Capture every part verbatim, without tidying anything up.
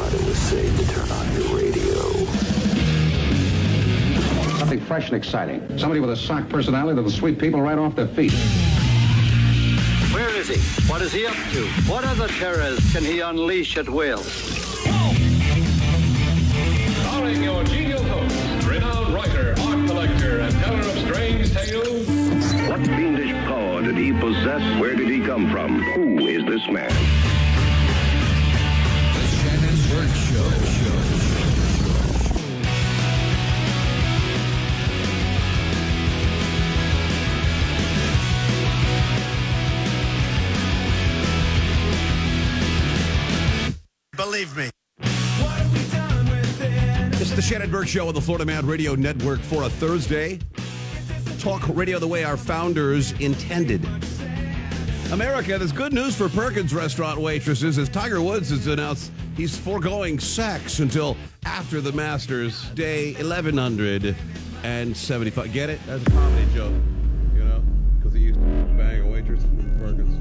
thought it was safe to turn on your radio. Something fresh and exciting. Somebody with a sock personality that'll sweep people right off their feet. Where is he? What is he up to? What other terrors can he unleash at will? Starring your genial host, renowned writer, art collector, and teller of strange tales. What fiendish power did he possess? Where did he come from? Who is this man? The Shannon Burt Show. Believe me. This is the Shannon Burt Show on the Florida Man Radio Network for a Thursday. Talk radio the way our founders intended. America, there's good news for Perkins restaurant waitresses as Tiger Woods has announced he's foregoing sex until after the Masters, day eleven seventy-five. Get it? That's a comedy joke, you know, because he used to bang a waitress, Perkins.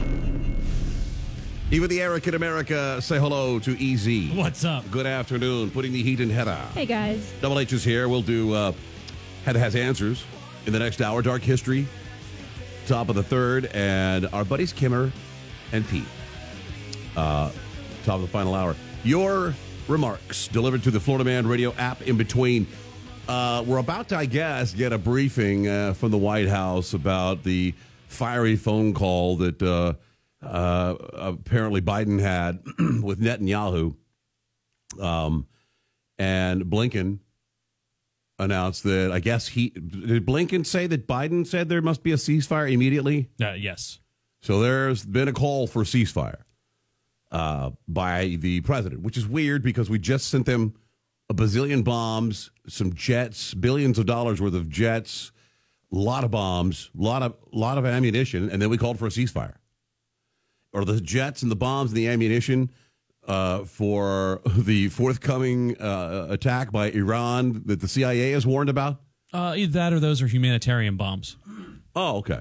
Even the Eric in America, say hello to E Z. What's up? Good afternoon. Putting the heat in Hedda. Hey, guys. Double H is here. We'll do uh, Hedda Has Answers in the next hour. Dark History, top of the third. And our buddies Kimmer and Pete, uh, top of the final hour. Your remarks delivered to the Florida Man Radio app in between. Uh, we're about to, I guess, get a briefing uh, from the White House about the fiery phone call that... Uh, Uh, apparently Biden had with Netanyahu, um, and Blinken announced that, I guess he, did Blinken say that Biden said there must be a ceasefire immediately? Uh, yes. So there's been a call for ceasefire uh, by the president, which is weird because we just sent them a bazillion bombs, some jets, billions of dollars worth of jets, a lot of bombs, a lot of, lot of ammunition, and then we called for a ceasefire. Or the jets and the bombs and the ammunition uh, for the forthcoming uh, attack by Iran that the C I A has warned about? Uh, either that or those are humanitarian bombs. Oh, okay.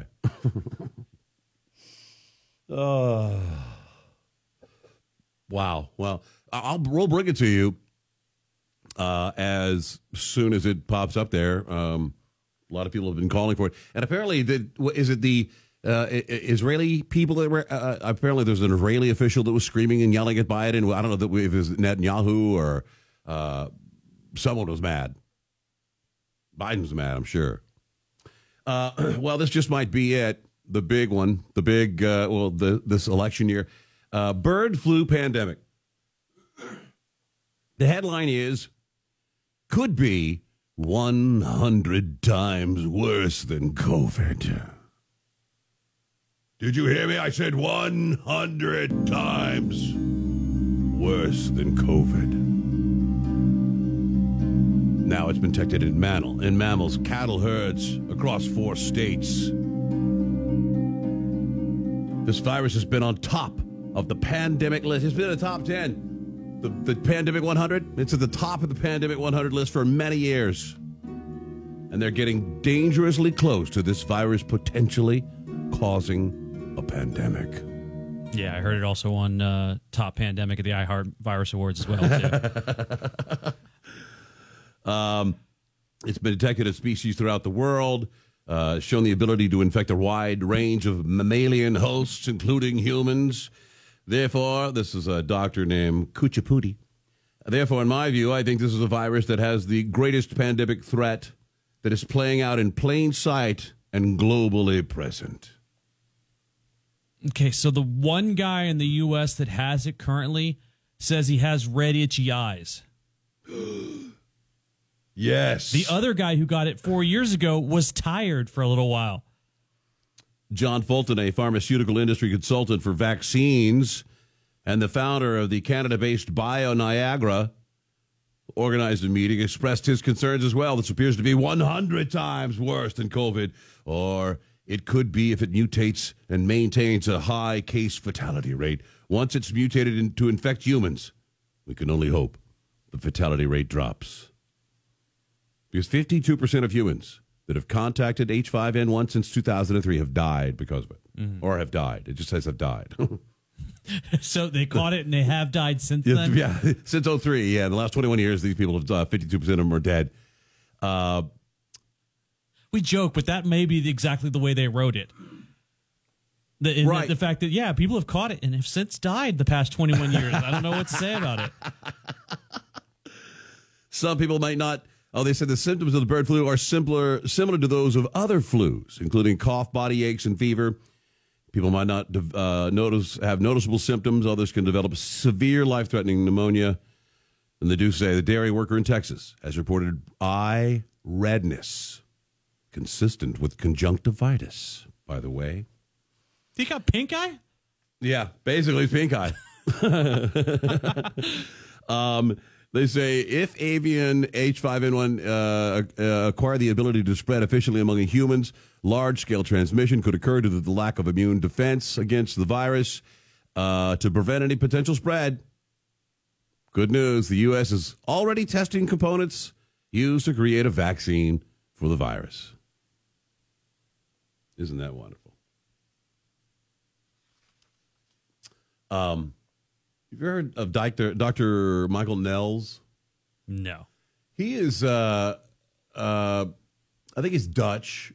uh, wow. Well, I'll we'll bring it to you uh, as soon as it pops up there. Um, a lot of people have been calling for it. And apparently, the, is it the... Uh, Israeli people that were uh, apparently there's an Israeli official that was screaming and yelling at Biden. I don't know if it was Netanyahu or uh, someone was mad. Biden's mad, I'm sure. Uh, well, this just might be it. The big one, the big uh, well, the, this election year, uh, bird flu pandemic. The headline is could be one hundred times worse than COVID. Did you hear me? I said one hundred times worse than COVID. Now it's been detected in mammal, in mammals, cattle herds across four states. This virus has been on top of the pandemic list. It's been in the top ten. The, the pandemic one hundred, it's at the top of the pandemic one hundred list for many years. And they're getting dangerously close to this virus potentially causing a pandemic. Yeah, I heard it also on uh, top pandemic at the iHeart Virus Awards as well, too. um, it's been detected in species throughout the world, uh, shown the ability to infect a wide range of mammalian hosts, including humans. Therefore, this is a doctor named Kuchipudi. Therefore, in my view, I think this is a virus that has the greatest pandemic threat that is playing out in plain sight and globally present. Okay, so the one guy in the U S that has it currently says he has red, itchy eyes. Yes. The other guy who got it four years ago was tired for a little while. John Fulton, a pharmaceutical industry consultant for vaccines and the founder of the Canada-based BioNiagara, organized a meeting, expressed his concerns as well. This appears to be one hundred times worse than COVID, or it could be if it mutates and maintains a high case fatality rate. Once it's mutated in, to infect humans, we can only hope the fatality rate drops. Because fifty-two percent of humans that have contacted H five N one since two thousand three have died because of it. Mm-hmm. Or have died. It just says have died. So they caught it and they have died since Yeah, then? yeah, since oh three. Yeah, in the last twenty-one years, these people, have uh, fifty-two percent of them are dead. Uh, we joke, but that may be exactly the way they wrote it. The, in Right. the, the fact that, yeah, people have caught it and have since died the past twenty-one years. I don't know what to say about it. Some people might not. Oh, they said the symptoms of the bird flu are simpler, similar to those of other flus, including cough, body aches, and fever. People might not uh, notice have noticeable symptoms. Others can develop severe, life-threatening pneumonia. And they do say the dairy worker in Texas has reported eye redness, consistent with conjunctivitis, by the way. He got pink eye? Yeah, basically pink eye. um, they say if avian H five N one uh, uh, acquire the ability to spread efficiently among humans, large-scale transmission could occur due to the lack of immune defense against the virus. Uh, to prevent any potential spread, good news, the U S is already testing components used to create a vaccine for the virus. Isn't that wonderful? Um, have you heard of Doctor Doctor Michael Nels? No. He is, uh, uh, I think he's Dutch.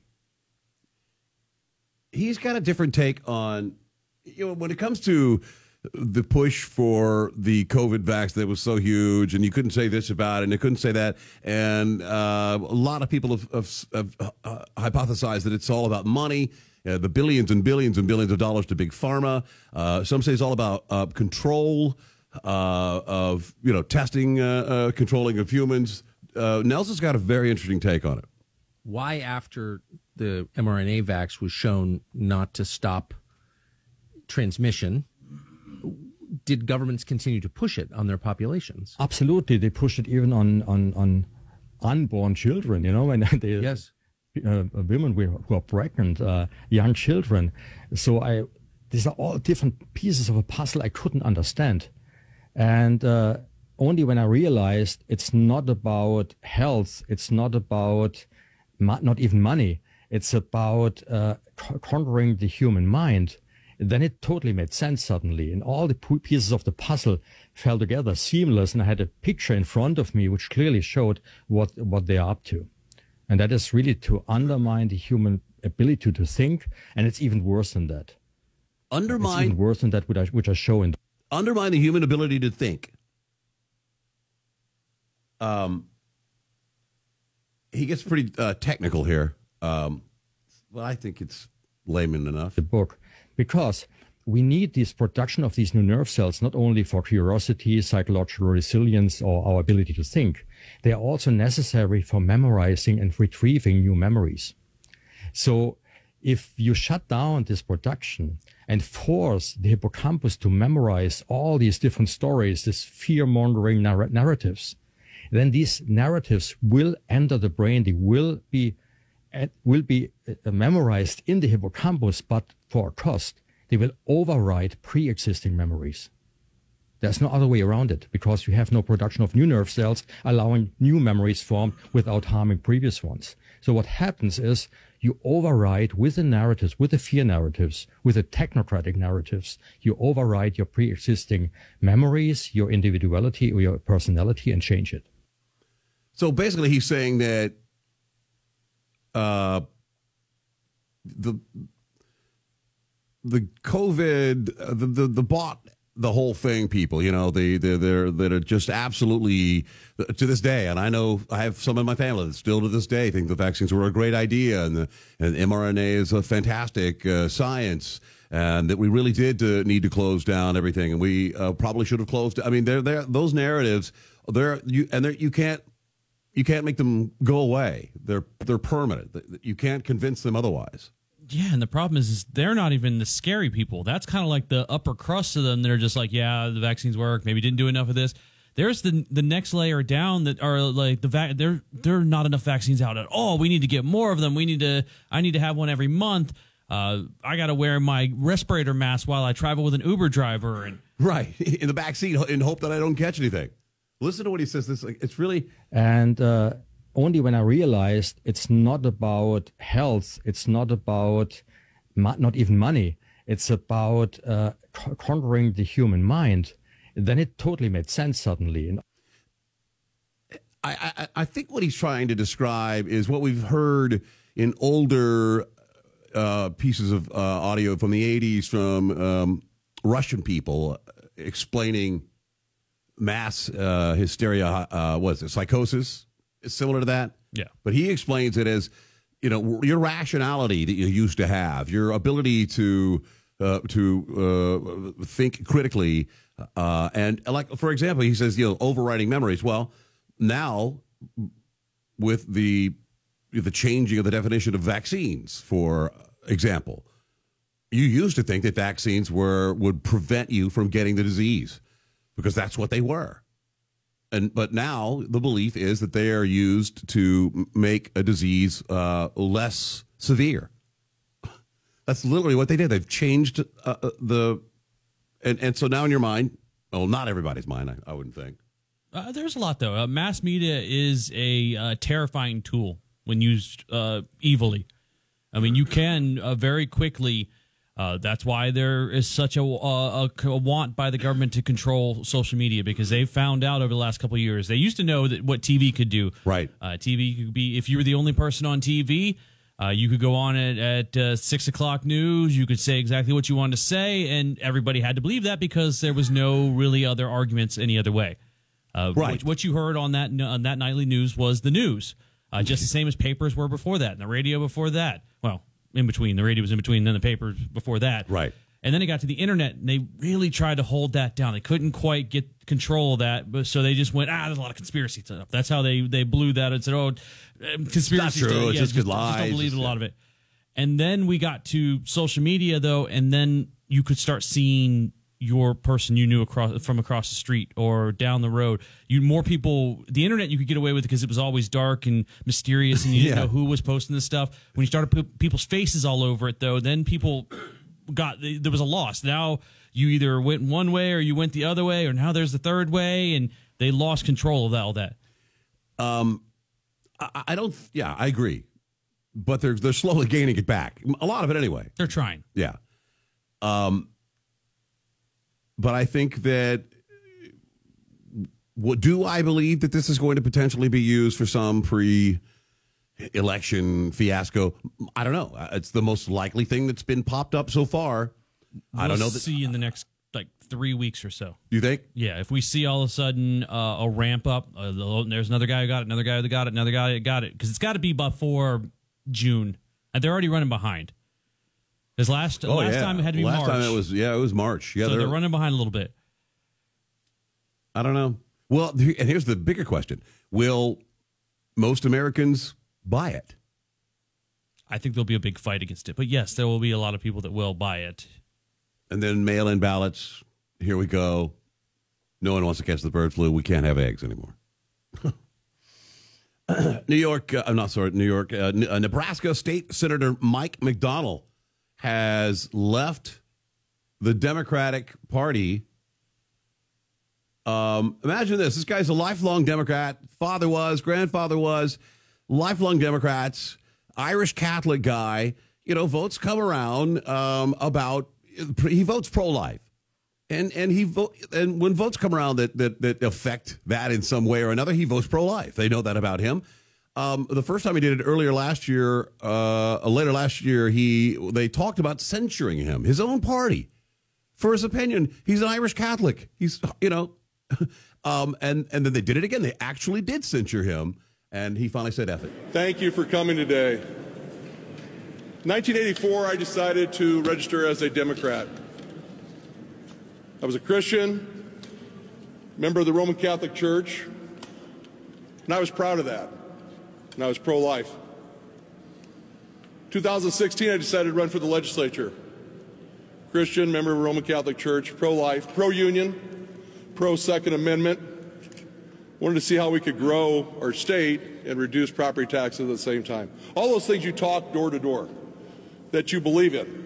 He's got a different take on, you know, when it comes to the push for the COVID vax that was so huge, and you couldn't say this about it, and you couldn't say that, and uh, a lot of people have, have, have uh, hypothesized that it's all about money. Uh, the billions and billions and billions of dollars to big pharma. Uh, some say it's all about uh, control uh, of, you know, testing, uh, uh, controlling of humans. Uh, Nelson's got a very interesting take on it. Why, after the mRNA vax was shown not to stop transmission, did governments continue to push it on their populations? Absolutely. They push it even on, on, on unborn children, you know, when they... Yes. Uh, women who are pregnant, uh, young children. So I, these are all different pieces of a puzzle I couldn't understand. And uh, only when I realized it's not about health, it's not about mo- not even money, it's about uh, c- conquering the human mind, then it totally made sense suddenly. And all the p- pieces of the puzzle fell together seamless. And I had a picture in front of me which clearly showed what, what they are up to. And that is really to undermine the human ability to think, and it's even worse than that. Undermine it's even worse than that, which I, which I show in. Undermine the human ability to think. Um, he gets pretty uh, technical here. Um, well, I think it's layman enough. The book, because we need this production of these new nerve cells not only for curiosity, psychological resilience, or our ability to think. They are also necessary for memorizing and retrieving new memories. So if you shut down this production and force the hippocampus to memorize all these different stories, these fear-mongering narr- narratives, then these narratives will enter the brain. They will be, uh, will be uh, memorized in the hippocampus, but for a cost. They will override pre-existing memories. There's no other way around it because you have no production of new nerve cells allowing new memories formed without harming previous ones. So what happens is you override with the narratives, with the fear narratives, with the technocratic narratives, you override your pre-existing memories, your individuality or your personality and change it. So basically he's saying that uh, the the COVID, uh, the, the, the bot, the whole thing, people, you know, they, they're, they're, that are just absolutely, to this day, and I know I have some in my family that still to this day think the vaccines were a great idea, and, the, and mRNA is a fantastic uh, science, and that we really did uh, need to close down everything, and we uh, probably should have closed. I mean, they're, they're, those narratives, they're, you, and they're, you can't, you can't make them go away. They're, they're permanent. You can't convince them otherwise. Yeah, and the problem is, is they're not even the scary people. That's kind of like the upper crust of them. They're just like, yeah, the vaccines work. Maybe didn't do enough of this. There's the the next layer down that are like the vac. There there are not enough vaccines out at all. We need to get more of them. We need to. I need to have one every month. Uh, I got to wear my respirator mask while I travel with an Uber driver. And right in the back seat in hope that I don't catch anything. Listen to what he says. This it's really and. Uh Only when I realized it's not about health, it's not about mo- not even money, it's about uh, co- conquering the human mind, then it totally made sense suddenly. And I, I, I think what he's trying to describe is what we've heard in older uh, pieces of uh, audio from the eighties from um, Russian people explaining mass uh, hysteria. Uh, what is it? Psychosis is similar to that. Yeah. But he explains it as, you know, your rationality that you used to have, your ability to uh, to uh, think critically, uh, and like for example, he says, you know, overriding memories. Well, now with the the changing of the definition of vaccines, for example, you used to think that vaccines were would prevent you from getting the disease because that's what they were. And but now the belief is that they are used to make a disease uh, less severe. That's literally what they did. They've changed uh, the, and, and so now in your mind, well, not everybody's mind, I, I wouldn't think. Uh, there's a lot, though. Uh, mass media is a uh, terrifying tool when used uh, evilly. I mean, you can uh, very quickly. Uh, that's why there is such a, a, a want by the government to control social media, because they've found out over the last couple of years. They used to know that what T V could do. Right. Uh, T V could be, if you were the only person on T V, uh, you could go on at, at uh, six o'clock news. You could say exactly what you wanted to say, and everybody had to believe that because there was no really other arguments any other way. Uh, right. What, what you heard on that on that nightly news was the news, uh, just the same as papers were before that, and the radio before that. Well, in between. The radio was in between, then the papers before that. Right. And then it got to the internet, and they really tried to hold that down. They couldn't quite get control of that, but so they just went, ah, there's a lot of conspiracy stuff. That's how they, they blew that and said, oh, conspiracy Not true. stuff. It's Yeah, just good just, lies. just don't believe Just- a lot of it. And then we got to social media, though, and then you could start seeing your person you knew across from across the street or down the road. You more people. The internet you could get away with because it was always dark and mysterious, and you didn't Yeah. know who was posting this stuff. When you started putting people's faces all over it, though, then people got there was a loss. Now you either went one way or you went the other way, or now there's the third way, and they lost control of all that. Um, I, I don't. Yeah, I agree, but they're they're slowly gaining it back. A lot of it, anyway. They're trying. Yeah. Um. But I think that. What do I believe that this is going to potentially be used for some pre-election fiasco? I don't know. It's the most likely thing that's been popped up so far. I don't We'll know. That, see in the next like three weeks or so. you think? Yeah, if we see all of a sudden uh, a ramp up, uh, there's another guy who got it, another guy who got it, another guy who got it, because it's got to be before June, and they're already running behind. Because last Oh, last yeah. time it had to be Last March, time it was yeah, it was March. Yeah, so they're, they're running behind a little bit. I don't know. Well, and here's the bigger question: will most Americans buy it? I think there'll be a big fight against it, but yes, there will be a lot of people that will buy it. And then mail-in ballots. Here we go. No one wants to catch the bird flu. We can't have eggs anymore. New York, uh, I'm not sorry, New York, uh, N- uh, Nebraska State Senator Mike McDonnell has left the Democratic Party. Um, imagine this. This guy's a lifelong Democrat. Father was, grandfather was, lifelong Democrats, Irish Catholic guy, you know, votes come around um, about, he votes pro-life. And and he vote and when votes come around that, that that affect that in some way or another, he votes pro-life. They know that about him. Um, the first time he did it earlier last year, uh, later last year, he they talked about censuring him, his own party, for his opinion. He's an Irish Catholic. He's you know, um, and and then they did it again. They actually did censure him, and he finally said, "F it." Thank you for coming today. In nineteen eighty-four, I decided to register as a Democrat. I was a Christian, member of the Roman Catholic Church, and I was proud of that, and I was pro-life. two thousand sixteen, I decided to run for the legislature. Christian, member of the Roman Catholic Church, pro-life, pro-union, pro-Second Amendment. Wanted to see how we could grow our state and reduce property taxes at the same time. All those things you talk door to door that you believe in.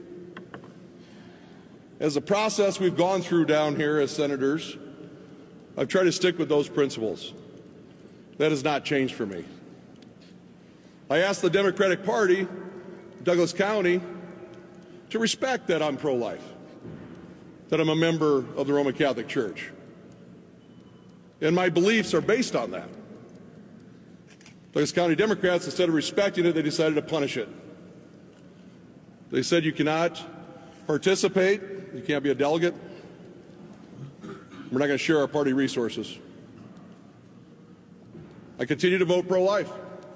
As a process we've gone through down here as senators, I've tried to stick with those principles. That has not changed for me. I asked the Democratic Party, Douglas County, to respect that I'm pro-life, that I'm a member of the Roman Catholic Church. And my beliefs are based on that. Douglas County Democrats, instead of respecting it, they decided to punish it. They said you cannot participate, you can't be a delegate. We're not going to share our party resources. I continue to vote pro-life.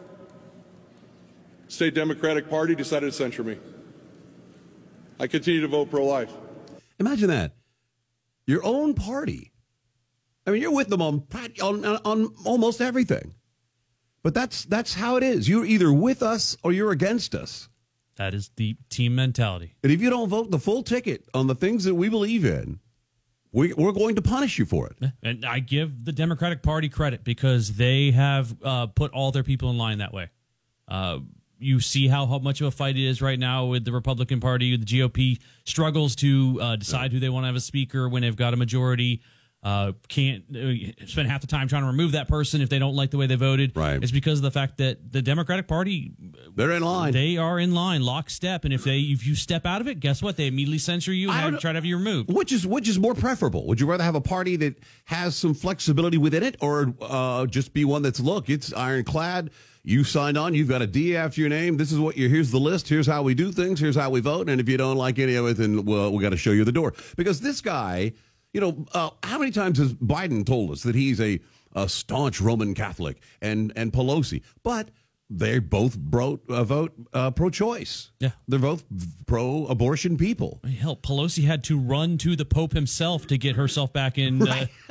State Democratic Party decided to censure me. I continue to vote pro-life. Imagine that. Your own party. I mean, you're with them on, on, on almost everything. But that's that's how it is. You're either with us or you're against us. That is the team mentality. And if you don't vote the full ticket on the things that we believe in, we, we're going to punish you for it. And I give the Democratic Party credit because they have uh, put all their people in line that way. Uh, you see how, how much of a fight it is right now with the Republican Party. The G O P struggles to uh, decide who they want to have a speaker when they've got a majority. Uh, can't uh, spend half the time trying to remove that person if they don't like the way they voted. Right. It's because of the fact that the Democratic Party, they're in line. They are in line, lockstep. And if they if you step out of it, guess what? They immediately censor you and have, try to have you removed. Which is which is more preferable? Would you rather have a party that has some flexibility within it, or uh, just be one that's look, it's ironclad. You signed on. You've got a D after your name. This is what you. Here's the list. Here's how we do things. Here's how we vote. And if you don't like any of it, then well, we got to show you the door. Because this guy. You know, uh, how many times has Biden told us that he's a, a staunch Roman Catholic and, and Pelosi? But they both bro, uh, vote uh, pro-choice. Yeah. They're both pro-abortion people. Hell, Pelosi had to run to the Pope himself to get herself back in. Right. Uh...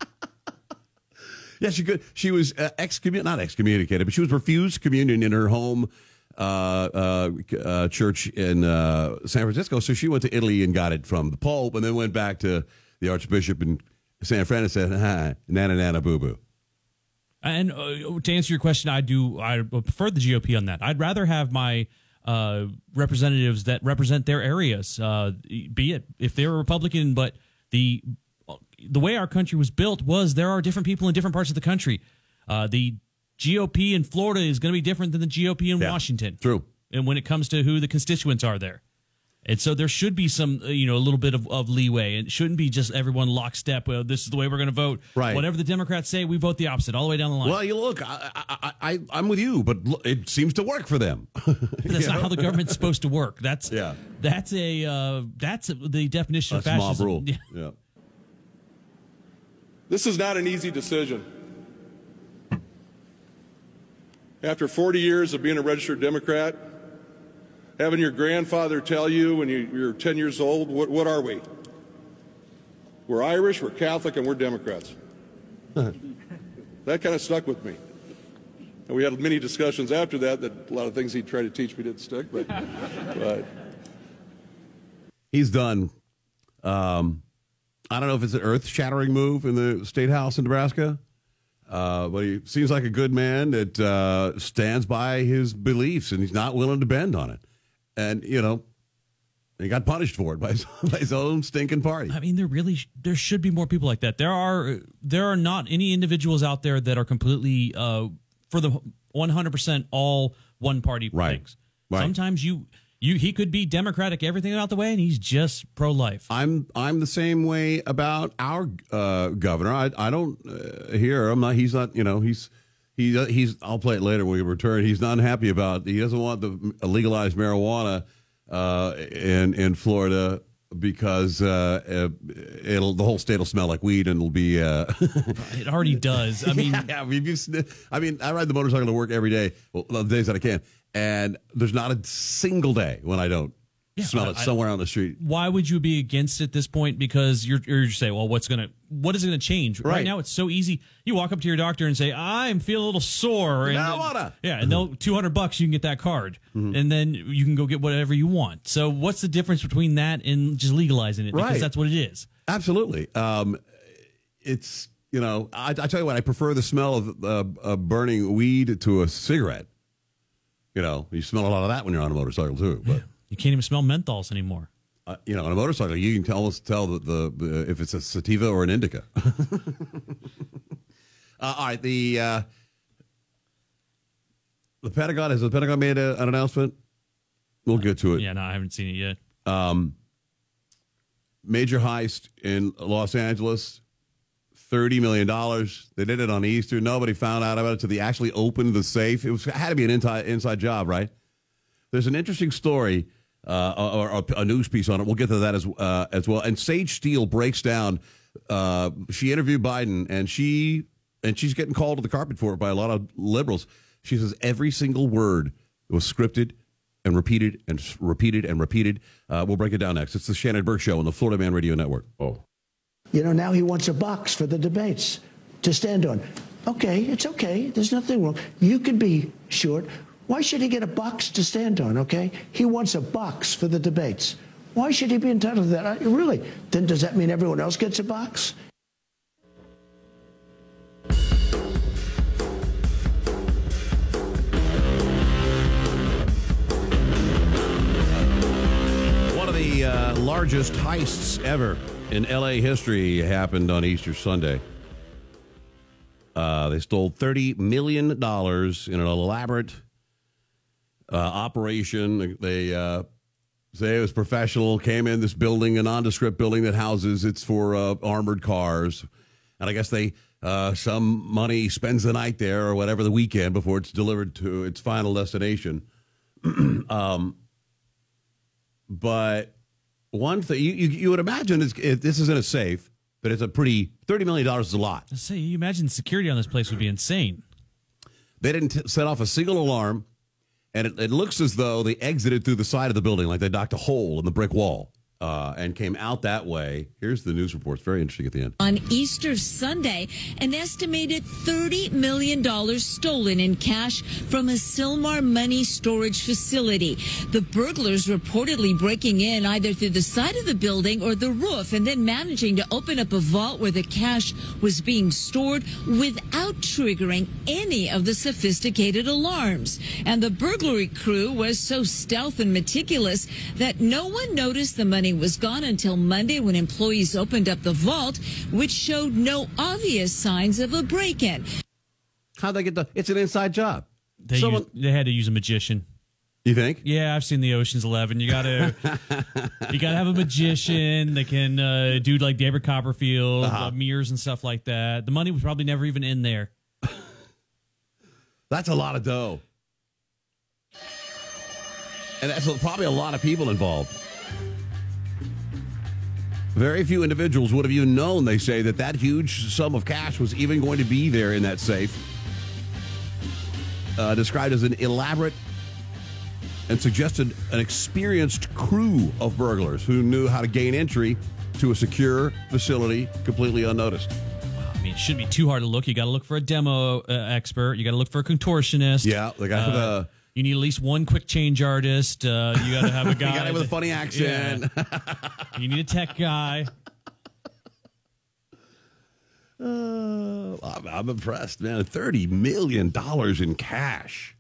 yeah, she could. She was uh, excommunicated, not excommunicated, but she was refused communion in her home uh, uh, uh, church in uh, San Francisco. So she went to Italy and got it from the Pope and then went back to the Archbishop in San Fran and said, "Ha, nana, nana, boo, boo." And uh, to answer your question, I do. I prefer the G O P on that. I'd rather have my uh, representatives that represent their areas. Uh, be it if they're a Republican, but the the way our country was built was there are different people in different parts of the country. Uh, the G O P in Florida is going to be different than the G O P in yeah, Washington. True. And when it comes to who the constituents are there. And so there should be some, you know, a little bit of, of leeway. It shouldn't be just everyone lockstep. Well, this is the way we're going to vote. Right. Whatever the Democrats say, we vote the opposite all the way down the line. Well, you look, I, I, I, I'm with you, but look, it seems to work for them. That's not know? how the government's supposed to work. That's yeah. That's a uh, that's a, the definition that's of fascism. Mob rule. Yeah. yeah. This is not an easy decision. After forty years of being a registered Democrat, having your grandfather tell you when you, you're ten years old, what, what are we? We're Irish, we're Catholic, and we're Democrats. That kind of stuck with me. And we had many discussions after that that a lot of things he tried to teach me didn't stick. But, but. He's done, um, I don't know if it's an earth-shattering move in the State House in Nebraska, uh, but he seems like a good man that uh, stands by his beliefs, and he's not willing to bend on it. And, you know, he got punished for it by his, by his own stinking party. I mean, there really sh- there should be more people like that. There are there are not any individuals out there that are completely uh, for the one hundred percent all one party right. things. Right. Sometimes you you he could be Democratic, everything out the way, and he's just pro life. I'm I'm the same way about our uh, governor. I I don't uh, hear him. Not, he's not. You know he's. He, he's. I'll play it later when we return. He's not happy about. He doesn't want the legalized marijuana uh, in in Florida because uh, it'll the whole state will smell like weed and it'll be. Uh, it already does. I mean, yeah, yeah, I mean, you, I mean, I ride the motorcycle to work every day. Well, the days that I can, and there's not a single day when I don't yeah, smell I, it somewhere on the street. Why would you be against it at this point? Because you're you're saying, well, what's gonna what is it gonna change? Right. right now, it's so easy. You walk up to your doctor and say, I'm feeling a little sore. And marijuana. Yeah, and they'll two hundred bucks. You can get that card, mm-hmm. and then you can go get whatever you want. So, what's the difference between that and just legalizing it? Because right. that's what it is. Absolutely. Um, it's you know, I, I tell you what, I prefer the smell of uh, uh, burning weed to a cigarette. You know, you smell a lot of that when you're on a motorcycle too. But. Yeah. You can't even smell menthols anymore. Uh, you know, on a motorcycle, you can tell, almost tell that the, the if it's a sativa or an indica. uh, all right, the uh, the Pentagon has the Pentagon made a, an announcement. We'll get to it. Yeah, no, I haven't seen it yet. Um, major heist in Los Angeles, thirty million dollars. They did it on Easter. Nobody found out about it until they actually opened the safe. It was it had to be an inside, inside job, right? There's an interesting story uh, or, or a news piece on it. We'll get to that as uh, as well. And Sage Steele breaks down. Uh, she interviewed Biden, and she and she's getting called to the carpet for it by a lot of liberals. She says every single word was scripted and repeated and repeated and repeated. Uh, we'll break it down next. It's the Shannon Burke Show on the Florida Man Radio Network. Oh. You know, now he wants a box for the debates to stand on. Okay, it's okay. There's nothing wrong. You could be short. Why should he get a box to stand on, okay? He wants a box for the debates. Why should he be entitled to that? I, really? Then does that mean everyone else gets a box? One of the uh, largest heists ever in L A history happened on Easter Sunday. Uh, they stole thirty million dollars in an elaborate uh, operation. They uh, say it was professional, came in this building, a nondescript building that houses, it's for uh, armored cars. And I guess they, uh, some money spends the night there or whatever the weekend before it's delivered to its final destination. um, but one thing, you, you, you would imagine is, if this is in a safe, but it's a pretty, thirty million dollars is a lot. Let's say, you imagine security on this place would be insane. They didn't t- set off a single alarm, and it, it looks as though they exited through the side of the building, like they knocked a hole in the brick wall uh, and came out that way. Here's the news report. It's very interesting at the end. On Easter Sunday, an estimated thirty million dollars stolen in cash from a Sylmar money storage facility. The burglars reportedly breaking in either through the side of the building or the roof and then managing to open up a vault where the cash was being stored without triggering any of the sophisticated alarms. And the burglary crew was so stealth and meticulous that no one noticed the money was gone until Monday when employees opened up the vault, which showed no obvious signs of a break-in. How'd they get the... It's an inside job. They, Someone, used, they had to use a magician. You think? Yeah, I've seen the Ocean's Eleven. You gotta, you gotta have a magician that can uh, do like David Copperfield, Uh-huh. uh, mirrors and stuff like that. The money was probably never even in there. That's a lot of dough. And that's probably a lot of people involved. Very few individuals would have even known, they say, that that huge sum of cash was even going to be there in that safe. Uh, described as an elaborate and suggested an experienced crew of burglars who knew how to gain entry to a secure facility completely unnoticed. I mean, it shouldn't be too hard to look. You got to look for a demo uh, expert. You got to look for a contortionist. Yeah, they got uh, the... You need at least one quick change artist. Uh, you got to have a guy, you got it with a funny accent. Yeah. You need a tech guy. Uh, I'm, I'm impressed, man. thirty million dollars in cash.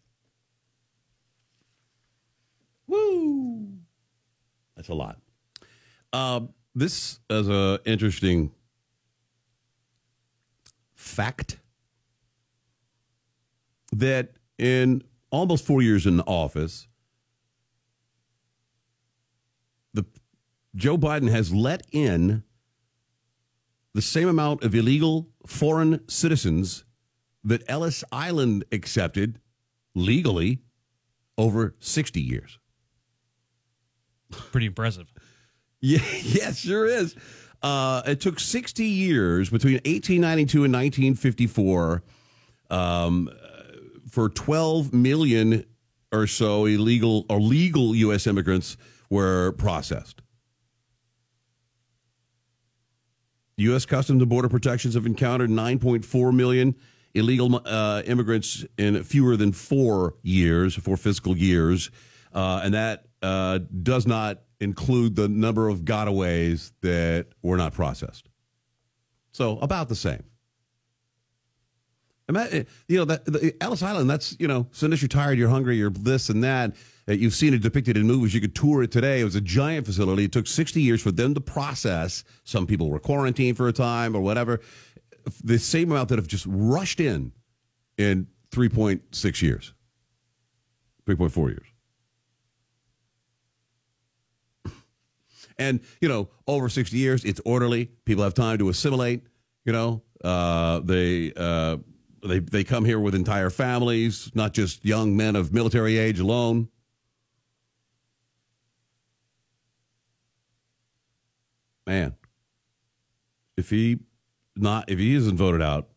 Woo! That's a lot. Um, this is an interesting fact that in almost four years in office, the Joe Biden has let in the same amount of illegal foreign citizens that Ellis Island accepted legally over sixty years. Pretty impressive. Yeah, yes, sure is. Uh, it took sixty years between eighteen ninety-two and nineteen fifty-four um, for twelve million or so illegal or legal U S immigrants were processed. U S Customs and Border Protections have encountered nine point four million illegal uh, immigrants in fewer than four years, four fiscal years. Uh, and that uh, does not include the number of gotaways that were not processed. So about the same. You know, that, the, Ellis Island, that's, you know, as soon as you're tired, you're hungry, you're this and that. Uh, you've seen it depicted in movies. You could tour it today. It was a giant facility. It took sixty years for them to process. Some people were quarantined for a time or whatever. The same amount that have just rushed in in three point six years, three point four years. And, you know, over sixty years, it's orderly. People have time to assimilate, you know. Uh, they, uh, they, they come here with entire families, not just young men of military age alone. Man, if he not if he isn't voted out,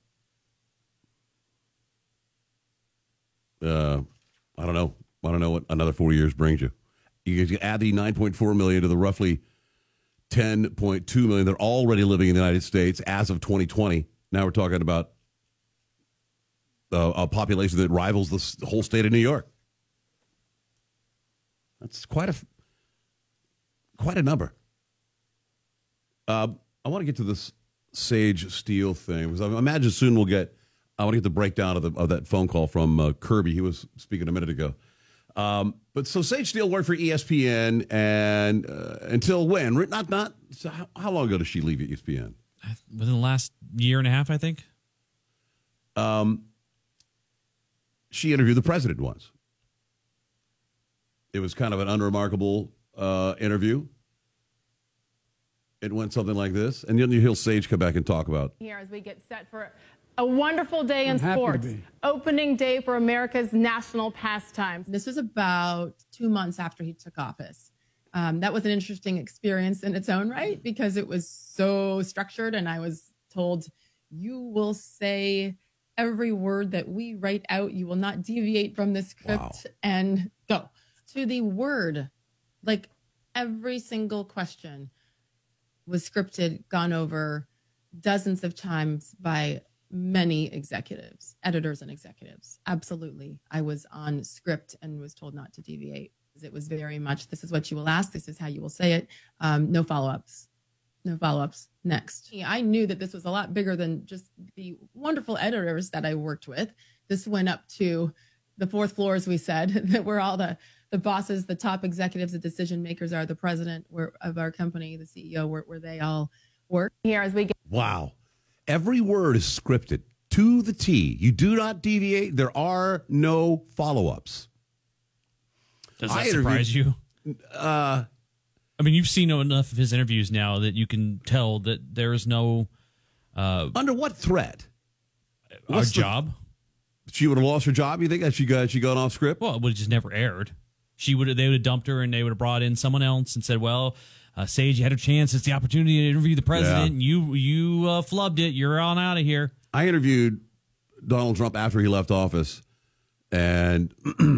uh, I don't know. I don't know what another four years brings you. You can add the nine point four million to the roughly ten point two million that are already living in the United States as of twenty twenty. Now we're talking about uh, a population that rivals the, the whole state of New York. That's quite a quite a number. Uh, I want to get to this Sage Steele thing because I imagine soon we'll get. I want to get the breakdown of the of that phone call from uh, Kirby. He was speaking a minute ago. Um, but so Sage Steele worked for E S P N and uh, until when? Not not. So how, how long ago did she leave E S P N? Within the last year and a half, I think. Um, she interviewed the president once. It was kind of an unremarkable uh, interview. It went something like this, and then you hear Sage come back and talk about here as we get set for a wonderful day in I'm happy to sports. be. Opening day for America's national pastimes. This was about two months after he took office. Um, that was an interesting experience in its own right because it was so structured, and I was told, you will say every word that we write out. You will not deviate from the script. Wow. And go to the word. Like every single question was scripted, gone over dozens of times by many executives, editors and executives. Absolutely. I was on script and was told not to deviate. It was very much, this is what you will ask. This is how you will say it. Um, no follow-ups. No follow-ups. Next. I knew that this was a lot bigger than just the wonderful editors that I worked with. This went up to the fourth floor, as we said, that were all the the bosses, the top executives, the decision makers are the president of our company, the C E O, where, where they all work. Here as we get. Wow. Every word is scripted to the T. You do not deviate. There are no follow-ups. Does that surprise you? Uh, I mean, you've seen enough of his interviews now that you can tell that there is no... Uh, under what threat? Our What's the- job. She would have lost her job, you think, had she, got, she gone off script? Well, it would have just never aired. She would have, they would have dumped her and they would have brought in someone else and said, well, uh, Sage, you had a chance. It's the opportunity to interview the president. Yeah. You you uh, flubbed it. You're on out of here. I interviewed Donald Trump after he left office and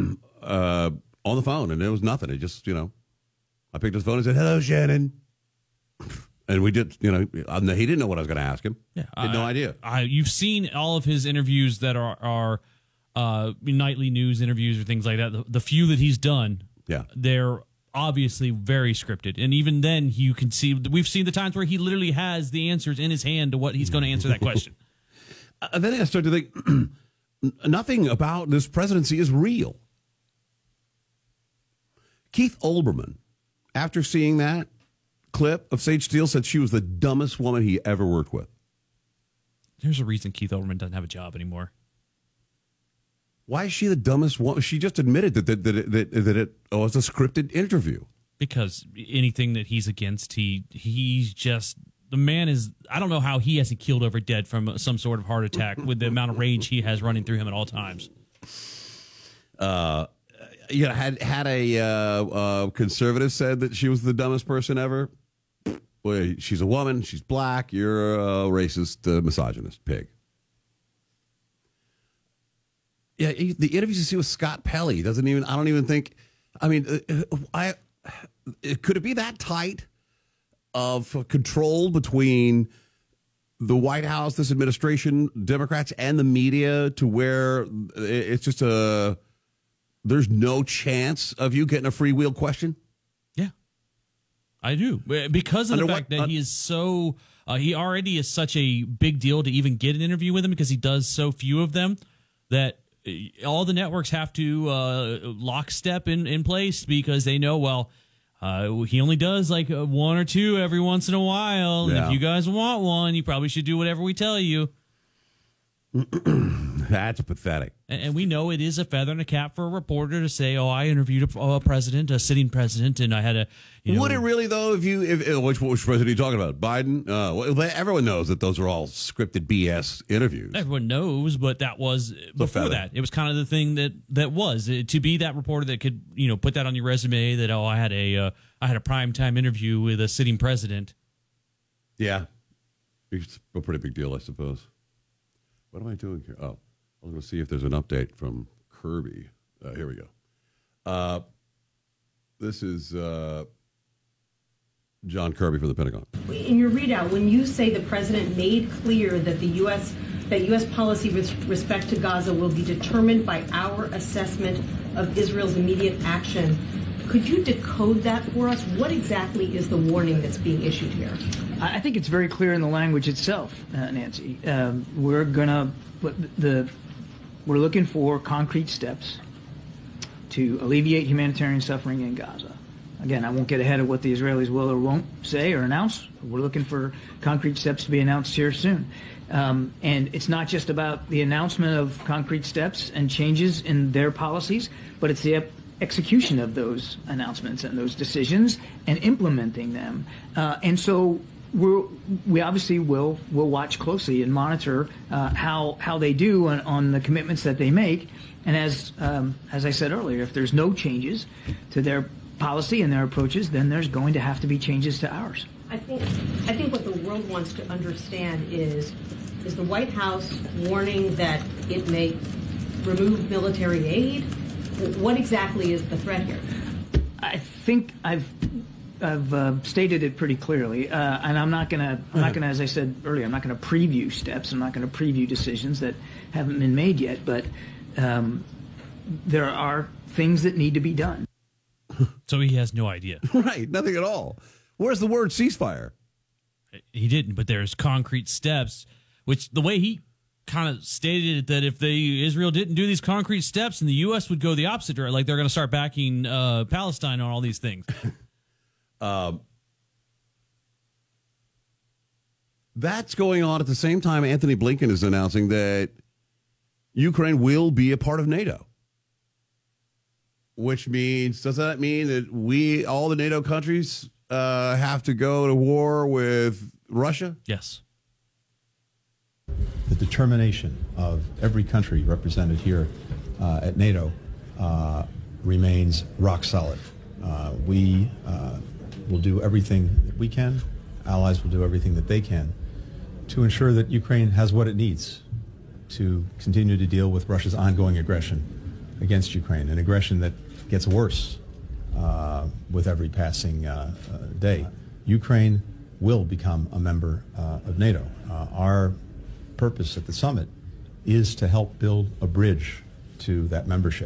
uh, on the phone, and it was nothing. It just, you know, I picked his phone and said, hello, Shannon. And we did, you know, he didn't know what I was going to ask him. Yeah, He had I, no idea. I, you've seen all of his interviews that are, are uh, nightly news interviews or things like that. The, the few that he's done, yeah, they're obviously very scripted. And even then, you can see, we've seen the times where he literally has the answers in his hand to what he's going to answer that question. And then I started to think, nothing about this presidency is real. Keith Olbermann, after seeing that clip of Sage Steele, said she was the dumbest woman he ever worked with. There's a reason Keith Olbermann doesn't have a job anymore. Why is she the dumbest woman? She just admitted that that that it, that, that it was a scripted interview. Because anything that he's against, he he's just the man is. I don't know how he hasn't keeled over dead from some sort of heart attack with the amount of rage he has running through him at all times. Uh, you know, had had a uh, uh, conservative said that she was the dumbest person ever. Well, she's a woman. She's black. You're a racist, uh, misogynist pig. Yeah, he- the interviews you see with Scott Pelley doesn't even. I don't even think. I mean, uh, I it, could it be that tight of control between the White House, this administration, Democrats, and the media to where it's just a there's no chance of you getting a freewheel question? Yeah, I do. Because of Under the what- fact that uh, he is so, uh, he already is such a big deal to even get an interview with him because he does so few of them that uh, all the networks have to uh, lockstep in, in place because they know, well, uh, he only does like uh, one or two every once in a while. And Yeah. if you guys want one, you probably should do whatever we tell you. That's pathetic. And, and we know it is a feather in a cap for a reporter to say, "Oh, I interviewed a, a president, a sitting president, and I had a." You know, Would it really though? If you, if, if which, which president are you talking about? Biden? Uh, well, everyone knows that those are all scripted B S interviews. Everyone knows, but that was before feather. that. It was kind of the thing that that was uh, to be that reporter that could, you know, put that on your resume. That oh, I had a uh, I had a primetime interview with a sitting president. Yeah, it's a pretty big deal, I suppose. What am I doing here? Oh, I was going to see if there's an update from Kirby. Uh, here we go. Uh, this is uh, John Kirby from the Pentagon. In your readout, when you say the president made clear that the U S that U S policy with respect to Gaza will be determined by our assessment of Israel's immediate action, could you decode that for us? What exactly is the warning that's being issued here? I think it's very clear in the language itself, uh, Nancy. Um, we're gonna the we're looking for concrete steps to alleviate humanitarian suffering in Gaza. Again, I won't get ahead of what the Israelis will or won't say or announce. We're looking for concrete steps to be announced here soon. Um, and it's not just about the announcement of concrete steps and changes in their policies, but it's the execution of those announcements and those decisions and implementing them. Uh, and so we're, we obviously will will watch closely and monitor uh, how how they do on, on the commitments that they make. And as um, as I said earlier, if there's no changes to their policy and their approaches, then there's going to have to be changes to ours. I think I think what the world wants to understand is is the White House warning that it may remove military aid? What exactly is the threat here? I think I've I've uh, stated it pretty clearly, uh, and I'm not gonna I'm not gonna, as I said earlier, I'm not gonna preview steps. I'm not gonna preview decisions that haven't been made yet. But um, there are things that need to be done. So he has no idea. Right, nothing at all. Where's the word ceasefire? He didn't, but there's concrete steps, which the way he kind of stated it, that if they Israel didn't do these concrete steps, and the U S would go the opposite direction, like they're going to start backing uh, Palestine on all these things. um, that's going on at the same time Anthony Blinken is announcing that Ukraine will be a part of NATO. Which means, does that mean that we, all the NATO countries, uh, have to go to war with Russia? Yes. The determination of every country represented here uh, at NATO uh, remains rock solid. Uh, we uh, will do everything that we can. Allies will do everything that they can to ensure that Ukraine has what it needs to continue to deal with Russia's ongoing aggression against Ukraine, an aggression that gets worse uh, with every passing uh, uh, day. Ukraine will become a member uh, of NATO. Uh, our purpose at the summit is to help build a bridge to that membership.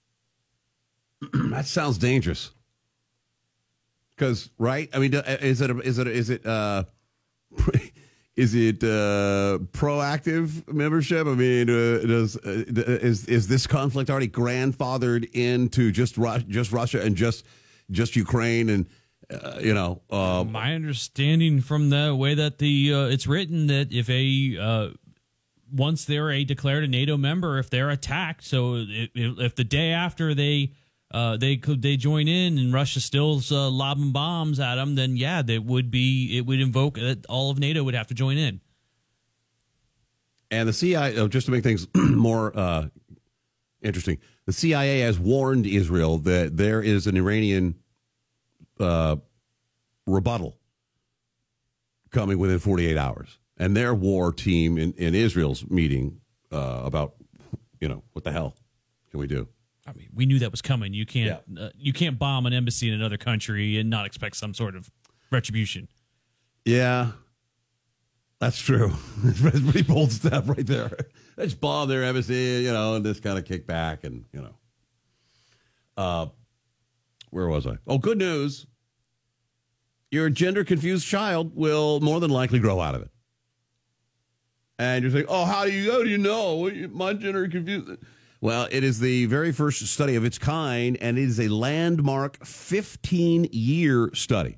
That sounds dangerous. Because, right? I mean, is it is it is it uh, is it uh, proactive membership? I mean, uh, does uh, is is this conflict already grandfathered into just Ru- just Russia and just just Ukraine and uh, you know? Uh, My understanding from the way that the uh, it's written that if a uh, once they're a declared a NATO member, if they're attacked, so if, if the day after they. Uh, they could they join in and Russia still's uh, lobbing bombs at them, then yeah, that would be it would invoke that all of NATO would have to join in. And the C I A, oh, just to make things more uh, interesting, the C I A has warned Israel that there is an Iranian uh, rebuttal coming within forty-eight hours, and their war team in, in Israel's meeting uh, about you know what the hell can we do. I mean, we knew that was coming. You can't yeah. uh, you can't bomb an embassy in another country and not expect some sort of retribution. Yeah, that's true. It's a pretty bold step right there. They just bomb their embassy, you know, and just kind of kick back and, you know. Uh, where was I? Oh, good news. Your gender-confused child will more than likely grow out of it. And you're saying, oh, how do you, how do you know? My gender-confused... Well, it is the very first study of its kind, and it is a landmark fifteen-year study.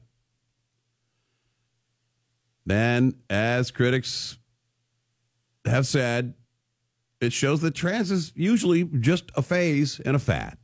Then, as critics have said, it shows that trans is usually just a phase and a fad.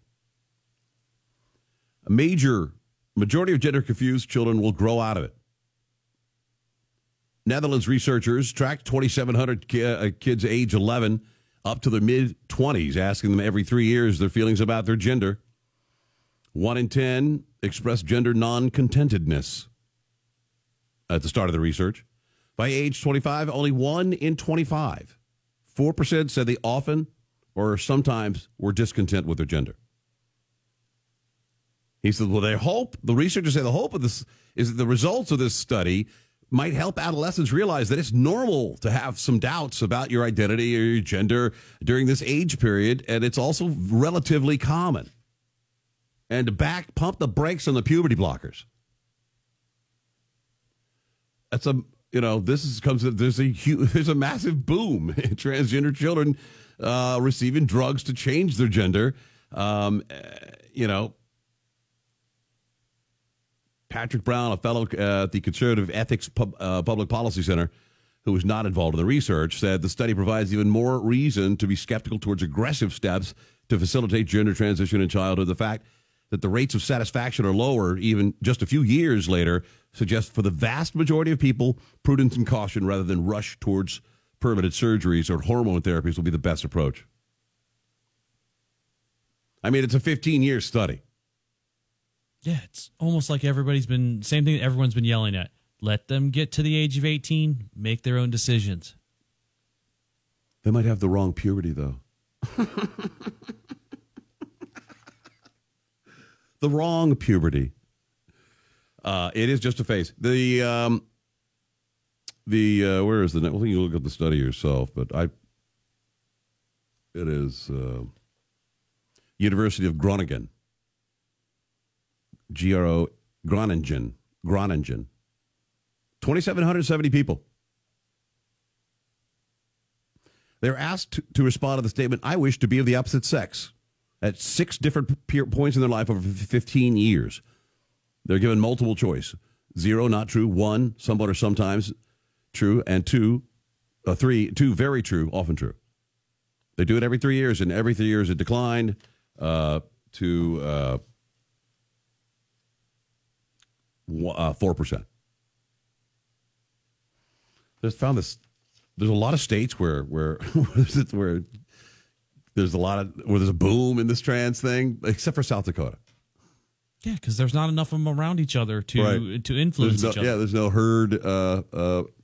A major majority of gender-confused children will grow out of it. Netherlands researchers tracked twenty-seven hundred ki- uh, kids age eleven up to their mid-twenties, asking them every three years their feelings about their gender. One in ten expressed gender non-contentedness at the start of the research. By age twenty-five, only one in twenty-five, four percent said they often or sometimes were discontent with their gender. He said, well, they hope, the researchers say the hope of this is that the results of this study might help adolescents realize that it's normal to have some doubts about your identity or your gender during this age period, and it's also relatively common. And to back, pump the brakes on the puberty blockers. That's a, you know, this is comes, there's a huge, there's a massive boom in transgender children uh, receiving drugs to change their gender. Um, you know, Patrick Brown, a fellow at the Conservative Ethics Pub, uh, Public Policy Center, who was not involved in the research, said the study provides even more reason to be skeptical towards aggressive steps to facilitate gender transition in childhood. The fact that the rates of satisfaction are lower, even just a few years later, suggests for the vast majority of people, prudence and caution rather than rush towards permanent surgeries or hormone therapies will be the best approach. I mean, it's a fifteen-year study. Yeah, it's almost like everybody's been, same thing that everyone's been yelling at. Let them get to the age of eighteen, make their own decisions. They might have the wrong puberty, though. The wrong puberty. Uh, it is just a phase. The, um, the uh, where is the, well, you can look at the study yourself, but I, it is uh, University of Groningen. G R O, Groningen, Groningen. two thousand seven hundred seventy people. They're asked to, to respond to the statement, I wish to be of the opposite sex, at six different peer points in their life over fifteen years. They're given multiple choice. Zero, not true. One, somewhat or sometimes true. And two, uh, three, two, very true, often true. They do it every three years, and every three years it declined uh, to... Uh, Uh, four percent. Just found this. There's a lot of states where where where there's a lot of where there's a boom in this trans thing, except for South Dakota. Yeah, because there's not enough of them around each other to right. to influence no, each other. Yeah, there's no herd. Uh, uh, uh,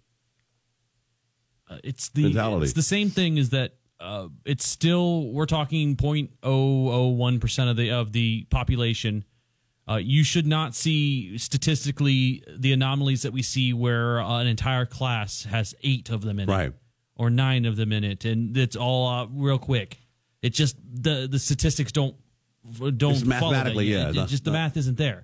it's the mentality. It's the same thing. Is that uh, it's still we're talking zero point zero zero one percent of the of the population. Uh, you should not see statistically the anomalies that we see where uh, an entire class has eight of them in right. it or nine of them in it, and it's all uh, real quick. It just the the statistics don't don't it's follow mathematically, that. yeah, It, not, just the not, math isn't there.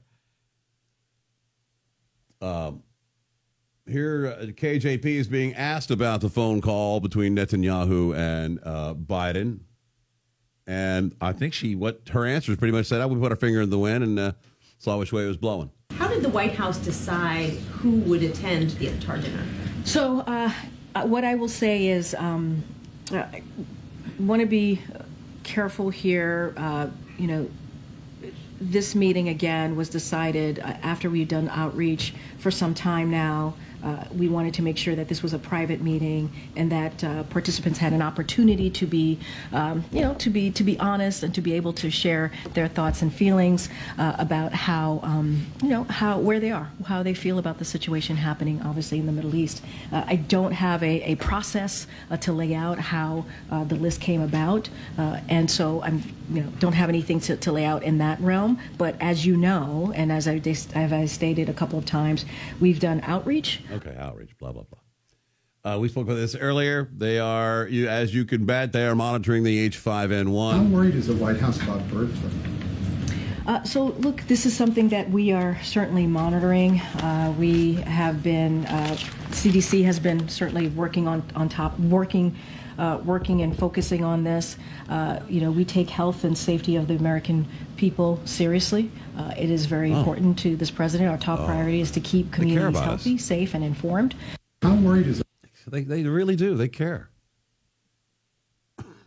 Um, here, uh, K J P is being asked about the phone call between Netanyahu and uh, Biden, and I think she what her answer is pretty much said, "I would put our finger in the wind and." Uh, Saw which way it was blowing. How did the White House decide who would attend the Iftar dinner? So uh, what I will say is um, I want to be careful here. Uh, you know, this meeting, again, was decided uh, after we've done outreach for some time now. Uh, we wanted to make sure that this was a private meeting and that uh, participants had an opportunity to be, um, you know, to be to be honest and to be able to share their thoughts and feelings uh, about how, um, you know, how where they are, how they feel about the situation happening, obviously in the Middle East. Uh, I don't have a, a process uh, to lay out how uh, the list came about, uh, and so I'm, you know, don't have anything to, to lay out in that realm. But as you know, and as I as I stated a couple of times, we've done outreach. Okay, outreach, blah, blah, blah. Uh, we spoke about this earlier. They are, you, as you can bet, they are monitoring the H five N one. How worried is the White House about bird flu? Uh, so, look, this is something that we are certainly monitoring. Uh, we have been, uh, C D C has been certainly working on, on top, working Uh, working and focusing on this. Uh, you know, we take health and safety of the American people seriously. Uh, it is very oh. important to this president. Our top oh. priority is to keep communities healthy, us. safe, and informed. How worried is it? They, they really do. They care.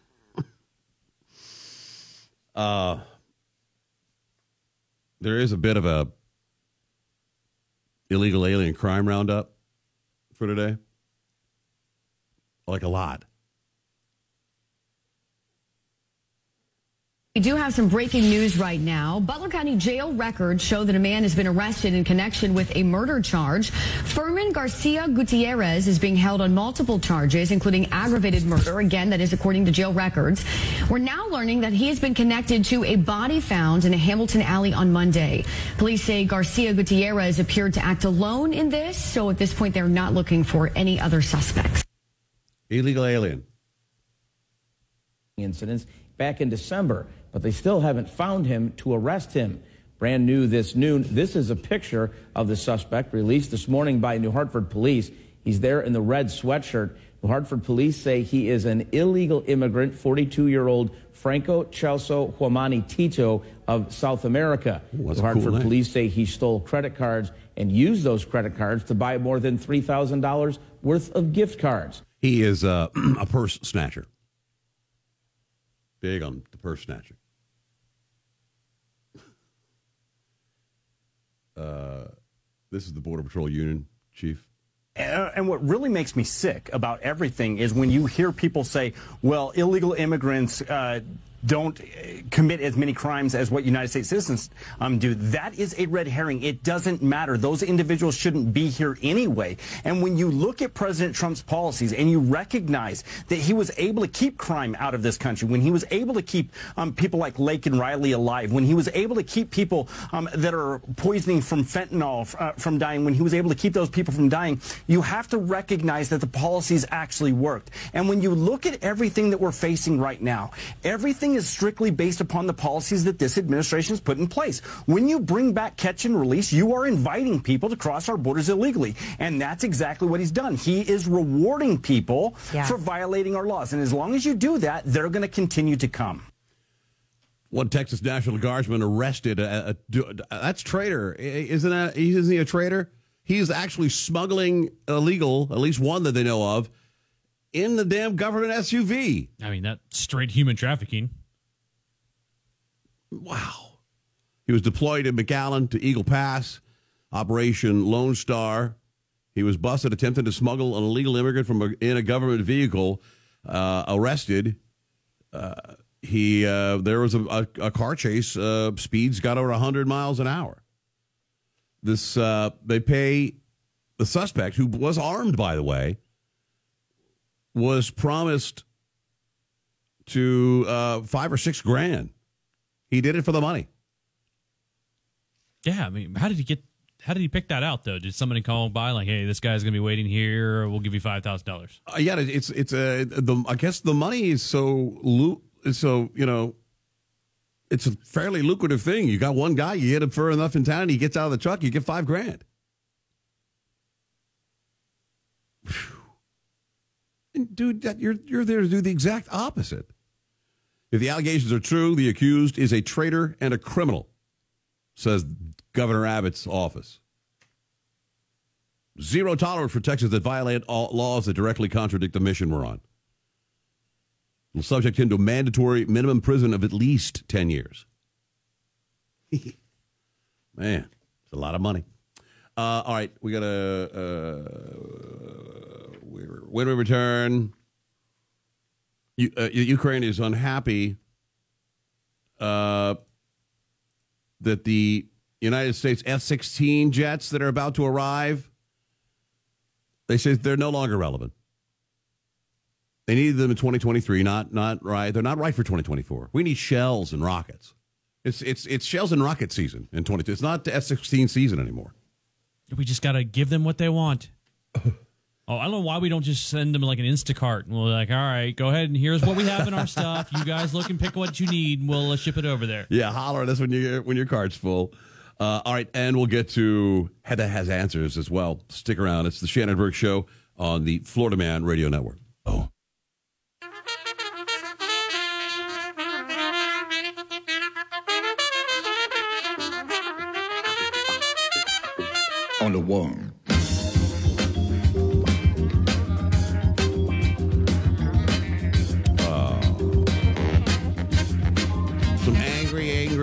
Uh, there is a bit of a illegal alien crime roundup for today. Like a lot. We do have some breaking news right now. Butler County jail records show that a man has been arrested in connection with a murder charge. Furman Garcia Gutierrez is being held on multiple charges, including aggravated murder. Again, that is according to jail records. We're now learning that he has been connected to a body found in a Hamilton alley on Monday. Police say Garcia Gutierrez appeared to act alone in this, so at this point they're not looking for any other suspects. Illegal alien incidents back in December, but they still haven't found him to arrest him. Brand new this noon. This is a picture of the suspect released this morning by New Hartford police. He's there in the red sweatshirt. New Hartford police say he is an illegal immigrant, forty-two-year-old Franco Celso Huamani Tito of South America. Ooh, New Hartford cool police say he stole credit cards and used those credit cards to buy more than three thousand dollars worth of gift cards. He is uh, a purse snatcher. Big on the purse snatcher. Uh, this is the Border Patrol Union Chief. And what really makes me sick about everything is when you hear people say, well, illegal immigrants uh, don't commit as many crimes as what United States citizens um, do. That is a red herring. It doesn't matter. Those individuals shouldn't be here anyway. And when you look at President Trump's policies and you recognize that he was able to keep crime out of this country, when he was able to keep um, people like Lake and Riley alive, when he was able to keep people um, that are poisoning from fentanyl uh, from dying, when he was able to keep those people from dying, you have to recognize that the policies actually worked. And when you look at everything that we're facing right now, everything is strictly based upon the policies that this administration has put in place. When you bring back catch and release, you are inviting people to cross our borders illegally. And that's exactly what he's done. He is rewarding people Yeah. for violating our laws. And as long as you do that, they're going to continue to come. One Texas National Guardsman arrested. Uh, uh, that's traitor. Isn't that? Isn't he a traitor? He's actually smuggling illegal, at least one that they know of, in the damn government S U V. I mean, that's straight human trafficking. Wow. He was deployed in McAllen to Eagle Pass, Operation Lone Star. He was busted attempting to smuggle an illegal immigrant from a, in a government vehicle, uh, arrested. Uh, he uh, there was a, a, a car chase. Uh, speeds got over one hundred miles an hour. This uh, they pay the suspect, who was armed, by the way, was promised to uh, five or six grand. He did it for the money. Yeah, I mean, how did he get? How did he pick that out, though? Did somebody call by like, "Hey, this guy's gonna be waiting here. We'll give you five thousand dollars." Uh, yeah, it's it's a. The, I guess the money is so lu- so you know, it's a fairly lucrative thing. You got one guy, you hit him for enough in town, he gets out of the truck, you get five grand. And dude, that, you're you're there to do the exact opposite. If the allegations are true, the accused is a traitor and a criminal, says Governor Abbott's office. Zero tolerance for Texas that violate all laws that directly contradict the mission we're on. Will subject him to a mandatory minimum prison of at least ten years. Man, it's a lot of money. Uh, all right, we got to, uh, when we return, you, uh, Ukraine is unhappy uh, that the United States F sixteen jets that are about to arrive, they say they're no longer relevant. They needed them in twenty twenty-three, not not right. They're not right for twenty twenty-four. We need shells and rockets. It's it's it's shells and rocket season in twenty. It's not the F sixteen season anymore. We just got to give them what they want. Oh, I don't know why we don't just send them like an Instacart. And we're like, all right, go ahead and here's what we have in our stuff. You guys look and pick what you need, and we'll uh, ship it over there. Yeah, holler at us when you when your cart's full. Uh, all right, and we'll get to Heather Has Answers as well. Stick around. It's the Shannon Burke Show on the Florida Man Radio Network. Oh. On the wall. Some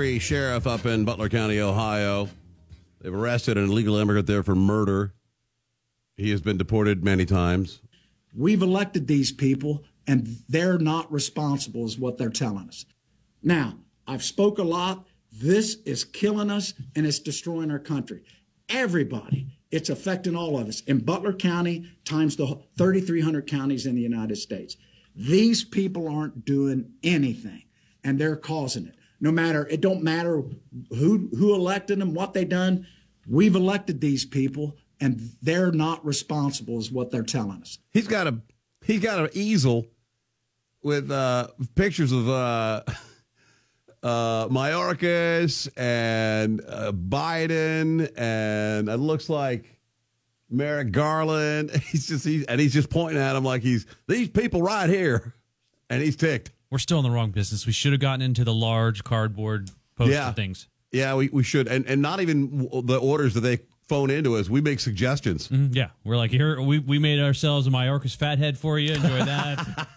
angry sheriff up in Butler County, Ohio. They've arrested an illegal immigrant there for murder. He has been deported many times. We've elected these people, and they're not responsible, is what they're telling us. Now, I've spoke a lot. This is killing us, and it's destroying our country. Everybody, it's affecting all of us. In Butler County, times the thirty-three hundred counties in the United States. These people aren't doing anything, and they're causing it. No matter, it don't matter who who elected them, what they done. We've elected these people, and they're not responsible, is what they're telling us. He's got a he's got an easel with uh, pictures of uh, uh, Mayorkas and uh, Biden, and it looks like Merrick Garland. He's just he's, and he's just pointing at him like he's these people right here, and he's ticked. We're still in the wrong business. We should have gotten into the large cardboard poster yeah. things. Yeah, we, we should, and and not even the orders that they phone into us. We make suggestions. Mm-hmm. Yeah, we're like, here we we made ourselves a Mayorkas fathead for you. Enjoy that.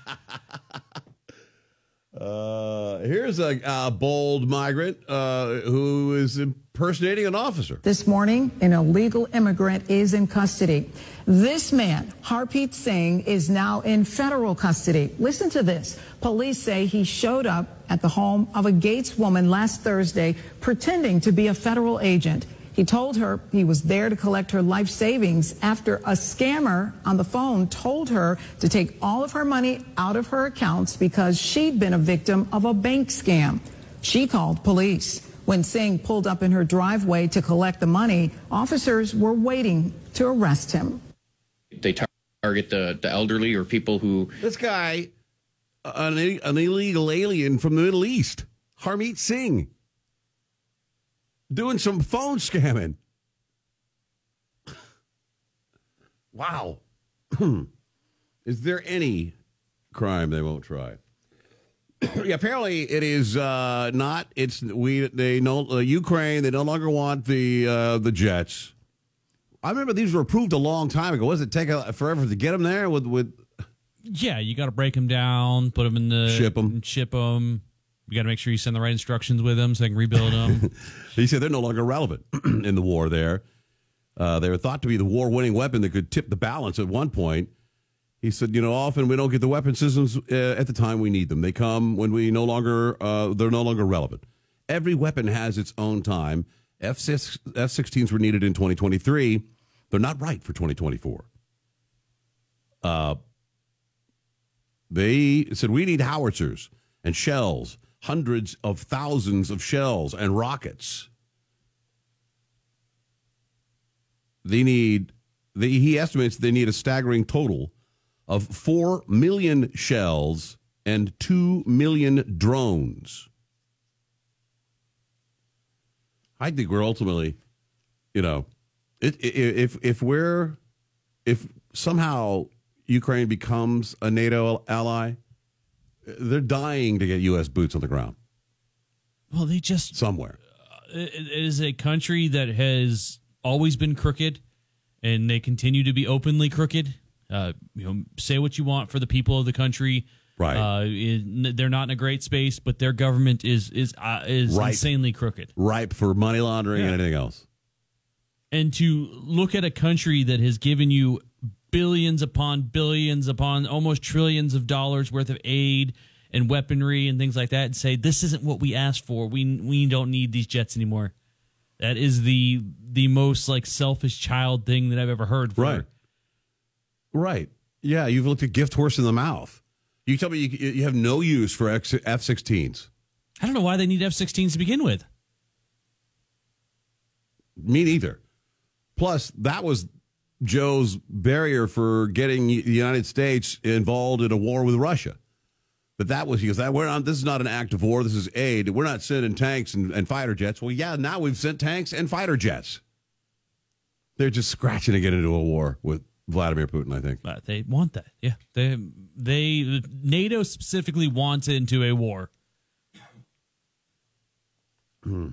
uh, here's a, a bold migrant uh, who is impersonating an officer. This morning, an illegal immigrant is in custody. This man, Harpreet Singh, is now in federal custody. Listen to this. Police say he showed up at the home of a Gates woman last Thursday pretending to be a federal agent. He told her he was there to collect her life savings after a scammer on the phone told her to take all of her money out of her accounts because she'd been a victim of a bank scam. She called police. When Singh pulled up in her driveway to collect the money, officers were waiting to arrest him. They tar- target the, the elderly or people who... This guy, an, an illegal alien from the Middle East, Harmeet Singh, doing some phone scamming. Wow. Is there any crime they won't try? Yeah, apparently it is uh, not. It's we. They know uh, Ukraine. They no longer want the uh, the jets. I remember these were approved a long time ago. Was it take a, forever to get them there? With with yeah, you got to break them down, put them in the ship them, ship them. You got to make sure you send the right instructions with them so they can rebuild them. He said they're no longer relevant in the war. There, uh, they were thought to be the war-winning weapon that could tip the balance at one point. He said, you know, often we don't get the weapon systems uh, at the time we need them. They come when we no longer, uh, they're no longer relevant. Every weapon has its own time. F sixteens were needed in twenty twenty-three. They're not right for twenty twenty-four. Uh, they said we need howitzers and shells, hundreds of thousands of shells and rockets. They need, they, he estimates they need a staggering total of four million shells and two million drones. I think we're ultimately, you know, it, it, if if we're, if somehow Ukraine becomes a NATO ally, they're dying to get U S boots on the ground. Well, they just... Somewhere. Uh, it is a country that has always been crooked, and they continue to be openly crooked. Uh, you know, say what you want for the people of the country. Right. Uh, it, they're not in a great space, but their government is is uh, is Ripe. insanely crooked. Ripe for money laundering Yeah. and anything else. And to look at a country that has given you billions upon billions upon almost trillions of dollars worth of aid and weaponry and things like that and say, this isn't what we asked for. We we don't need these jets anymore. That is the the most like selfish child thing that I've ever heard. For. Right. Right. Yeah, you've looked a gift horse in the mouth. You tell me you, you have no use for F sixteens. I don't know why they need F sixteens to begin with. Me neither. Plus, that was Joe's barrier for getting the United States involved in a war with Russia. But that was, he goes, that we're not, this is not an act of war. This is aid. We're not sending tanks and, and fighter jets. Well, yeah, now we've sent tanks and fighter jets. They're just scratching to get into a war with Vladimir Putin, I think. But they want that. Yeah. They, they, NATO specifically wants into a war. Hmm.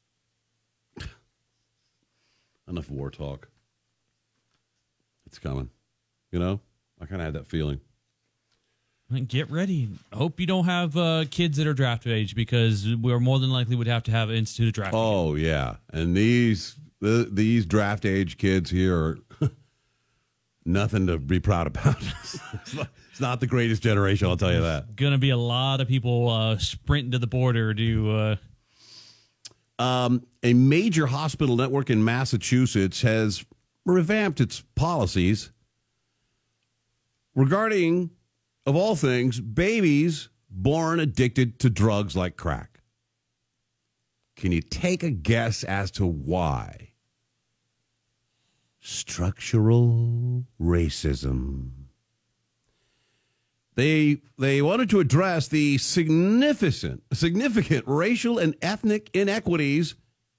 Enough war talk. It's coming. You know, I kind of had that feeling. Get ready. Hope you don't have uh, kids that are draft age, because we're more than likely would have to have an institute of draft. Oh, yeah. And these the, these draft age kids here are nothing to be proud about. It's not the greatest generation, I'll tell you that. Going to be a lot of people uh, sprinting to the border to... Uh... Um, a major hospital network in Massachusetts has revamped its policies regarding, of all things, babies born addicted to drugs like crack. Can you take a guess as to why? Structural racism. They they wanted to address the significant significant racial and ethnic inequities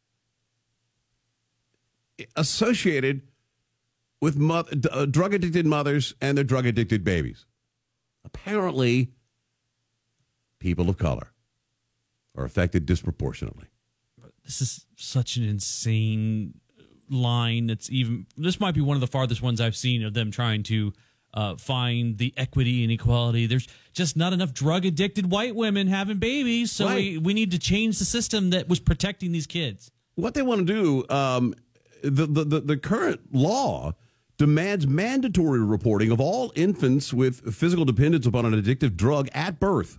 associated with mo- uh, drug-addicted mothers and their drug-addicted babies. Apparently, people of color are affected disproportionately. This is such an insane line. It's even, this might be one of the farthest ones I've seen of them trying to uh, find the equity and equality. There's just not enough drug-addicted white women having babies, so Right. we, we need to change the system that was protecting these kids. What they want to do, um, the, the, the, the current law demands mandatory reporting of all infants with physical dependence upon an addictive drug at birth.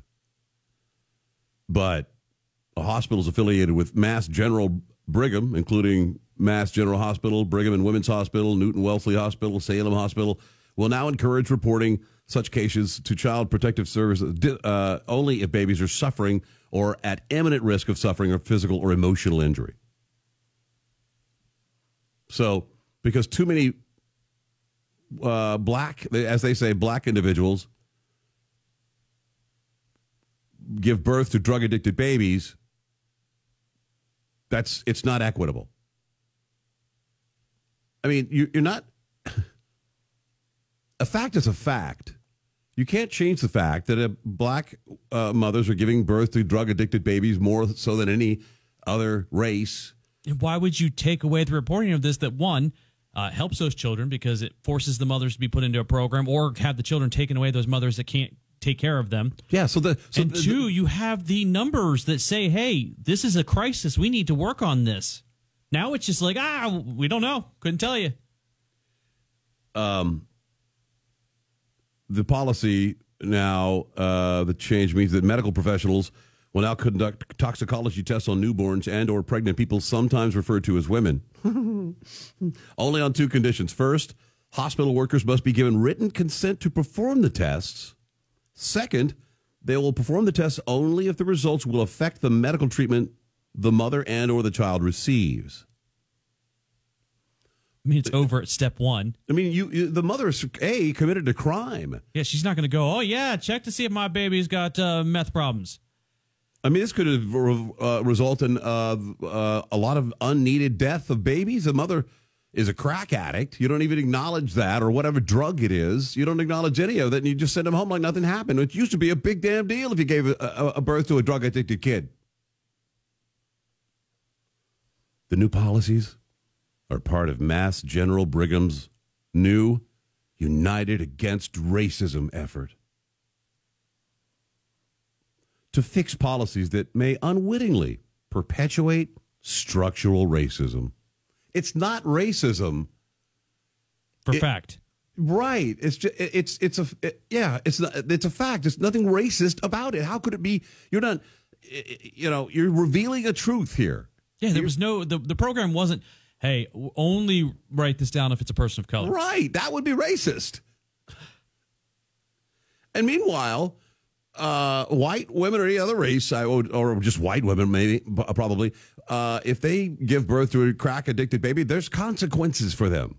But hospitals affiliated with Mass General Brigham, including Mass General Hospital, Brigham and Women's Hospital, Newton Wellesley Hospital, Salem Hospital, will now encourage reporting such cases to Child Protective Services uh, only if babies are suffering or at imminent risk of suffering a physical or emotional injury. So, because too many uh, black, as they say, black individuals give birth to drug-addicted babies, that's it's not equitable. I mean, you, you're not... A fact is a fact. You can't change the fact that uh, black uh, mothers are giving birth to drug-addicted babies more so than any other race. And why would you take away the reporting of this that, one, uh, helps those children because it forces the mothers to be put into a program, or have the children taken away, those mothers that can't take care of them? Yeah, so the... So and the, two, you have the numbers that say, hey, this is a crisis. We need to work on this. Now it's just like, ah, we don't know. Couldn't tell you. Um, the policy now, uh, the change means that medical professionals will now conduct toxicology tests on newborns and or pregnant people, sometimes referred to as women. Only on two conditions. First, hospital workers must be given written consent to perform the tests. Second, they will perform the tests only if the results will affect the medical treatment the mother and or the child receives. I mean, it's over at step one. I mean, you, you the mother is, A, committed a crime. Yeah, she's not going to go, oh, yeah, check to see if my baby's got uh, meth problems. I mean, this could have uh, resulted in uh, uh, a lot of unneeded death of babies. The mother is a crack addict. You don't even acknowledge that, or whatever drug it is. You don't acknowledge any of that, and you just send them home like nothing happened. It used to be a big damn deal if you gave a, a, a birth to a drug-addicted kid. The new policies are part of Mass General Brigham's new United Against Racism effort to fix policies that may unwittingly perpetuate structural racism. It's not racism. For it, fact. Right. It's just, it's it's a it, yeah, it's not, it's a fact. There's nothing racist about it. How could it be? You're not you know, you're revealing a truth here. Yeah, there was no the, the program wasn't, hey, only write this down if it's a person of color. Right. That would be racist. And meanwhile, uh, white women or any other race, I would, or just white women, maybe, probably, uh, if they give birth to a crack addicted baby, there's consequences for them.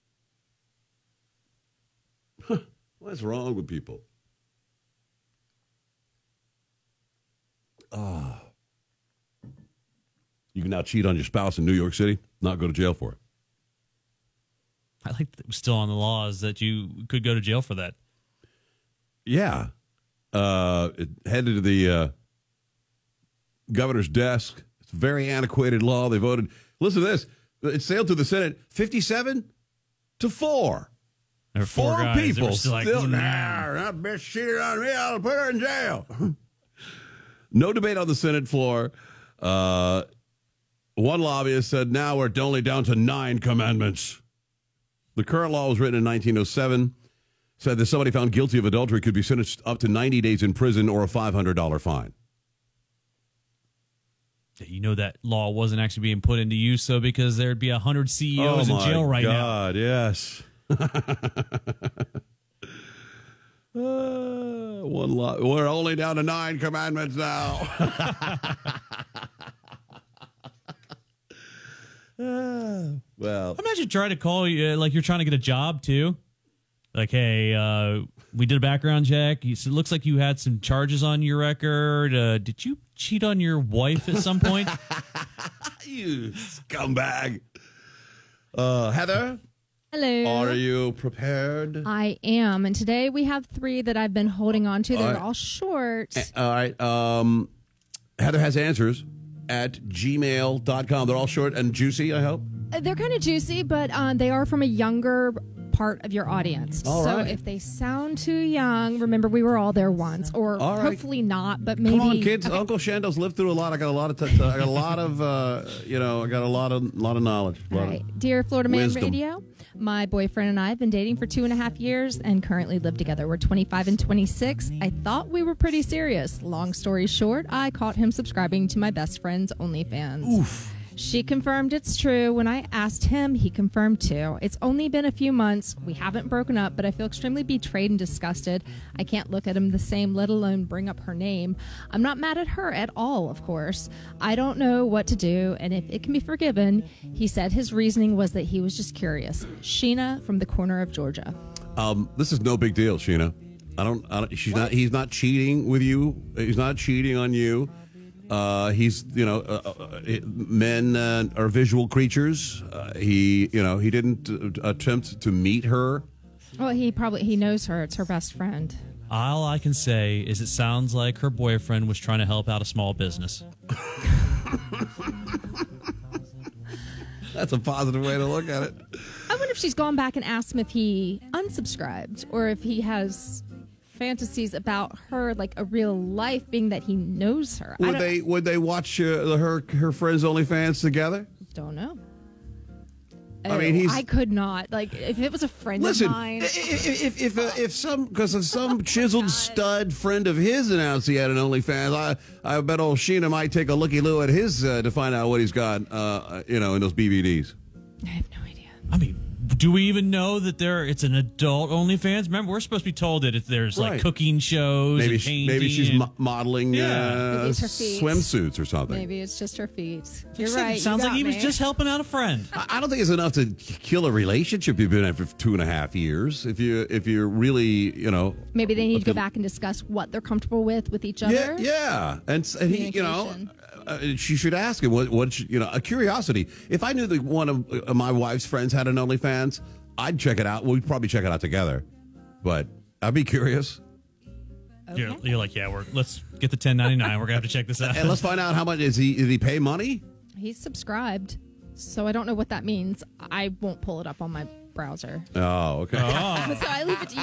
Huh. What's wrong with people? Ah. You can now cheat on your spouse in New York City, not go to jail for it. I like that it was still on the laws that you could go to jail for that. Yeah. Uh, it headed to the uh, governor's desk. It's a very antiquated law. They voted. Listen to this. It sailed through the Senate fifty-seven to four. There are four, Four guys that people were still like, still "Mm." there. That bitch cheated on me. I'll put her in jail. No debate on the Senate floor. Uh, one lobbyist said now we're only down to nine commandments. The current law was written in nineteen oh seven. Said that somebody found guilty of adultery could be sentenced up to ninety days in prison or a five hundred dollars fine. You know that law wasn't actually being put into use, though, because there'd be one hundred C E Os oh in jail right God, now. God, yes. Uh, one lot. We're only down to nine commandments now. uh, well, Imagine trying to call you uh, like you're trying to get a job too. Like, hey, uh, we did a background check. It looks like you had some charges on your record. Uh, did you cheat on your wife at some point? You scumbag. Uh, Heather? Hello. Are you prepared? I am. And today we have three that I've been holding on to. They're All right. all short. All right. Um, Heather has answers at gmail dot com. They're all short and juicy, I hope. Uh, They're kind of juicy, but uh, they are from a younger part of your audience. All so right. if they sound too young, remember we were all there once, or All right. hopefully not, but maybe. Come on, kids. Uncle Shando's lived through a lot. I got a lot of, t- I got a lot of, uh, you know, I got a lot of, lot of knowledge. A lot All of right. Dear Florida Man wisdom. Radio, my boyfriend and I have been dating for two and a half years and currently live together. We're twenty-five and twenty-six. I thought we were pretty serious. Long story short, I caught him subscribing to my best friend's OnlyFans. Oof. She confirmed it's true. When I asked him, he confirmed too. It's only been a few months. We haven't broken up, but I feel extremely betrayed and disgusted. I can't look at him the same, let alone bring up her name. I'm not mad at her at all, of course. I don't know what to do, and if it can be forgiven. He said his reasoning was that he was just curious. Sheena from the corner of Georgia. Um, this is no big deal, Sheena. I don't, I don't she's not, he's not cheating with you. He's not cheating on you. Uh, he's, you know, uh, uh, men uh, are visual creatures. Uh, he, you know, he didn't uh, attempt to meet her. Well, he probably, he knows her. It's her best friend. All I can say is it sounds like her boyfriend was trying to help out a small business. That's a positive way to look at it. I wonder if she's gone back and asked him if he unsubscribed or if he has fantasies about her, like a real life, being that he knows her. I Would don't- they would they watch uh, her her friends' OnlyFans together? Don't know. I mean, Oh, he's- I could not. Like, if it was a friend Listen, of mine. if if if, uh, if some because if some chiseled stud friend of his announced he had an OnlyFans, I I bet old Sheena might take a looky loo at his uh, to find out what he's got, uh, you know, in those B V Ds. I have no idea. I mean, do we even know that there it's an adult OnlyFans? Remember, we're supposed to be told that if there's like Right. cooking shows, Maybe and she, maybe painting she's and- mo- modeling Yeah. uh, Maybe it's her feet. swimsuits or something. Maybe it's just her feet. He You're said right. It sounds you like got he was me. just helping out a friend. I I don't think it's enough to kill a relationship you've been in for two and a half years. If you if you're really, you know, Maybe they need to go if you- back and discuss what they're comfortable with with each other. Yeah, yeah, and, s- and he, you know, uh, she should ask him what, what, she- you know, a curiosity. If I knew that one of uh, my wife's friends had an OnlyFans, I'd check it out. We'd probably check it out together, but I'd be curious. You're, you're like, yeah, we're let's get the ten ninety-nine. We're gonna have to check this out. And let's find out how much is he? Did he pay money? He's subscribed, so I don't know what that means. I won't pull it up on my browser. Oh, okay. So I leave it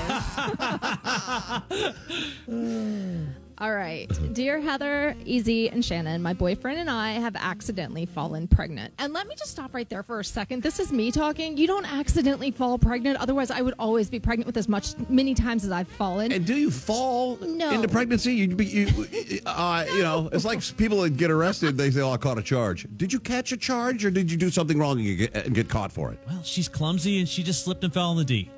to you guys. All right. Dear Heather, Easy, and Shannon, my boyfriend and I have accidentally fallen pregnant. And let me just stop right there for a second. This is me talking. You don't accidentally fall pregnant. Otherwise, I would always be pregnant with as much, many times as I've fallen. And do you fall No. into pregnancy? You, you, uh, you know, it's like people that get arrested. They say, "Oh, I caught a charge." Did you catch a charge, or did you do something wrong and get, and get caught for it? Well, she's clumsy and she just slipped and fell in the D.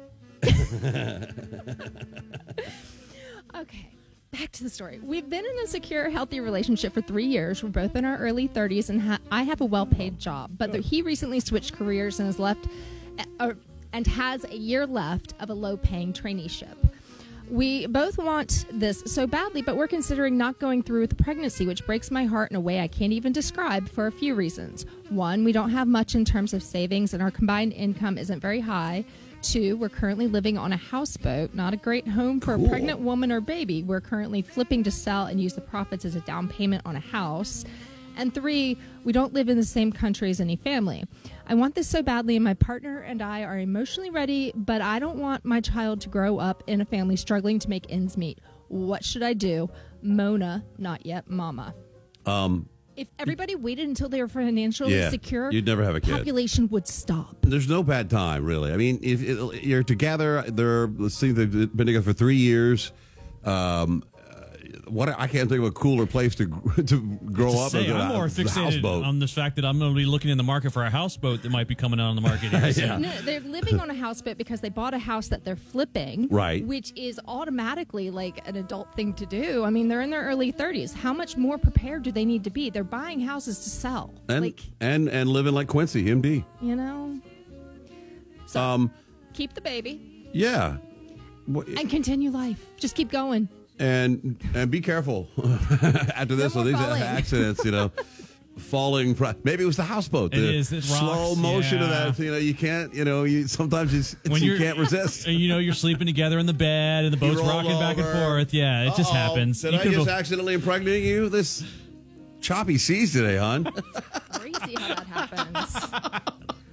Okay. Back to the story. We've been in a secure, healthy relationship for three years. We're both in our early thirties, and ha- I have a well-paid job. But the, he recently switched careers and has left, uh, and has a year left of a low-paying traineeship. We both want this so badly, but we're considering not going through with the pregnancy, which breaks my heart in a way I can't even describe for a few reasons. One, we don't have much in terms of savings, and our combined income isn't very high. Two, we're currently living on a houseboat, not a great home for Cool. a pregnant woman or baby. We're currently flipping to sell and use the profits as a down payment on a house. And three, we don't live in the same country as any family. I want this so badly, and my partner and I are emotionally ready, but I don't want my child to grow up in a family struggling to make ends meet. What should I do? Mona, not yet mama. Um, If everybody waited until they were financially Yeah, secure, you'd never have a kid. population would stop. There's no bad time, really. I mean, if it, you're together, they're, let's see, they've been together for three years. Um, what I can't think of a cooler place to to grow To up say, than I'm a more fixated houseboat. on this fact that I'm going to be looking in the market for a houseboat that might be coming out on the market here soon. No, they're living on a houseboat because they bought a house that they're flipping, Right. Which is automatically like an adult thing to do. I mean, they're in their early thirties. How much more prepared do they need to be? They're buying houses to sell, and, like and and living like Quincy, M D. you know. So Um, keep the baby yeah. What- and continue life. Just keep going. And and be careful after this. No So more these falling. accidents, you know, falling. pro- Maybe it was the houseboat. It the is, it slow rocks, motion of yeah. that. You know, you can't. You know, you sometimes you, When you you're, can't resist. And you know you're sleeping together in the bed and the boat's roll rocking back and over. forth. Yeah, it just Uh-oh. happens. Did You I could've- just accidentally impregnate you? This choppy seas today, hon. Crazy how that happens.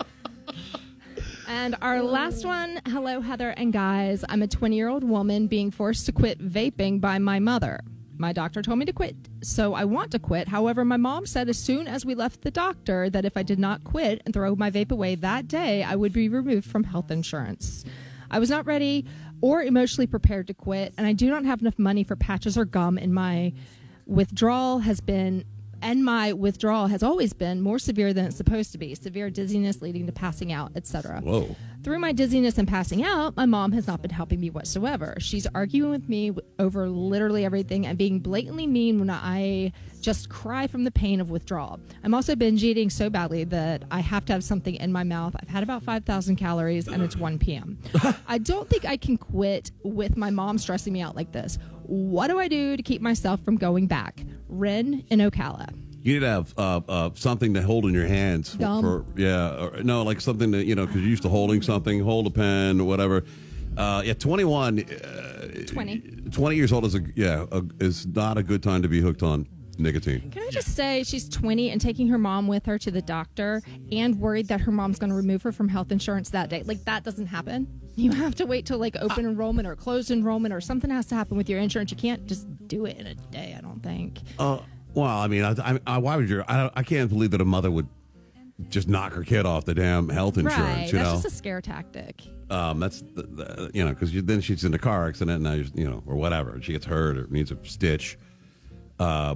And our last one, hello, Heather and guys. I'm a twenty-year-old woman being forced to quit vaping by my mother. My doctor told me to quit, so I want to quit. However, my mom said as soon as we left the doctor that if I did not quit and throw my vape away that day, I would be removed from health insurance. I was not ready or emotionally prepared to quit, and I do not have enough money for patches or gum, and my withdrawal has been and my withdrawal has always been more severe than it's supposed to be. Severe dizziness leading to passing out, et cetera. Whoa. Through my dizziness and passing out, my mom has not been helping me whatsoever. She's arguing with me over literally everything and being blatantly mean when I just cry from the pain of withdrawal. I'm also binge eating so badly that I have to have something in my mouth. I've had about five thousand calories and it's one p.m. I don't think I can quit with my mom stressing me out like this. What do I do to keep myself from going back? Ren in Ocala. You need to have uh, uh, something to hold in your hands. For, Gum? for yeah, or, no, like something that, you know, because you're used to holding something, hold a pen or whatever. Uh, yeah, twenty-one, uh, twenty. twenty years old is a yeah a, is not a good time to be hooked on nicotine. Can I just say she's twenty and taking her mom with her to the doctor and worried that her mom's going to remove her from health insurance that day? Like, that doesn't happen. You have to wait till like open enrollment or closed enrollment or something has to happen with your insurance. You can't just do it in a day, I don't think. Uh, well, I mean, I, I, I, why would you? I, I can't believe that a mother would just knock her kid off the damn health insurance. Right. You That's know, just a scare tactic. um, that's the, the, you know, because then she's in a car accident, now you know, or whatever, she gets hurt or needs a stitch. Uh,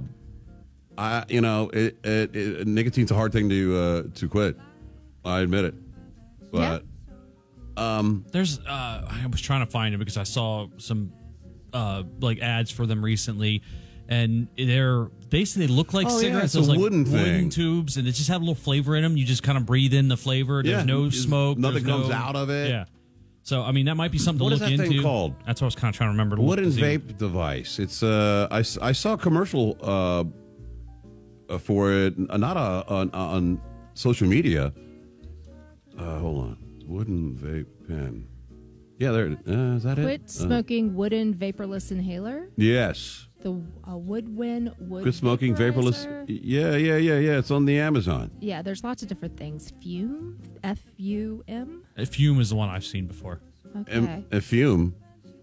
I, you know, it, it, it, nicotine's a hard thing to uh, to quit. I admit it, but um, There's, uh, I was trying to find it because I saw some, uh, like ads for them recently, and they're basically they look like Oh, yeah, cigarettes. it's a Those, like, wooden thing. tubes, and it just have a little flavor in them. You just kind of breathe in the flavor. There's Yeah, no it's- smoke. nothing there's comes no- out of it. Yeah. So I mean that might be something What to is look that thing into. called? That's what I was kind of trying to remember. To look wooden to see. vape device. It's uh, I, s- I saw a commercial uh, uh, for it, uh, not uh, on on social media. Uh, hold on, wooden vape pen. Yeah, there. Uh, is that Quit it? smoking wooden vaporless inhaler. Uh, yes. The uh, Woodwind wood. Quit smoking vaporless. vaporizer. Yeah, yeah, yeah, yeah. It's on the Amazon. Yeah, there's lots of different things. Fume, F U M. Uh, Fume is the one I've seen before. Okay. And, and fume.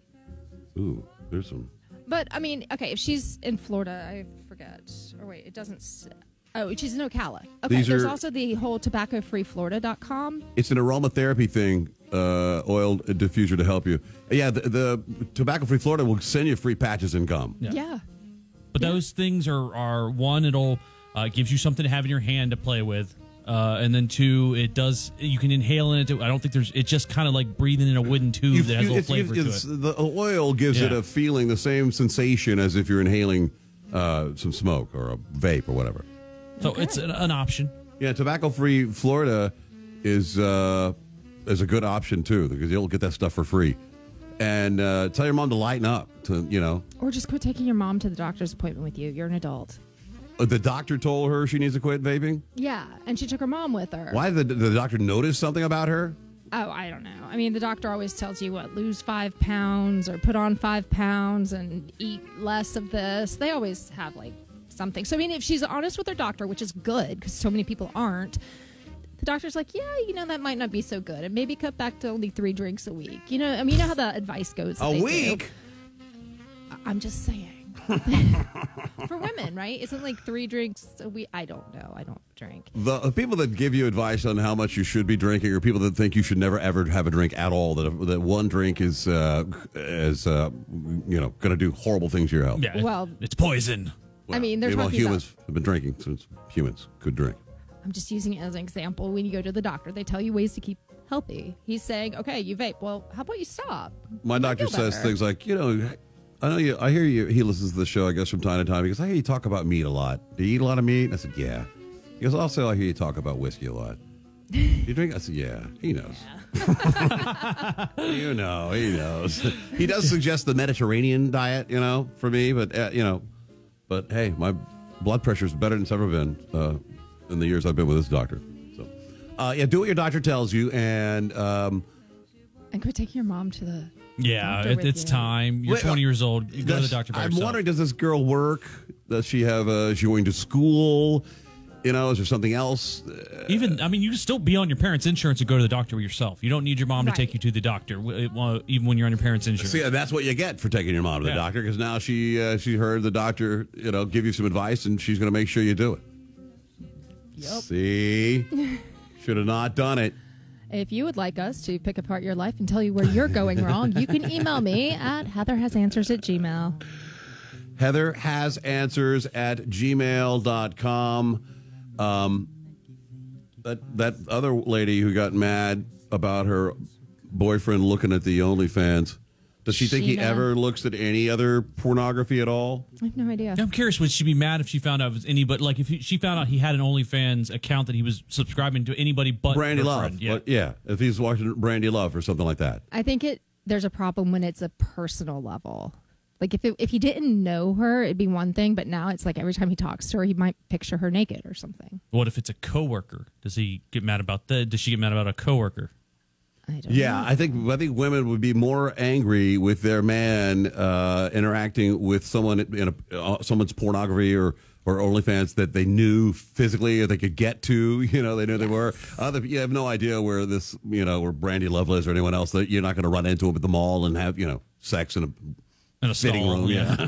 Ooh, there's some. But I mean, okay, if she's in Florida, I forget. Or wait, it doesn't. s- Oh, she's in Ocala. Okay, These there's are- also the whole tobacco free florida dot com. It's an aromatherapy thing, uh, oil diffuser to help you. Yeah, the, the tobacco-free Florida will send you free patches and gum. Yeah. But those things are, are one, it'll uh, gives you something to have in your hand to play with. Uh, and then two, it does, you can inhale in it. I don't think there's, it's just kind of like breathing in a wooden tube You- that has you- a little it's- flavor it's- to it. The oil gives it Yeah. a feeling, the same sensation as if you're inhaling uh, some smoke or a vape or whatever. So it's an, an option. Yeah, tobacco-free Florida is uh, is a good option too because you'll get that stuff for free. And uh, tell your mom to lighten up. To you know, Or just quit taking your mom to the doctor's appointment with you. You're an adult. Uh, the doctor told her she needs to quit vaping. Yeah, and she took her mom with her. Why did the, the doctor notice something about her? Oh, I don't know. I mean, the doctor always tells you what, lose five pounds or put on five pounds and eat less of this. They always have like something. So, I mean, if she's honest with her doctor, which is good because so many people aren't, The doctor's like, yeah, you know, that might not be so good. And maybe cut back to only three drinks a week. You know, I mean, you know how the advice goes. that A they do. week? I- I'm just saying. For women, right? Isn't like three drinks a week? I don't know. I don't drink. The uh, people that give you advice on how much you should be drinking are people that think you should never ever have a drink at all. That that one drink is uh, is uh, you know going to do horrible things to your health. Yeah, Well- it's poison. I mean, they're well, talking humans about. have been drinking since humans could drink. I'm just using it as an example. When you go to the doctor, they tell you ways to keep healthy. He's saying, okay, you vape. Well, how about you stop? My doctor feel says better. things like, you know, I know you. I hear you. He listens to the show, I guess, from time to time. He goes, I hear you talk about meat a lot. Do you eat a lot of meat? And I said, yeah. He goes, also, I hear you talk about whiskey a lot. Do you drink? I said, yeah. He knows. You know, he knows. He does suggest the Mediterranean diet, you know, for me, but uh, you know, but hey, my blood pressure is better than it's ever been uh, in the years I've been with this doctor. So, uh, yeah, do what your doctor tells you, and um, And could take your mom to the. Yeah, doctor it, with it's you. time. You're Wait, twenty years old. You go to the does- doctor by I'm yourself. wondering, does this girl work? Does she have? A, is she going to school? You know, is there something else? Even, I mean, you can still be on your parents' insurance and go to the doctor yourself. You don't need your mom Right. to take you to the doctor, w- well, even when you're on your parents' insurance. See, that's what you get for taking your mom to the Yeah. doctor, because now she uh, she heard the doctor, you know, give you some advice, and she's going to make sure you do it. Yep. See, should have not done it. If you would like us to pick apart your life and tell you where you're going wrong, you can email me at heatherhasanswers at gmail. Heather has answers at gmail dot com. Um, that that other lady who got mad about her boyfriend looking at the OnlyFans. Does she think he Sheena. ever looks at any other pornography at all? I have no idea. I'm curious, would she be mad if she found out it was anybody, like if he, she found out he had an OnlyFans account that he was subscribing to anybody but Brandy her Love. friend? Yeah. But, yeah, if he's watching Brandy Love or something like that. I think it. There's a problem when it's a personal level. Like if it, if he didn't know her, it'd be one thing. But now it's like every time he talks to her, he might picture her naked or something. What if it's a coworker? Does he get mad about that? Does she get mad about a coworker? I don't Yeah, know. I think I think women would be more angry with their man uh, interacting with someone in a, uh, someone's pornography or or OnlyFans that they knew physically or they could get to. You know, they knew they were. Other you have no idea where this, you know, where Brandy Love is or anyone else. That you're not going to run into them at the mall and have, you know, sex in a, In a fitting stall, room. yeah.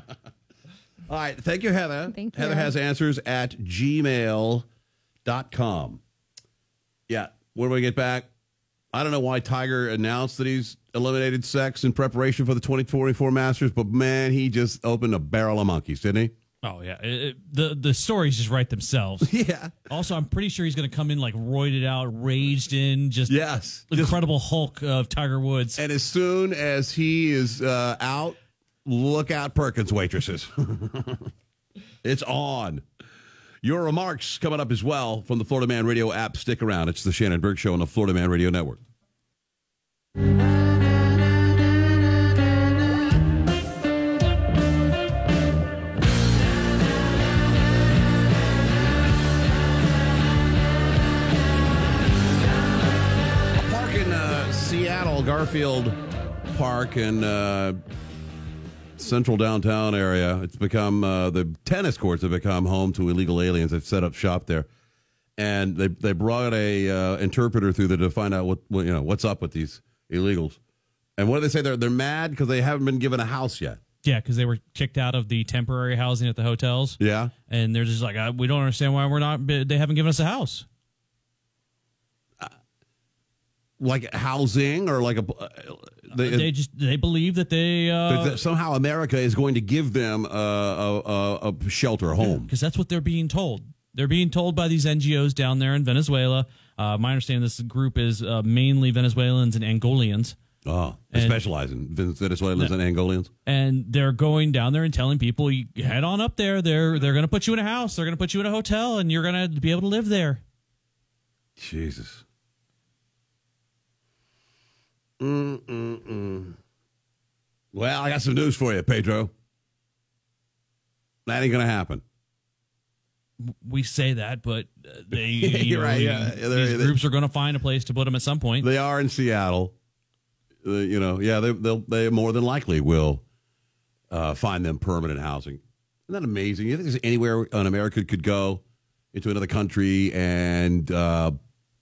All right, thank you, Heather. Thank Heather you. has answers at gmail dot com. Yeah, when we get back, I don't know why Tiger announced that he's eliminated sex in preparation for the twenty twenty-four Masters, but man, he just opened a barrel of monkeys, didn't he? Oh yeah, It- it- the the stories just write themselves. Yeah. Also, I'm pretty sure he's going to come in like roided out, raged in, just Yes. incredible Hulk of Tiger Woods. And as soon as he is uh, out, look out, Perkins waitresses. It's on. Your remarks coming up as well from the Florida Man Radio app. Stick around. It's the Shannon Berg Show on the Florida Man Radio Network. A park in uh, Seattle, Garfield Park in uh, central downtown area. It's become uh, the tennis courts have become home to illegal aliens. They've set up shop there, and they they brought a uh, interpreter through there to find out what, what you know what's up with these illegals. And what do they say? They're they're mad because they haven't been given a house yet. Yeah, because they were kicked out of the temporary housing at the hotels. Yeah, and they're just like, uh, we don't understand why we're not. They haven't given us a house. Like housing or like a. Uh, They, they just they believe that they uh, that somehow America is going to give them a, a, a, a shelter, a home. because that's what they're being told. They're being told by these N G Os down there in Venezuela. Uh, my understanding, this group is uh, mainly Venezuelans and Angolians. Oh, they And- specialize in Venezuelans and Angolians. And they're going down there and telling people, you head on up there. They're they're going to put you in a house. They're going to put you in a hotel, and you're going to be able to live there. Jesus. Mm-mm-mm. Well, I got some news for you, Pedro. That ain't going to happen. We say that, but uh, they you You're know, right, yeah. these They're- they- groups are going to find a place to put them at some point. They are in Seattle. Uh, you know, yeah, they they'll, they more than likely will uh, find them permanent housing. Isn't that amazing? You think there's anywhere an American could go into another country and uh,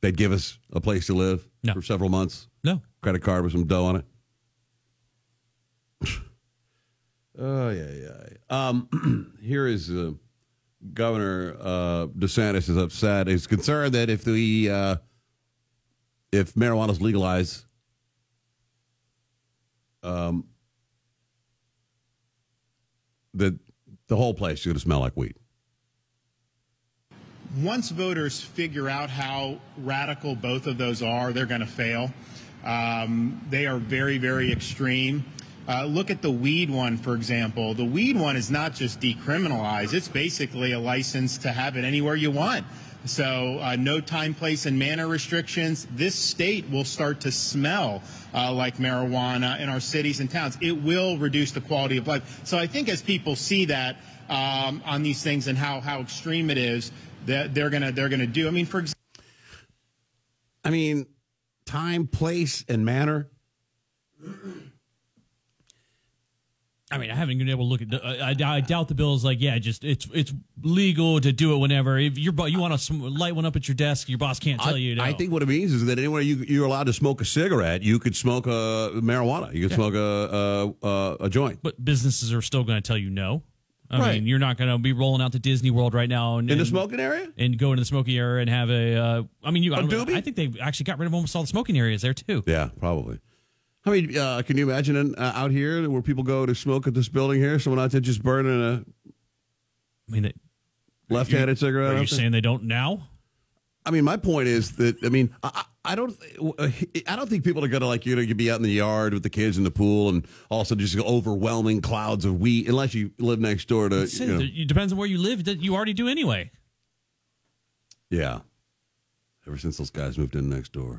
they'd give us a place to live No. for several months? No. Credit card with some dough on it? Oh, yeah, yeah. Um, here is uh, Governor uh, DeSantis is upset. He's concerned that if the uh, if marijuana is legalized, um, that the whole place is going to smell like weed. Once voters figure out how radical both of those are, they're going to fail. Um, they are very, very extreme. Uh, look at the weed one, for example. The weed one is not just decriminalized. It's basically a license to have it anywhere you want. So uh, no time, place, and manner restrictions. This state will start to smell uh, like marijuana in our cities and towns. It will reduce the quality of life. So I think as people see that um, on these things and how, how extreme it is, that they're gonna they're gonna do. I mean, for example, I mean, time, place, and manner. I mean, I haven't been able to look at. The, I, I doubt the bill is like, yeah, just it's it's legal to do it whenever. If you're you want to light one up at your desk, your boss can't tell I, you. No. I think what it means is that anywhere you you're allowed to smoke a cigarette, you could smoke a marijuana. You could Yeah. smoke a a, a a joint. But businesses are still going to tell you no. I Right. mean, you're not going to be rolling out to Disney World right now and, In the and- smoking area? and go into the smoking area and have a. Uh, I mean, you. A I, don't- doobie? I think they actually got rid of almost all the smoking areas there too. Yeah, probably. I mean, uh, can you imagine in, uh, out here where people go to smoke at this building here? Someone out there just burning a I mean, they, left-handed cigarette. Are out you there? saying they don't now? I mean, my point is that I mean, I, I don't, I don't think people are gonna like you know you be out in the yard with the kids in the pool and also just overwhelming clouds of weed unless you live next door to. It's- You know, It depends on where you live. That you already do anyway. yeah. Ever since those guys moved in next door.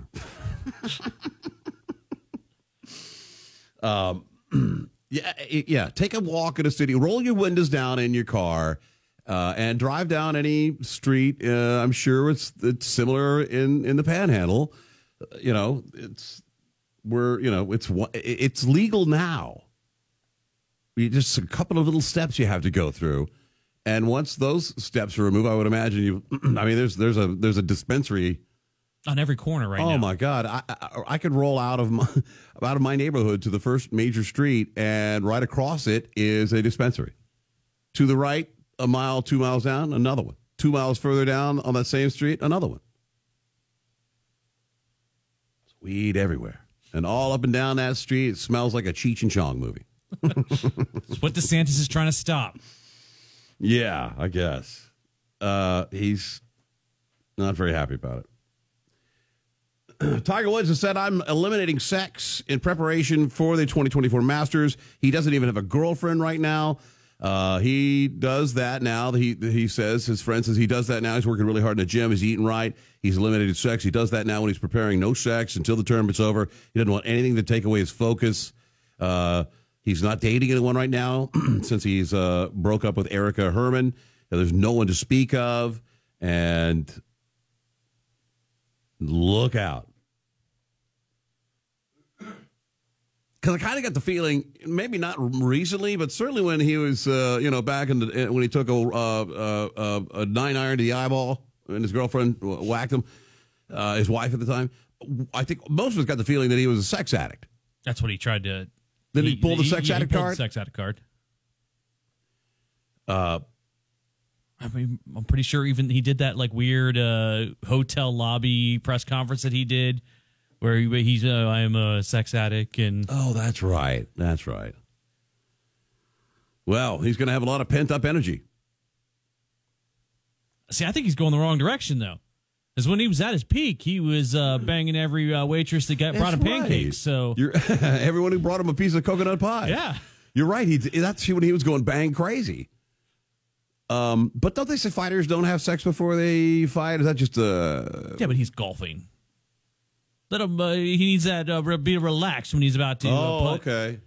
um, yeah, yeah. Take a walk in a city. Roll your windows down in your car, uh, and drive down any street. Uh, I'm sure it's it's similar in in the Panhandle. Uh, you know, it's we're you know it's it's legal now. You just a couple of little steps you have to go through. And once those steps are removed, I would imagine you. I mean, there's there's a there's a dispensary on every corner right oh now. Oh my God! I, I I could roll out of my out of my neighborhood to the first major street, and right across it is a dispensary. To the right, a mile, two miles down, another one. Two miles further down on that same street, another one. It's weed everywhere, and all up and down that street, it smells like a Cheech and Chong movie. It's what DeSantis is trying to stop. Yeah, I guess. Uh, he's not very happy about it. Tiger Woods has said, I'm eliminating sex in preparation for the twenty twenty-four Masters. He doesn't even have a girlfriend right now. Uh, he does that now. He he says, his friend says he does that now. He's working really hard in the gym. He's eating right. He's eliminated sex. He does that now when he's preparing. No sex until the tournament's over. He doesn't want anything to take away his focus. Uh, he's not dating anyone right now since he's uh, broke up with Erica Herman. There's no one to speak of. And look out. Because I kind of got the feeling, maybe not recently, but certainly when he was, uh, you know, back in the, when he took a, uh, uh, a nine iron to the eyeball and his girlfriend whacked him, uh, his wife at the time. I think most of us got the feeling that he was a sex addict. That's what he tried to. Did he, he pull the sex he, addict he pulled card? The sex addict card. Uh, I mean, I'm pretty sure even he did that like weird uh, hotel lobby press conference that he did. Where he, he's, uh, I am a sex addict, and oh, that's right, that's right. Well, he's going to have a lot of pent up energy. See, I think he's going the wrong direction though, because when he was at his peak, he was uh, banging every uh, waitress that got That's brought him right. pancakes. So You're, everyone who brought him a piece of coconut pie. Yeah, you're right. He that's when he was going bang crazy. Um, but don't they say fighters don't have sex before they fight? Is that just a? Yeah, but he's golfing. Let him. Uh, he needs that uh, be relaxed when he's about to. Oh, uh, put. okay.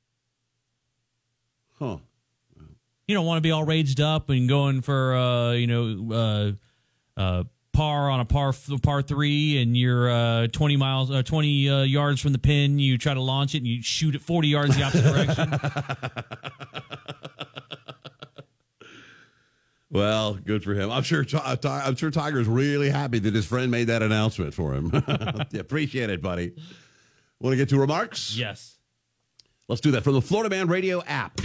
Huh. You don't want to be all raged up and going for uh, you know uh, uh, par on a par par three, and you're uh, twenty miles, uh, twenty uh, yards from the pin. You try to launch it, and you shoot it forty yards the opposite direction. Well, good for him. I'm sure. I'm sure Tiger's really happy that his friend made that announcement for him. Appreciate it, buddy. Want to get to remarks? Yes. Let's do that from the Florida Man Radio app.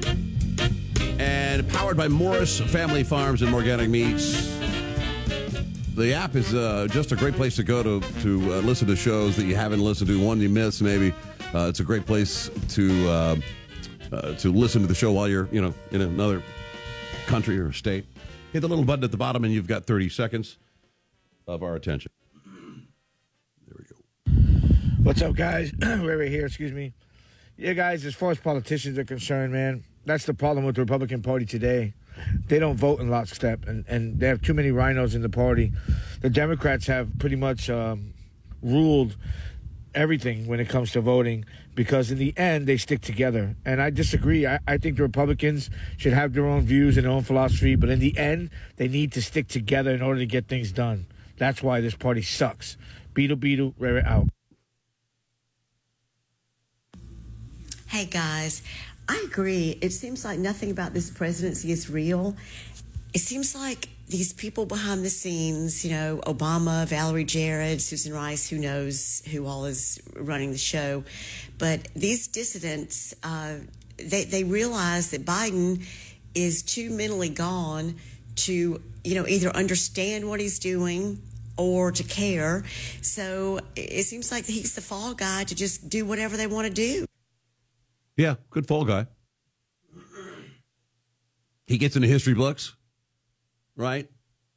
And powered by Morris Family Farms and Organic Meats. The app is uh, just a great place to go to to uh, listen to shows that you haven't listened to, one you missed maybe. Uh, it's a great place to uh, uh, to listen to the show while you're, you know, in another country or state. Hit the little button at the bottom and you've got thirty seconds of our attention. There we go. What's up, guys? We're right here, excuse me. Yeah, guys, as far as politicians are concerned, man, that's the problem with the Republican Party today. They don't vote in lockstep, and, and they have too many rhinos in the party. The Democrats have pretty much um, ruled everything when it comes to voting, because in the end, they stick together. And I disagree. I, I think the Republicans should have their own views and their own philosophy, but in the end, they need to stick together in order to get things done. That's why this party sucks. Beetle, beetle, rare out. Hey, guys, I agree. It seems like nothing about this presidency is real. It seems like these people behind the scenes, you know, Obama, Valerie Jarrett, Susan Rice, who knows who all is running the show. But these dissidents, uh, they, they realize that Biden is too mentally gone to, you know, either understand what he's doing or to care. So it seems like he's the fall guy to just do whatever they want to do. Yeah, good fall guy. He gets into history books, right?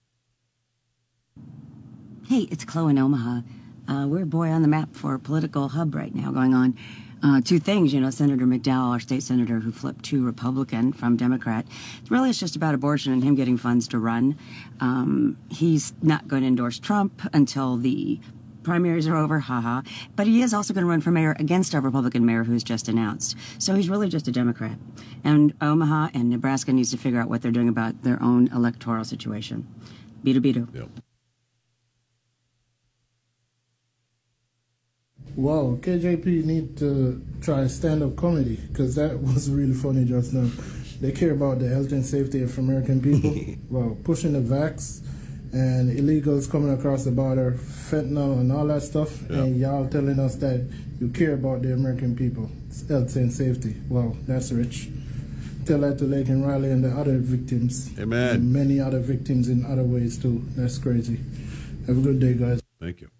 Hey, it's Chloe in Omaha. Uh, we're a boy on the map for a political hub right now going on. Uh, two things, you know, Senator McDowell, our state senator who flipped to Republican from Democrat. Really, it's just about abortion and him getting funds to run. Um, he's not going to endorse Trump until the primaries are over, haha. But he is also going to run for mayor against our Republican mayor who's just announced. So he's really just a Democrat. And Omaha and Nebraska needs to figure out what they're doing about their own electoral situation. Beetle, beetle. Yep. Wow, K J P need to try stand-up comedy, because that was really funny just now. They care about the health and safety of American people. Wow, pushing the vax and illegals coming across the border, fentanyl and all that stuff, yeah. And y'all telling us that you care about the American people, health and safety. Wow, that's rich. Tell that to Laken Riley and the other victims. Amen. And many other victims in other ways too. That's crazy. Have a good day, guys. Thank you.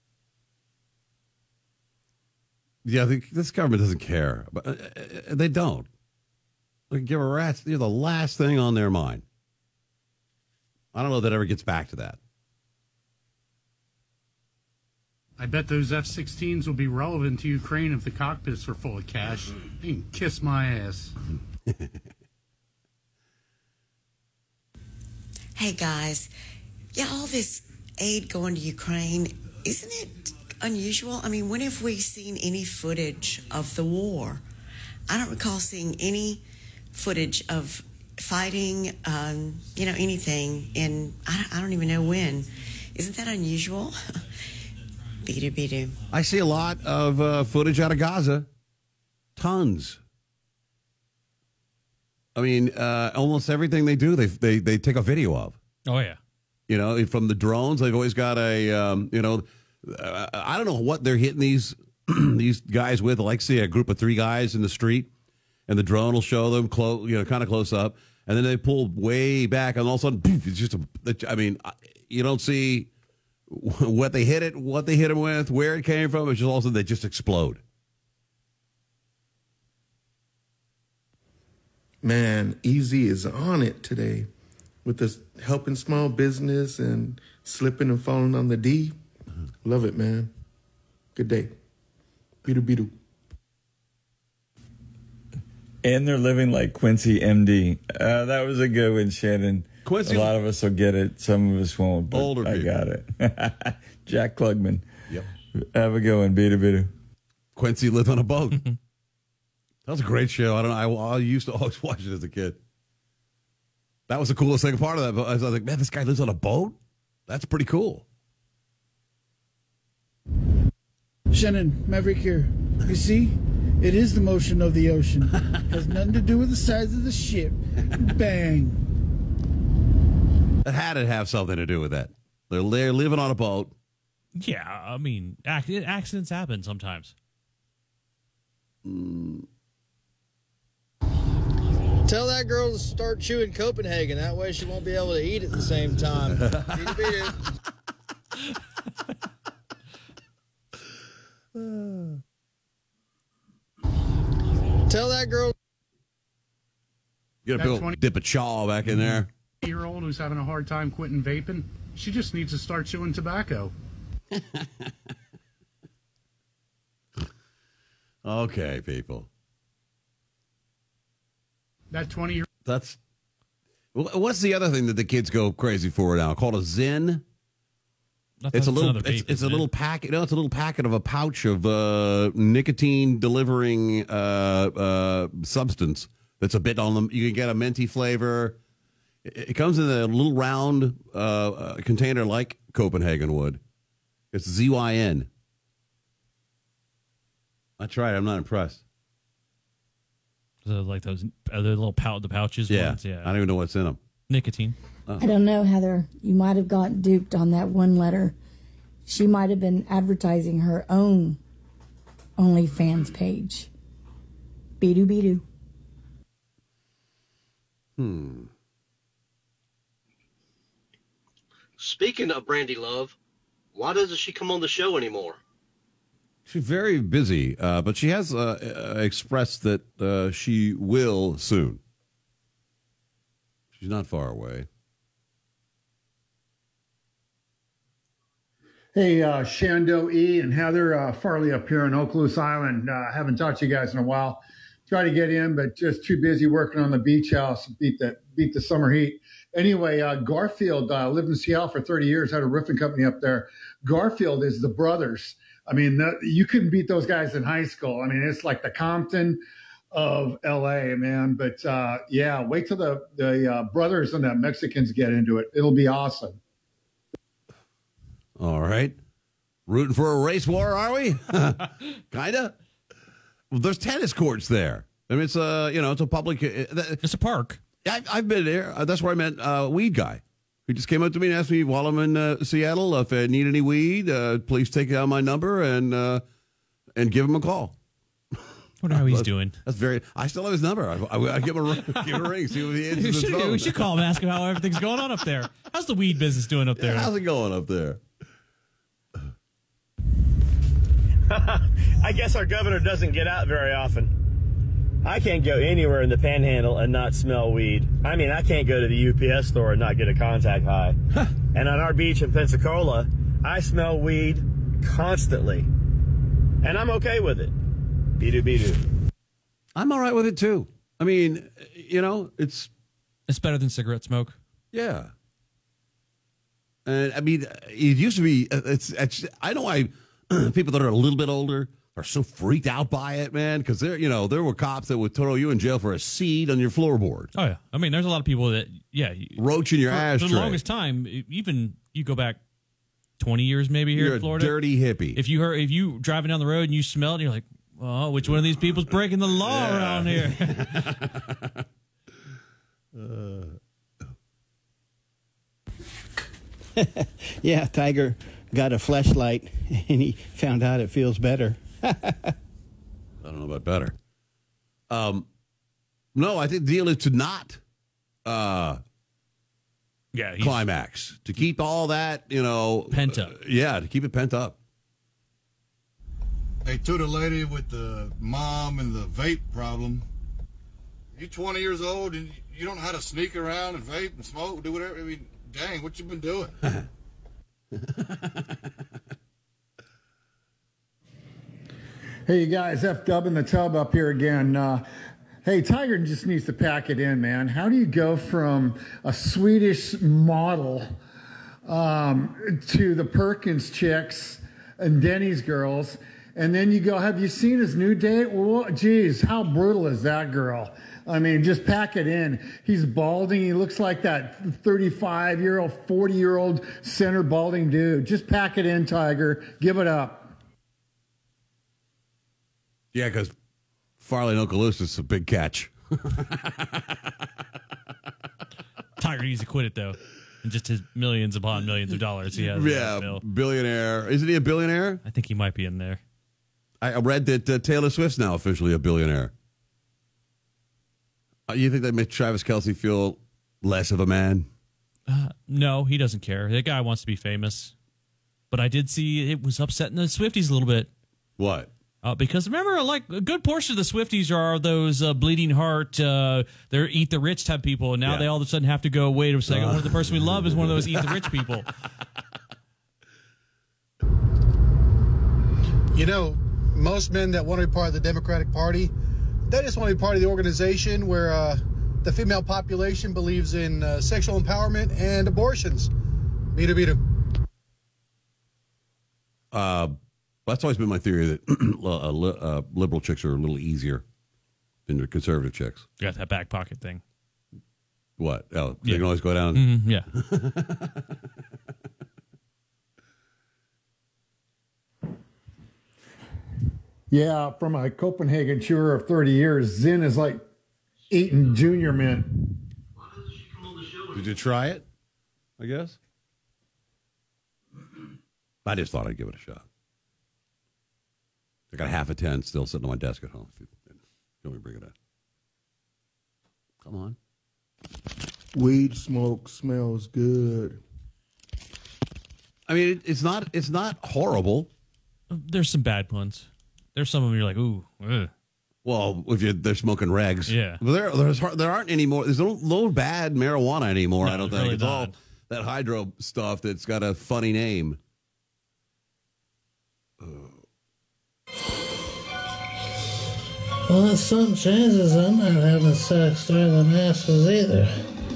Yeah, the, this government doesn't care. But uh, they don't. They give a rat's. You're the last thing on their mind. I don't know that ever gets back to that. I bet those F sixteens will be relevant to Ukraine if the cockpits are full of cash. They can kiss my ass. Hey, guys. Yeah, all this aid going to Ukraine, isn't it unusual? I mean, when have we seen any footage of the war? I don't recall seeing any footage of fighting, um, you know, anything in, I, I don't even know when. Isn't that unusual? Beedoo, beedoo. I see a lot of uh, footage out of Gaza. Tons. I mean, uh, almost everything they do, they, they they take a video of. Oh, yeah. You know, from the drones, they've always got a, um, you know, uh, I don't know what they're hitting these these guys with. Like, see a group of three guys in the street, and the drone will show them close, you know, kind of close up, and then they pull way back, and all of a sudden, poof, it's just a. I mean, you don't see what they hit it, what they hit them with, where it came from. It's just all of a sudden they just explode. Man, Easy is on it today with this helping small business and slipping and falling on the D. Love it, man. Good day. Beetle, beetle. And they're living like Quincy M D. Uh, that was a good one, Shannon. Quincy, a lot of us will get it. Some of us won't, but older I people. got it. Jack Klugman. Yep. Have a good one. Beetle, beetle. Quincy lived on a boat. That was a great show. I don't know. I, I used to always watch it as a kid. That was the coolest thing. Part of that, but I was like, man, this guy lives on a boat? That's pretty cool. Shannon, Maverick here. You see, it is the motion of the ocean. Has nothing to do with the size of the ship. Bang. It had to have something to do with that. They're, they're living on a boat. Yeah, I mean, ac- accidents happen sometimes. Mm. Tell that girl to start chewing Copenhagen. That way she won't be able to eat at the same time. Beat it, beat it. Tell that girl. You got to dip a chaw back in there. Year old who's having a hard time quitting vaping, she just needs to start chewing tobacco. Okay, people. That twenty year. That's what's the other thing that the kids go crazy for now? Called a Zyn. That's It's a little. another It's, vape, it's a isn't little it? packet. No, it's a little packet of a pouch of uh, nicotine delivering uh, uh, substance. That's a bit on them. You can get a minty flavor. It, it comes in a little round uh, uh, container like Copenhagen would. It's Z Y N. I tried. I'm not impressed. So like those other little pou- the pouches Yeah. ones. Yeah. I don't even know what's in them. Nicotine. Oh. I don't know, Heather. You might have gotten duped on that one letter. She might have been advertising her own OnlyFans page. Be-doo, be-doo. Hmm. Speaking of Brandy Love, why doesn't she come on the show anymore? She's very busy, uh, but she has uh, uh, expressed that uh, she will soon. She's not far away. Hey, uh, Shando E. and Heather uh, Farley up here on Okaloosa Island. Uh, haven't talked to you guys in a while. Try to get in, but just too busy working on the beach house. Beat the beat the summer heat. Anyway, uh, Garfield uh, lived in Seattle for thirty years. Had a roofing company up there. Garfield is the brothers. I mean, the, you couldn't beat those guys in high school. I mean, it's like the Compton of L A, man. But uh, yeah, wait till the the uh, brothers and the Mexicans get into it. It'll be awesome. All right. Rooting for a race war, are we? Kind of. Well, there's tennis courts there. I mean, it's a, you know, it's a public. It's a park. I've, I've been there. Uh, that's where I met uh, Weed Guy. He just came up to me and asked me while I'm in uh, Seattle if I need any weed, uh, please take down my number and uh, and give him a call. Wonder how he's doing. That's very. I still have his number. I, I, I give him a ring, give him a ring. See what he answers We his should, phone. we should call him and ask him how everything's going on up there. How's the weed business doing up there? Yeah, how's it going up there? I guess our governor doesn't get out very often. I can't go anywhere in the Panhandle and not smell weed. I mean, I can't go to the U P S store and not get a contact high. And on our beach in Pensacola, I smell weed constantly. And I'm okay with it. Be-do, be-do. I'm all right with it, too. I mean, you know, it's... It's better than cigarette smoke. Yeah. And, I mean, it used to be... It's, it's I know why people that are a little bit older are so freaked out by it, man, because there, you know, there were cops that would throw you in jail for a seed on your floorboard. Oh, yeah. I mean, there's a lot of people that, yeah. Roach in your for, ashtray. For the longest time, even you go back twenty years maybe here You're in Florida. a dirty hippie. If you heard, if you driving down the road and you smell it, you're like, oh, which one of these people's breaking the law Yeah. around here? uh. Yeah, Tiger got a fleshlight and he found out it feels better. I don't know about better. Um, no, I think the deal is to not uh, yeah, climax, to keep all that, you know, pent up. Uh, yeah, to keep it pent up. Hey, to the lady with the mom and the vape problem, you twenty years old and you don't know how to sneak around and vape and smoke, do whatever. I mean, dang, what you been doing? Hey, you guys, F-Dub in the tub up here again. Uh, hey, Tiger just needs to pack it in, man. How do you go from a Swedish model um, to the Perkins chicks and Denny's girls, and then you go, have you seen his new date? Well, geez, how brutal is that girl? I mean, just pack it in. He's balding. He looks like that thirty-five-year-old, forty-year-old center balding dude. Just pack it in, Tiger. Give it up. Yeah, because Farley and Okaloosa is a big catch. Tiger needs to quit it, though. And just his millions upon millions of dollars he has. Yeah, bill. billionaire. Isn't he a billionaire? I think he might be in there. I read that uh, Taylor Swift's now officially a billionaire. Uh, you think that makes Travis Kelce feel less of a man? Uh, no, he doesn't care. That guy wants to be famous. But I did see it was upsetting the Swifties a little bit. What? Uh, because remember, like a good portion of the Swifties are those uh, bleeding heart, uh, they're eat the rich type people, and now Yeah. they all of a sudden have to go. Wait a second, Uh. one of the person we love is one of those eat the rich people. You know, most men that want to be part of the Democratic Party, they just want to be part of the organization where uh, the female population believes in uh, sexual empowerment and abortions. Beat beat Uh, that's always been my theory that uh, li- uh, liberal chicks are a little easier than your conservative chicks. You got that back pocket thing. What? Oh, they Yeah. can always go down. Mhm, yeah. Yeah, from a Copenhagen tour of thirty years, Zin is like eating junior mint. Did you try it? I guess. I just thought I'd give it a shot. I got half a ten still sitting on my desk at home. If you, if you want me to bring it in. Come on. Weed smoke smells good. I mean, it, it's not it's not horrible. There's some bad ones. There's some of them you're like, ooh. Ugh. Well, if you they're smoking regs, Yeah. But there there's har- there aren't any more. There's no, no bad marijuana anymore. No, I don't there's think really it's all not. that hydro stuff that's got a funny name. Well, there's some chances I'm not having sex during the masses either.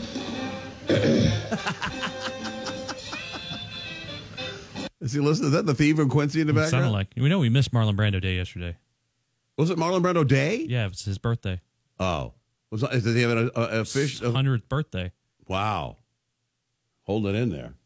Is he listening? Is that the theme from Quincy in the It background? sounded like we know we missed Marlon Brando Day yesterday. Was it Marlon Brando Day? Yeah, it was his birthday. Oh, was that, did he have a, a, a fish? a- hundredth birthday. Wow, hold it in there.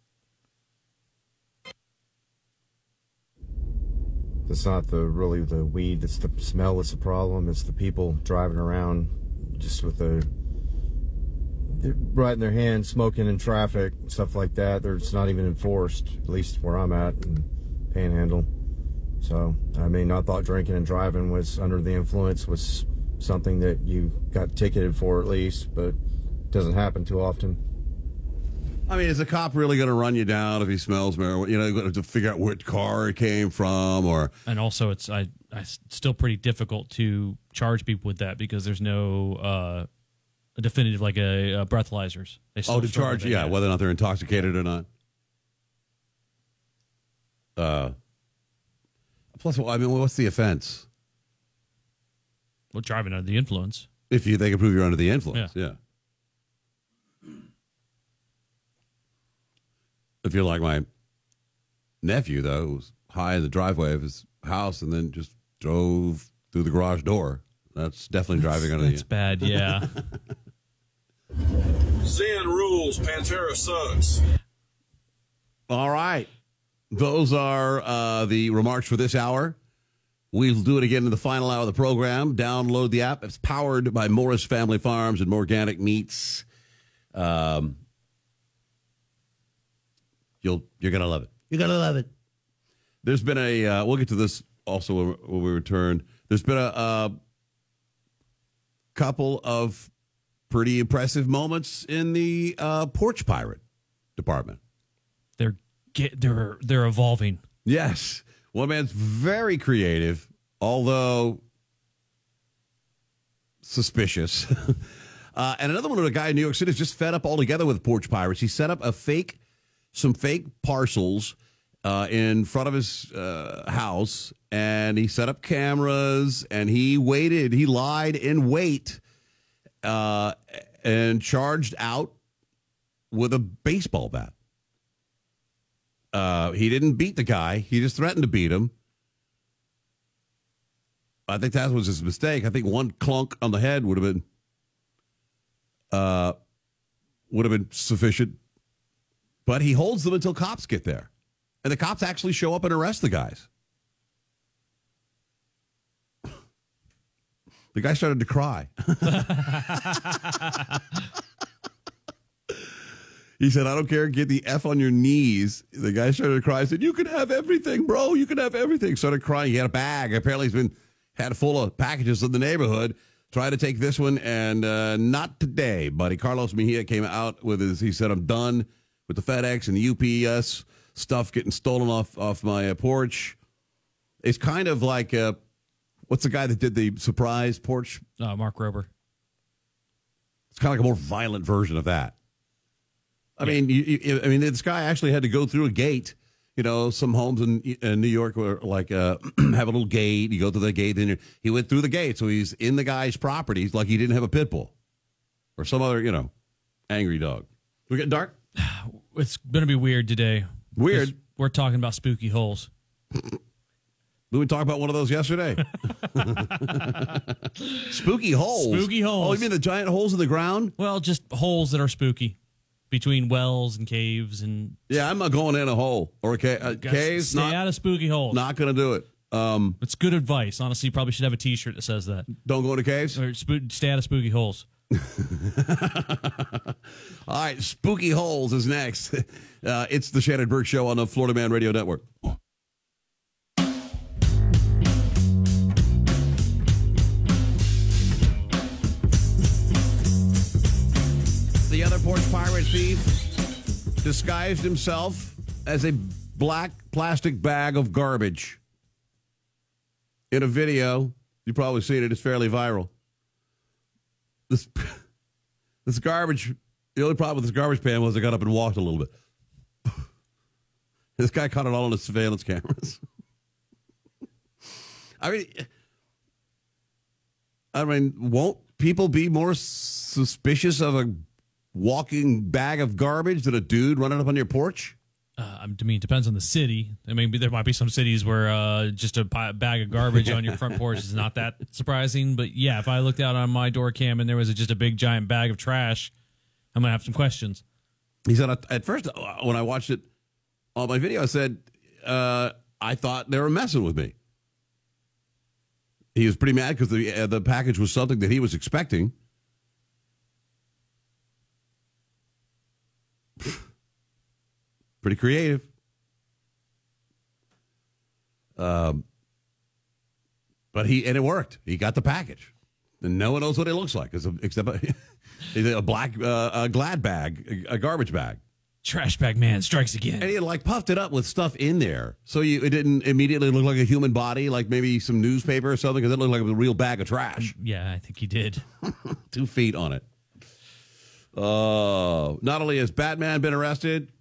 It's not the really the weed. It's the smell that's the problem. It's the people driving around just with the they're right in their hand, smoking in traffic, stuff like that. They're, it's not even enforced, at least where I'm at in Panhandle. So, I mean, I thought drinking and driving was under the influence was something that you got ticketed for at least, but it doesn't happen too often. I mean, is a cop really going to run you down if he smells marijuana? You know, to figure out which car it came from, or And also, it's I, I it's still pretty difficult to charge people with that because there's no uh, a definitive like a, a breathalyzers. They still oh, to struggle charge, with yeah, that. whether or not they're intoxicated or not. Uh, plus, well, I mean, what's the offense? Well, driving under the influence. If you they can prove you're under the influence, yeah. If you're like my nephew, though, who was high in the driveway of his house and then just drove through the garage door, that's definitely driving under That's the. bad, yeah. Zen rules, Pantera sucks. All right. Those are uh, the remarks for this hour. We'll do it again in the final hour of the program. Download the app. It's powered by Morris Family Farms and Organic Meats. Um, you'll, you're going to love it. You're going to love it. There's been a, uh, we'll get to this also when, when we return. There's been a, a couple of pretty impressive moments in the uh, porch pirate department. They're get they're they're evolving. Yes. One man's very creative, although suspicious. uh, and another one, a guy in New York City is just fed up altogether with porch pirates. He set up a fake, some fake parcels uh, in front of his uh, house, and he set up cameras, and he waited. He lied in wait uh, and charged out with a baseball bat. Uh, he didn't beat the guy. He just threatened to beat him. I think that was his mistake. I think one clunk on the head would have been uh, would have been sufficient. But he holds them until cops get there. And the cops actually show up and arrest the guys. The guy started to cry. He said, I don't care, get the F on your knees. The guy started to cry. I said, you can have everything, bro. You can have everything. Started crying. He had a bag. Apparently he's been had full of packages in the neighborhood. Tried to take this one, and uh, not today, buddy. Carlos Mejia came out with his, he said, I'm done with the FedEx and the U P S stuff getting stolen off, off my uh, porch. It's kind of like, uh, what's the guy that did the surprise porch? Uh, Mark Rober. It's kind of like a more violent version of that. I mean, you, you, I mean, this guy actually had to go through a gate. You know, some homes in, in New York were like uh, have a little gate. You go through the gate, then you, he went through the gate, so he's in the guy's property like he didn't have a pit bull or some other, you know, angry dog. We getting dark? It's going to be weird today. Weird. We're talking about spooky holes. We we talked about one of those yesterday. Spooky holes. Spooky holes. Oh, you mean the giant holes in the ground? Well, just holes that are spooky between wells and caves and. Yeah, I'm not going in a hole or a ca- uh, cave. Stay Not, out of spooky holes. not going to do it. Um, it's good advice. Honestly, you probably should have a T-shirt that says that. Don't go into caves. Or spoo- stay out of spooky holes. All right, spooky holes is next. Uh, it's the Shannon Burke Show on the Florida Man Radio Network. The other porch pirate thief disguised himself as a black plastic bag of garbage. In a video, you've probably seen it, it's fairly viral. This, this garbage, the only problem with this garbage pan was I got up and walked a little bit. This guy caught it all on the surveillance cameras. I mean, I mean, won't people be more suspicious of a walking bag of garbage than a dude running up on your porch? Uh, I mean, it depends on the city. I mean, there might be some cities where uh, just a pi- bag of garbage on your front porch is not that surprising. But yeah, if I looked out on my door cam and there was a, just a big giant bag of trash, I'm going to have some questions. He said, at first, when I watched it on my video, I said, uh, I thought they were messing with me. He was pretty mad because the, uh, the package was something that he was expecting. Pretty creative. Um, but he, and it worked. He got the package. And no one knows what it looks like, except a, a black uh, a glad bag, a garbage bag. Trash bag man strikes again. And he had like puffed it up with stuff in there. So you, it didn't immediately look like a human body, like maybe some newspaper or something, because it looked like a real bag of trash. Yeah, I think he did. Two feet on it. Oh, uh, not only has Batman been arrested,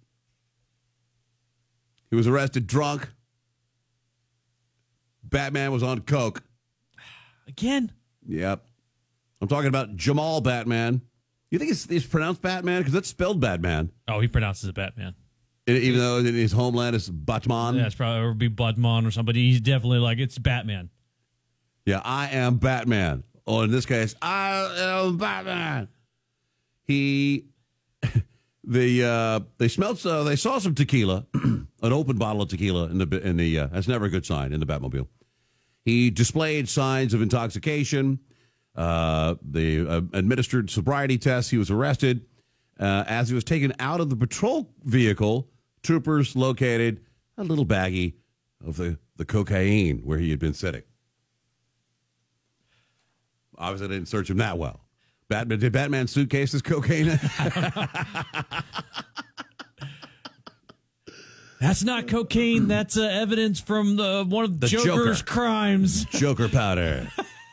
he was arrested drunk. Batman was on coke. Again? Yep. I'm talking about Jamal Batman. You think it's, it's pronounced Batman? Because it's spelled Batman. Oh, he pronounces it Batman. Even though in his homeland is Batman? Yeah, it's probably it would be Budman or somebody. He's definitely like, it's Batman. Yeah, I am Batman. Or in this case, I am Batman. He... The uh, they smelled uh, they saw some tequila, an open bottle of tequila in the in the uh, that's never a good sign in the Batmobile. He displayed signs of intoxication. Uh, they uh, administered sobriety tests. He was arrested. Uh, as he was taken out of the patrol vehicle, troopers located a little baggie of the, the cocaine where he had been sitting. Obviously, they didn't search him that well. Batman, did Batman's suitcases cocaine? That's not cocaine. That's uh, evidence from the one of The Joker's Joker. crimes. Joker powder.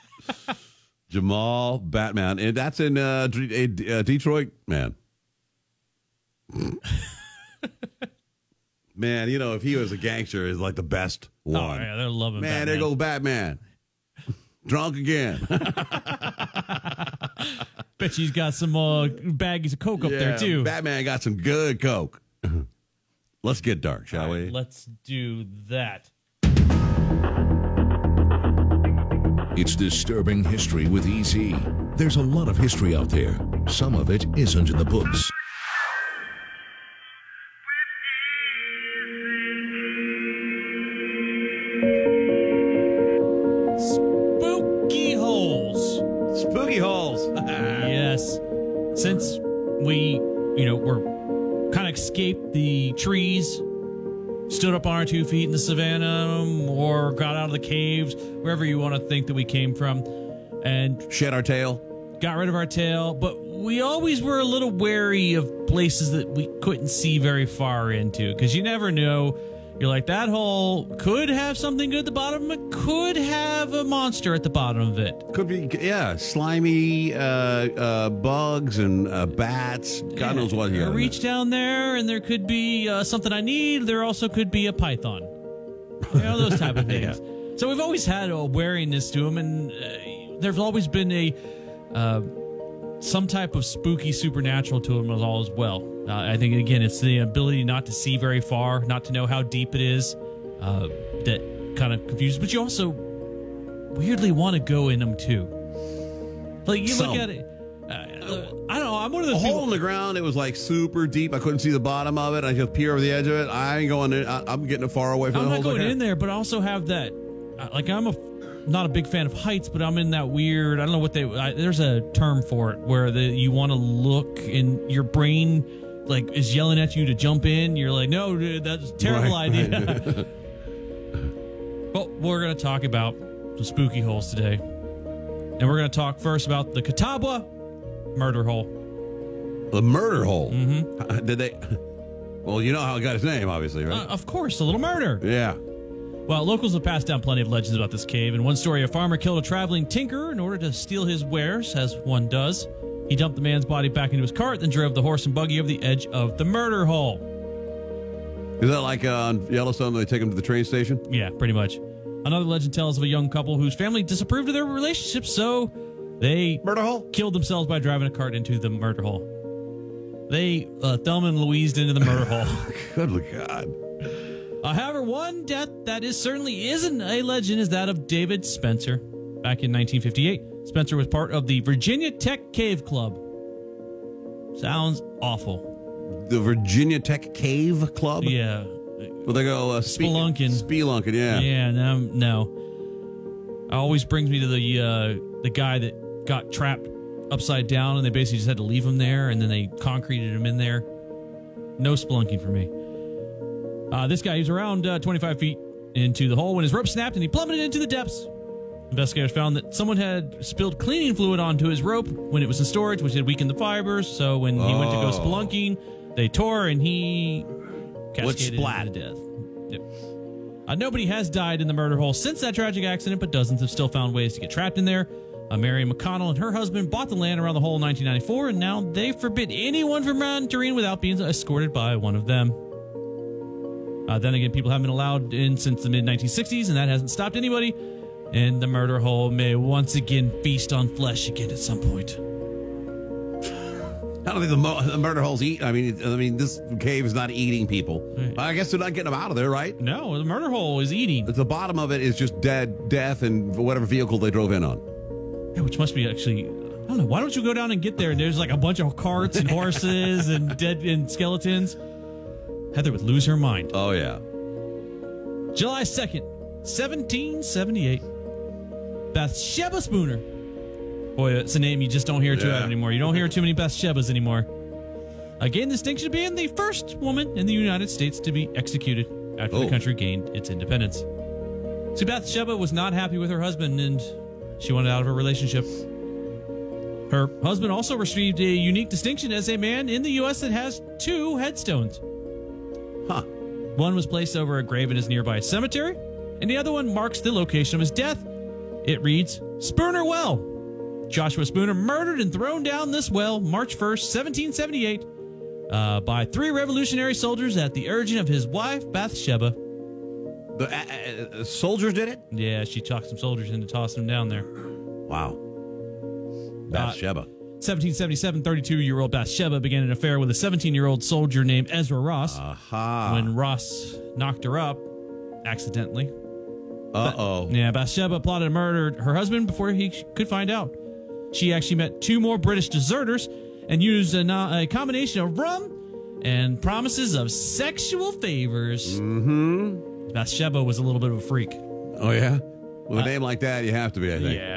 Jamal Batman. And that's in uh, D- uh, Detroit, man. Man, you know, if he was a gangster, he's like the best one. Oh, yeah, they're loving Man, Batman. there goes Batman. Drunk again. Bet you he's got some uh, baggies of coke up Yeah, there, too. Batman got some good coke. Let's get dark, shall All right, we? Let's do that. It's Disturbing History with E Z. There's a lot of history out there. Some of it isn't in the books. Spooky holes. Spooky holes. Yes. Since we, you know, we're kind of escaped the trees, stood up on our two feet in the savannah, or got out of the caves, wherever you want to think that we came from, and shed our tail. Got rid of our tail, but we always were a little wary of places that we couldn't see very far into, because you never know. You're like, that hole could have something good at the bottom. It could have a monster at the bottom of it. Could be, yeah, slimy uh, uh, bugs and uh, bats. God Yeah. knows what. I Here. reach down there, and there could be uh, something I need. There also could be a python. You know, those type of things. So we've always had a wariness to them, and uh, there's always been a uh, some type of spooky supernatural to them as all as well. Uh, I think, again, it's the ability not to see very far, not to know how deep it is, uh, that kind of confuses. But you also weirdly want to go in them, too. Like, you Some. look at it. Uh, I don't know. I'm one of A those hole people. in the ground. It was like super deep. I couldn't see the bottom of it. I just peer over the edge of it. I ain't going in. I, I'm getting it far away from I'm the not holes I going can. in there, but I also have that. uh, Like, I'm a not a big fan of heights, but I'm in that weird. I don't know what they. I, there's a term for it where the, you want to look, and your brain like is yelling at you to jump in. You're like, no, dude, that's a terrible Right, idea. right. Well, we're going to talk about some spooky holes today, and we're going to talk first about the Catawba murder hole. The murder hole. Mm-hmm. Did they? Well, you know how it got its name, obviously, right? Uh, of course, a little murder. Yeah. Well, locals have passed down plenty of legends about this cave. In one story, a farmer killed a traveling tinkerer in order to steal his wares, as one does. He dumped the man's body back into his cart, then drove the horse and buggy over the edge of the murder hole. Is that like uh, on Yellowstone? They take him to the train station? Yeah, pretty much. Another legend tells of a young couple whose family disapproved of their relationship, so they murder hole killed themselves by driving a cart into the murder hole. They uh, Thelma and Louised into the murder hole. Good God. Uh, however, one death that is certainly isn't a legend is that of David Spencer. Back in nineteen fifty-eight, Spencer was part of the Virginia Tech Cave Club. Sounds awful. The Virginia Tech Cave Club? Yeah. Well, they go uh, spe- Spelunking. Spelunking, yeah. Yeah, no, no. It always brings me to the uh, the guy that got trapped upside down, and they basically just had to leave him there, and then they concreted him in there. No spelunking for me. Uh, this guy, he was around uh, twenty-five feet into the hole when his rope snapped and he plummeted into the depths. Investigators found that someone had spilled cleaning fluid onto his rope when it was in storage, which had weakened the fibers. So when he went to go Oh. spelunking, they tore and he Would cascaded splat. into death. Yep. Uh, nobody has died in the murder hole since that tragic accident, but dozens have still found ways to get trapped in there. Uh, Mary McConnell and her husband bought the land around the hole in nineteen ninety-four, and now they forbid anyone from entering without being escorted by one of them. Uh, then again, people haven't been allowed in since the mid nineteen sixties, and that hasn't stopped anybody. And the murder hole may once again feast on flesh again at some point. I don't think the, mo- the murder holes eat. I mean, it- I mean, this cave is not eating people. I guess they're not getting them out of there, right? No, the murder hole is eating. The bottom of it is just dead, death, and whatever vehicle they drove in on. Yeah, which must be actually, I don't know. Why don't you go down and get there? And there's like a bunch of carts and horses and dead and skeletons. Heather would lose her mind. Oh, yeah. July second, seventeen seventy-eight. Bathsheba Spooner. Boy, it's a name you just don't hear too Yeah. out anymore. You don't hear too many Bathshebas anymore. Uh, gained the distinction of being the first woman in the United States to be executed after Oh. the country gained its independence. So Bathsheba was not happy with her husband, and she wanted out of her relationship. Her husband also received a unique distinction as a man in the U S that has two headstones. Huh. One was placed over a grave in his nearby cemetery, and the other one marks the location of his death. It reads, Spooner Well. Joshua Spooner murdered and thrown down this well March first, seventeen seventy-eight, uh, by three Revolutionary soldiers at the urging of his wife, Bathsheba. The uh, uh, soldiers did it? Yeah, she talked some soldiers into tossing him down there. Wow. Bathsheba. seventeen seventy-seven, thirty-two-year-old Bathsheba began an affair with a seventeen-year-old soldier named Ezra Ross. Aha. When Ross knocked her up, accidentally. Uh-oh. Ba- yeah, Bathsheba plotted to murder her husband before he sh- could find out. She actually met two more British deserters and used a, no- a combination of rum and promises of sexual favors. Mm-hmm. Bathsheba was a little bit of a freak. Oh, yeah? With a Uh, name like that, you have to be, I think. Yeah.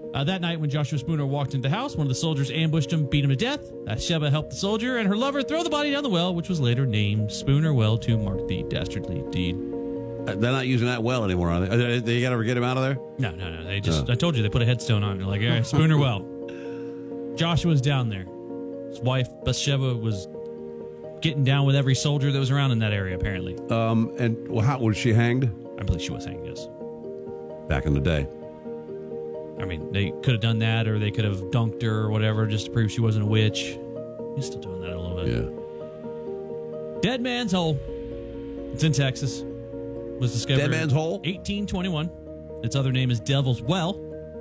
Uh, that night, when Joshua Spooner walked into the house, one of the soldiers ambushed him, beat him to death. Bathsheba helped the soldier and her lover throw the body down the well, which was later named Spooner Well to mark the dastardly deed. Uh, they're not using that well anymore, are they? They, they got to get him out of there? No, no, no. They just, Oh. I told you, they put a headstone on it. They're like, all right, Spooner Well. Joshua's down there. His wife, Bathsheba, was getting down with every soldier that was around in that area, apparently. Um, and well, how was she hanged? I believe she was hanged, yes. Back in the day. I mean, they could have done that, or they could have dunked her or whatever just to prove she wasn't a witch. He's still doing that a little bit. Yeah. Dead Man's Hole. It's in Texas. Was discovered. Dead Man's Hole? eighteen twenty-one. Its other name is Devil's Well.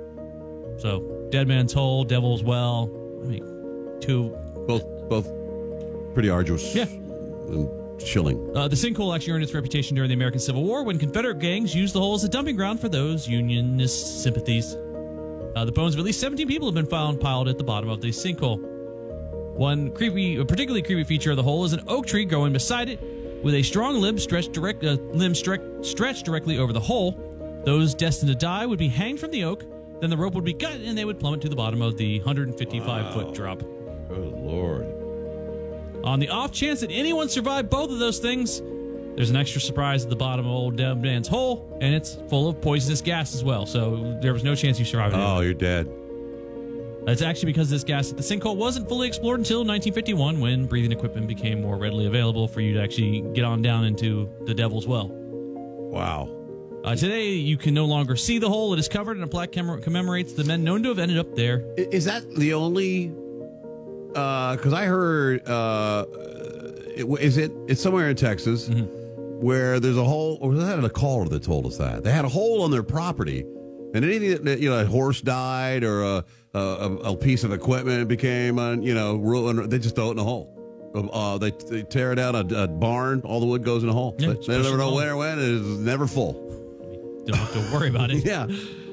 So, Dead Man's Hole, Devil's Well. I mean, two. Both, both pretty arduous. Yeah. And chilling. Uh, the sinkhole actually earned its reputation during the American Civil War when Confederate gangs used the hole as a dumping ground for those Unionist sympathies. Uh, the bones of at least seventeen people have been found piled at the bottom of the sinkhole. One creepy, a particularly creepy feature of the hole is an oak tree growing beside it, with a strong limb stretched direct, uh, limb stre- stretched directly over the hole. Those destined to die would be hanged from the oak. Then the rope would be cut, and they would plummet to the bottom of the one hundred fifty-five Wow. foot drop. Good Lord. On the off chance that anyone survived both of those things, there's an extra surprise at the bottom of old Dead Man's Hole, and it's full of poisonous gas as well. So there was no chance you survived. Oh, you're dead. That's actually because this gas at the sinkhole wasn't fully explored until nineteen fifty-one, when breathing equipment became more readily available for you to actually get on down into the Devil's Well. Wow. Uh, today, you can no longer see the hole. It is covered, and a plaque commem- commemorates the men known to have ended up there. Is that the only? Because I heard, uh, it, is it? It's somewhere in Texas Mm-hmm. where there's a hole. Or was that a caller that told us that they had a hole on their property, and anything that, you know, a horse died or a a, a piece of equipment became, uh, you know, ruined, they just throw it in a hole. Uh, they they tear down a, a barn. All the wood goes in a hole. Yeah, they, they never know where it went. It's never full. Don't have to worry about it. Yeah.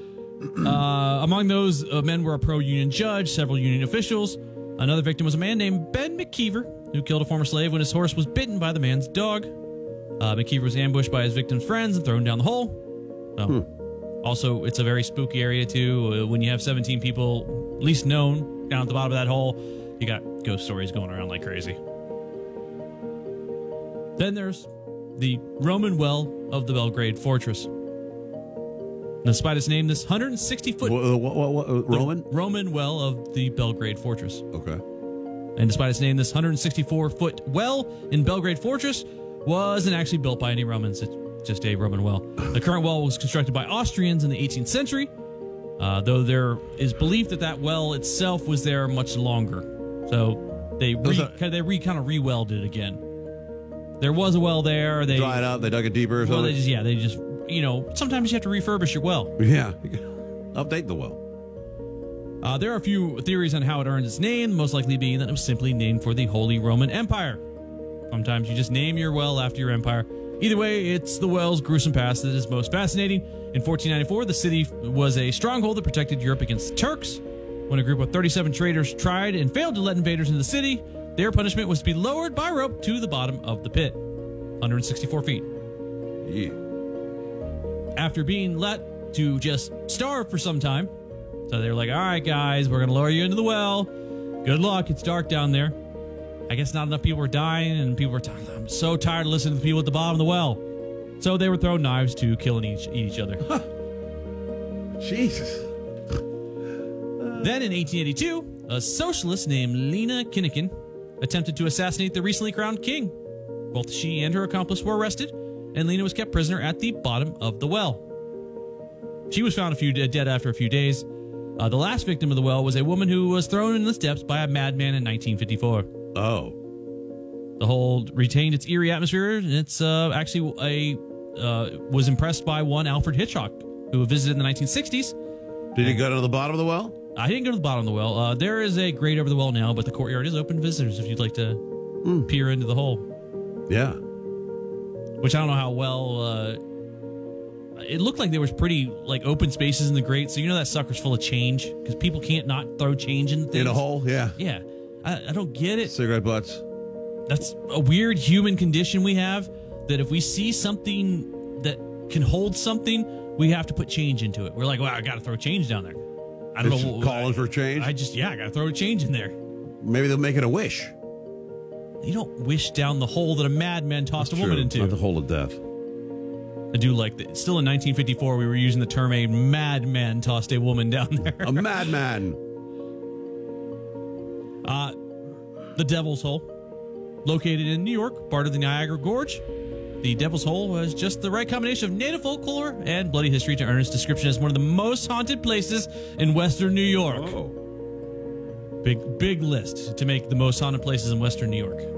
Uh, among those uh, men were a pro-union judge, several union officials. Another victim was a man named Ben McKeever, who killed a former slave when his horse was bitten by the man's dog. Uh, McKeever was ambushed by his victim's friends and thrown down the hole. So, Hmm. Also, it's a very spooky area, too. Uh, when you have seventeen people, least known, down at the bottom of that hole, you got ghost stories going around like crazy. Then there's the Roman Well of the Belgrade Fortress. Despite its name, this one hundred sixty foot What, what, what, what, Roman? Roman Well of the Belgrade Fortress. Okay. And despite its name, this one hundred sixty-four foot well in Belgrade Fortress wasn't actually built by any Romans. It's just a Roman well. The current well was constructed by Austrians in the eighteenth century, uh, though there is belief that that well itself was there much longer. So they re, are- they re kind of re-welded it again. There was a well there. They Dried up. They dug it deeper or well, something. they just yeah they just you know sometimes you have to refurbish your well. Yeah. Update the well. Uh, there are a few theories on how it earned its name, most likely being that it was simply named for the Holy Roman Empire. Sometimes you just name your well after your empire. Either way, it's the well's gruesome past that is most fascinating. In fourteen ninety-four, the city was a stronghold that protected Europe against the Turks. When a group of thirty-seven traders tried and failed to let invaders into the city, their punishment was to be lowered by rope to the bottom of the pit, one hundred sixty-four feet. Yeah. After being let to just starve for some time, so they were like, all right, guys, we're going to lower you into the well. Good luck. It's dark down there. I guess not enough people were dying, and people were tired. I'm so tired of listening to the people at the bottom of the well. So they were throwing knives to kill and each, eat each other. Jesus. Then in eighteen eighty-two, a socialist named Lena Kinnikin attempted to assassinate the recently crowned king. Both she and her accomplice were arrested, and Lena was kept prisoner at the bottom of the well. She was found a few dead after a few days. Uh, the last victim of the well was a woman who was thrown in the steps by a madman in nineteen fifty-four. Oh. The hole retained its eerie atmosphere, and it's uh, actually a uh, was impressed by one Alfred Hitchcock, who visited in the nineteen sixties. Did he go to the bottom of the well? I didn't go to the bottom of the well. Uh, there is a grate over the well now, but the courtyard is open to visitors if you'd like to Mm. peer into the hole. Yeah. Which I don't know how well. Uh, it looked like there was pretty like open spaces in the grate, so you know that sucker's full of change because people can't not throw change in things. In a hole? Yeah. Yeah, I, I don't get it. Cigarette butts. That's a weird human condition we have, that if we see something that can hold something, we have to put change into it. We're like, well, I got to throw change down there. I don't Just know. calling for change? I just, yeah, I got to throw a change in there. Maybe they'll make it a wish. You don't wish down the hole that a madman tossed That's a woman true. into. Not the hole of death. I do like that. Still in nineteen fifty-four, we were using the term a madman tossed a woman down there. A madman. Uh, the Devil's Hole, located in New York, part of the Niagara Gorge. The Devil's Hole was just the right combination of native folklore and bloody history to earn its description as one of the most haunted places in Western New York. Oh. Big, big list to make the most haunted places in Western New York.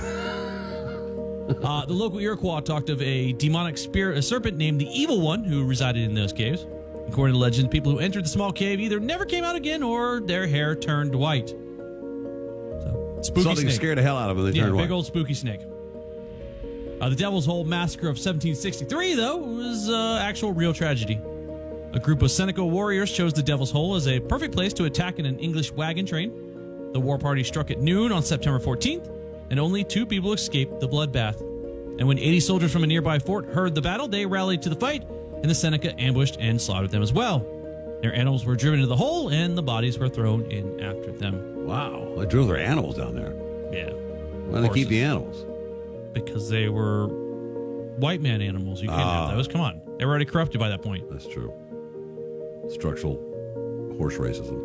uh, the local Iroquois talked of a demonic spirit, a serpent named the Evil One, who resided in those caves. According to legend, people who entered the small cave either never came out again or their hair turned white. So, spooky Something snake. scared the hell out of them. They Yeah, turned big white. old spooky snake. Uh, the Devil's Hole Massacre of seventeen sixty-three, though, was uh, actual real tragedy. A group of Seneca warriors chose the Devil's Hole as a perfect place to attack in an English wagon train. The war party struck at noon on September fourteenth, and only two people escaped the bloodbath. And when eighty soldiers from a nearby fort heard the battle, they rallied to the fight, and the Seneca ambushed and slaughtered them as well. Their animals were driven into the hole, and the bodies were thrown in after them. Wow. They drove their animals down there. Yeah. Why do they keep the animals? Because they were white man animals. You can't Ah. have those. Come on. They were already corrupted by that point. That's true. Structural horse racism.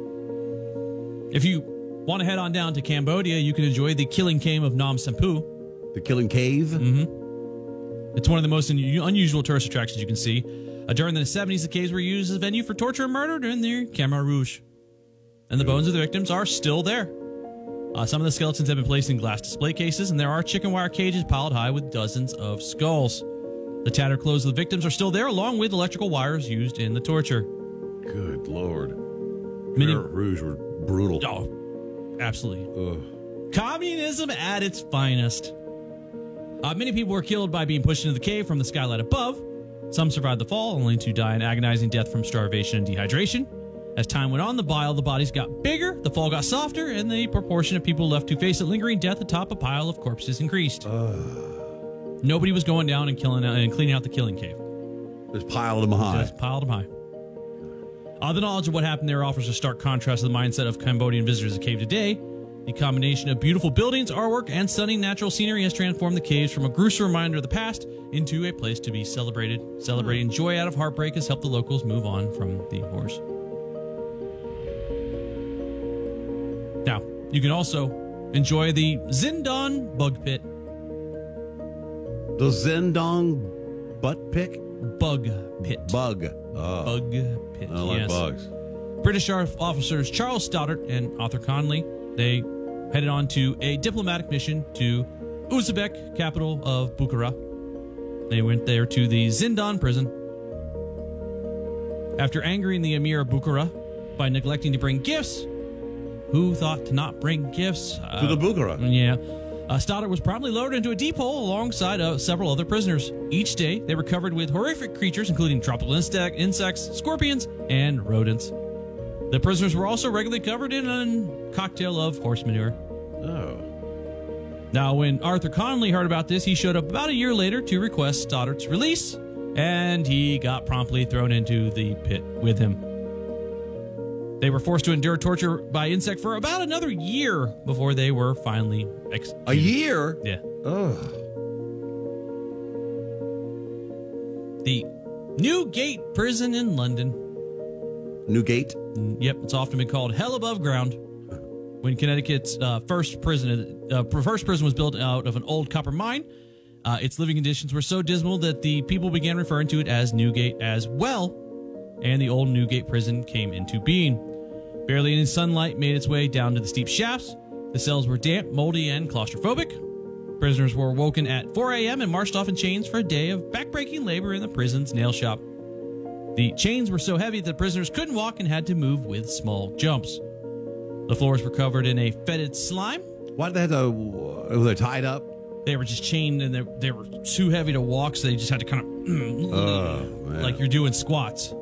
If you want to head on down to Cambodia, you can enjoy the Killing Cave of Nam Sempu. The Killing Cave? Mm-hmm. It's one of the most un- unusual tourist attractions you can see. Uh, during the seventies, the caves were used as a venue for torture and murder during the Khmer Rouge. And the bones of the victims are still there. Uh, some of the skeletons have been placed in glass display cases, and there are chicken wire cages piled high with dozens of skulls. The tattered clothes of the victims are still there, along with electrical wires used in the torture. Good Lord. Many- Khmer Rouge were brutal. Oh, absolutely. Ugh. Communism at its finest. Uh, many people were killed by being pushed into the cave from the skylight above. Some survived the fall, only to die an agonizing death from starvation and dehydration. As time went on, the pile of the bodies got bigger, the fall got softer, and the proportion of people left to face a lingering death atop a pile of corpses increased. Nobody was going down and killing and cleaning out the killing cave. Just piled them high. Just piled them high. Uh, the knowledge of what happened there offers a stark contrast to the mindset of Cambodian visitors to the cave today. The combination of beautiful buildings, artwork, and stunning natural scenery has transformed the caves from a gruesome reminder of the past into a place to be celebrated. Celebrating joy out of heartbreak has helped the locals move on from the horrors. Now, you can also enjoy the Zindon Bug Pit. The Zindong butt pick? Bug Pit. Bug. Oh. Bug Pit, I like yes. bugs. British officers Charles Stoddart and Arthur Conley, they headed on to a diplomatic mission to Uzbek, capital of Bukhara. They went there to the Zindon prison. After angering the emir of Bukhara by neglecting to bring gifts, who thought to not bring gifts? To Uh, the Bukhara. Yeah. Uh, Stoddart was promptly lowered into a deep hole alongside uh, several other prisoners. Each day, they were covered with horrific creatures, including tropical insect, insects, scorpions, and rodents. The prisoners were also regularly covered in a cocktail of horse manure. Oh. Now, when Arthur Conley heard about this, he showed up about a year later to request Stoddart's release, and he got promptly thrown into the pit with him. They were forced to endure torture by insect for about another year before they were finally executed. A year? Yeah. Ugh. The Newgate Prison in London. Newgate? Yep, it's often been called hell above ground. When Connecticut's uh, first prison, uh, first prison was built out of an old copper mine, uh, its living conditions were so dismal that the people began referring to it as Newgate as well, and the old Newgate prison came into being. Barely any sunlight made its way down to the steep shafts. The cells were damp, moldy, and claustrophobic. Prisoners were woken at four a.m. and marched off in chains for a day of backbreaking labor in the prison's nail shop. The chains were so heavy that prisoners couldn't walk and had to move with small jumps. The floors were covered in a fetid slime. Why did they have to, were they tied up? They were just chained and they, they were too heavy to walk, so they just had to kind of, Oh, man. like you're doing squats.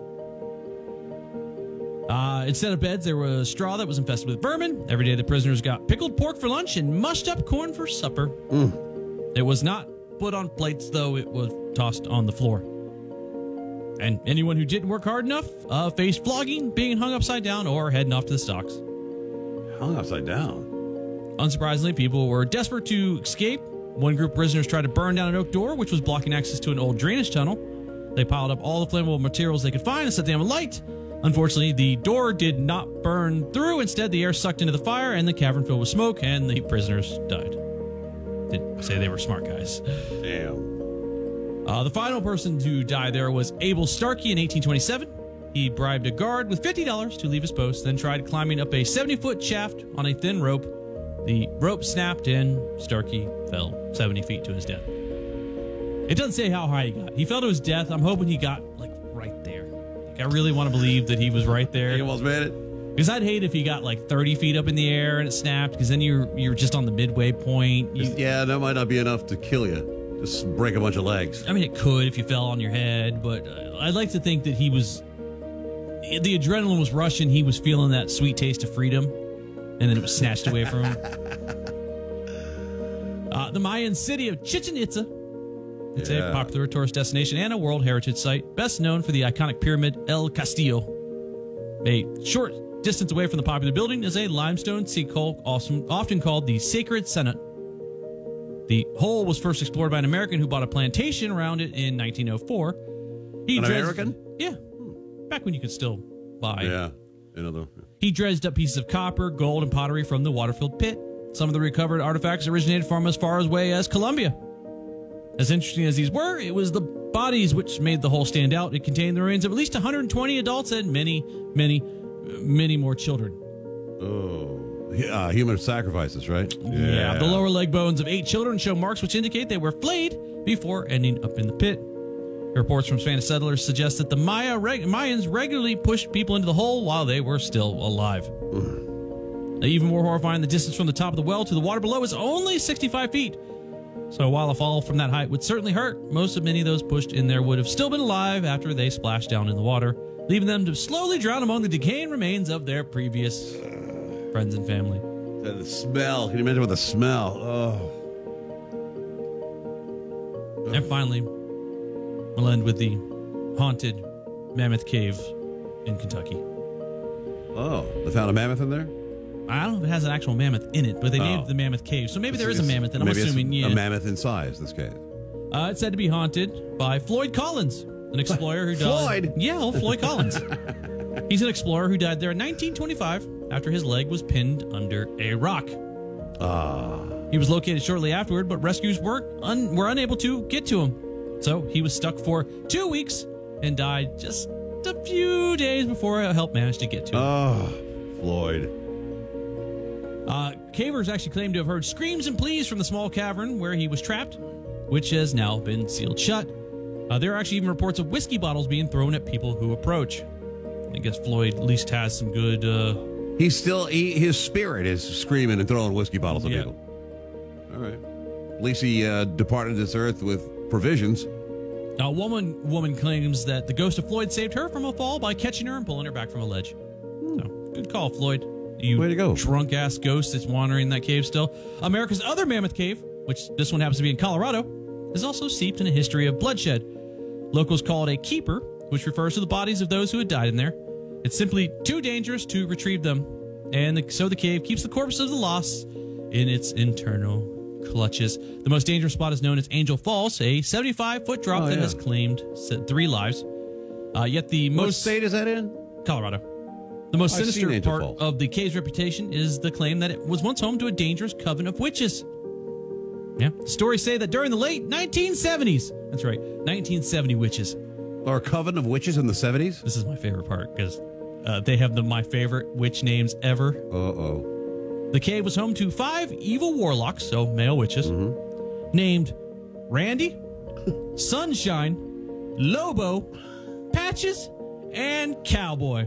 Uh, instead of beds, there was straw that was infested with vermin. Every day the prisoners got pickled pork for lunch and mushed up corn for supper. Mm. It was not put on plates, though. It was tossed on the floor. And anyone who didn't work hard enough uh, faced flogging, being hung upside down, or heading off to the stocks. Hung upside down? Unsurprisingly, people were desperate to escape. One group of prisoners tried to burn down an oak door, which was blocking access to an old drainage tunnel. They piled up all the flammable materials they could find and set them alight. Unfortunately, the door did not burn through. Instead, the air sucked into the fire, and the cavern filled with smoke, and the prisoners died. Did say they were smart guys. Damn. Uh, the final person to die there was Abel Starkey in eighteen twenty-seven. He bribed a guard with fifty dollars to leave his post, then tried climbing up a seventy-foot shaft on a thin rope. The rope snapped, and Starkey fell seventy feet to his death. It doesn't say how high he got. He fell to his death. I'm hoping he got, like, right there. Like, I really want to believe that he was right there. He almost made it. Because I'd hate if he got, like, thirty feet up in the air and it snapped, because then you're you're just on the midway point. You, yeah, that might not be enough to kill you. Just break a bunch of legs. I mean, it could if you fell on your head, but uh, I'd like to think that he was... The adrenaline was rushing. He was feeling that sweet taste of freedom, and then it was snatched away from him. Uh, the Mayan city of Chichen Itza. It's Yeah. a popular tourist destination and a World Heritage Site, best known for the iconic pyramid El Castillo. A short distance away from the popular building is a limestone sinkhole, often, often called the Sacred Senate. The hole was first explored by an American who bought a plantation around it in nineteen oh four. He An dredged- American? Yeah. Back when you could still buy. Yeah. Another. He dredged up pieces of copper, gold, and pottery from the water-filled pit. Some of the recovered artifacts originated from as far away as Colombia. As interesting as these were, it was the bodies which made the hole stand out. It contained the remains of at least one hundred twenty adults and many, many, many more children. Oh. Uh, human sacrifices, right? Yeah. The lower leg bones of eight children show marks which indicate they were flayed before ending up in the pit. Reports from Spanish settlers suggest that the Maya reg- Mayans regularly pushed people into the hole while they were still alive. Even more horrifying, the distance from the top of the well to the water below is only sixty-five feet. So while a fall from that height would certainly hurt, most of many of those pushed in there would have still been alive after they splashed down in the water, leaving them to slowly drown among the decaying remains of their previous friends and family. The smell. Can you imagine what the smell? Oh. And finally, we'll end with the haunted Mammoth Cave in Kentucky. Oh, they found a mammoth in there? I don't know if it has an actual mammoth in it, but they Oh. named it the Mammoth Cave. So maybe It's- there is a it's- mammoth, and I'm maybe it's assuming, yeah. a mammoth in size, this cave. Uh, it's said to be haunted by Floyd Collins, an explorer who died. Floyd? Yeah, old Floyd Collins. He's an explorer who died there in nineteen twenty-five after his leg was pinned under a rock. Ah. He was located shortly afterward, but rescuers weren't un- were unable to get to him. So he was stuck for two weeks and died just a few days before help managed to get to him. Oh, Floyd. Uh, cavers actually claim to have heard screams and pleas from the small cavern where he was trapped, which has now been sealed shut. Uh, there are actually even reports of whiskey bottles being thrown at people who approach. I guess Floyd at least has some good... Uh, He's still, he, his spirit is screaming and throwing whiskey bottles at Yeah. people. All right. At least he uh, departed this earth with provisions. A woman woman claims that the ghost of Floyd saved her from a fall by catching her and pulling her back from a ledge. So, good call, Floyd. You Way to go. drunk-ass ghost that's wandering in that cave still. America's other mammoth cave, which this one happens to be in Colorado, is also steeped in a history of bloodshed. Locals call it a keeper, which refers to the bodies of those who had died in there. It's simply too dangerous to retrieve them, and the, so the cave keeps the corpses of the lost in its internal clutches. The most dangerous spot is known as Angel Falls, a seventy-five foot drop Oh, that yeah. has claimed se- three lives. Uh, yet the What most state is that in? Colorado. The most I've sinister seen Angel part Falls. of the cave's reputation is the claim that it was once home to a dangerous coven of witches. Yeah, stories say that during the late nineteen seventies, that's right, nineteen seventy witches. Or a coven of witches in the seventies? This is my favorite part because uh, they have the my favorite witch names ever. Uh-oh. The cave was home to five evil warlocks, so male witches, Mm-hmm. named Randy, Sunshine, Lobo, Patches, and Cowboy.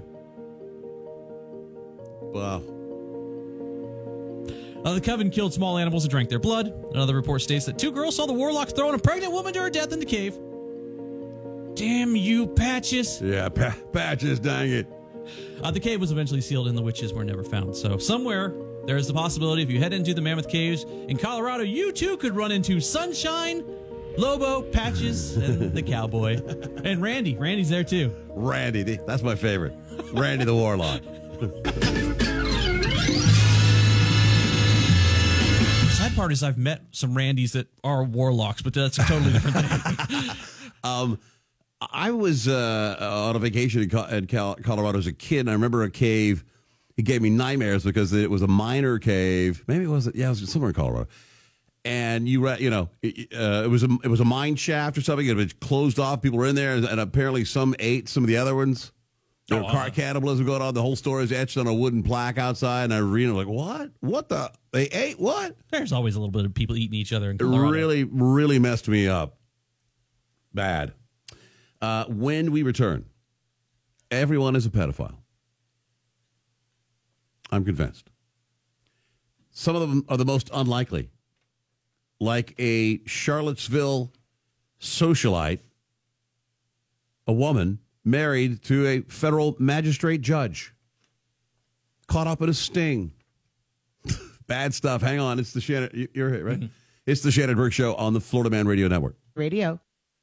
Wow. Uh, the coven killed small animals and drank their blood. Another report states that two girls saw the warlocks throwing a pregnant woman to her death in the cave. Damn you, Patches. Yeah, pa- patches, dang it. Uh, the cave was eventually sealed and the witches were never found. So somewhere there is the possibility if you head into the Mammoth Caves in Colorado, you too could run into Sunshine, Lobo, Patches, and the cowboy. And Randy. Randy's there too. Randy, that's my favorite. Randy the Warlock. Sad part is I've met some Randys that are warlocks, but that's a totally different thing. um, I was uh, on a vacation in, Co- in Cal- Colorado as a kid, and I remember a cave. It gave me nightmares because it was a miner cave. Maybe it was, yeah, it was somewhere in Colorado. And you, you know, it, uh, it was a it was a mine shaft or something. It was closed off. People were in there, and apparently some ate some of the other ones. There were Oh, car uh. cannibalism going on. The whole story is etched on a wooden plaque outside. And I read it like, what? What the? They ate what? There's always a little bit of people eating each other in It Colorado. really, really messed me up. Bad. Uh, when we return, everyone is a pedophile. I'm convinced. Some of them are the most unlikely, like a Charlottesville socialite, a woman married to a federal magistrate judge, caught up in a sting. Bad stuff. Hang on. It's the Shannon. You're it, right? Mm-hmm. It's the Shannon Burke Show on the Florida Man Radio Network. Radio.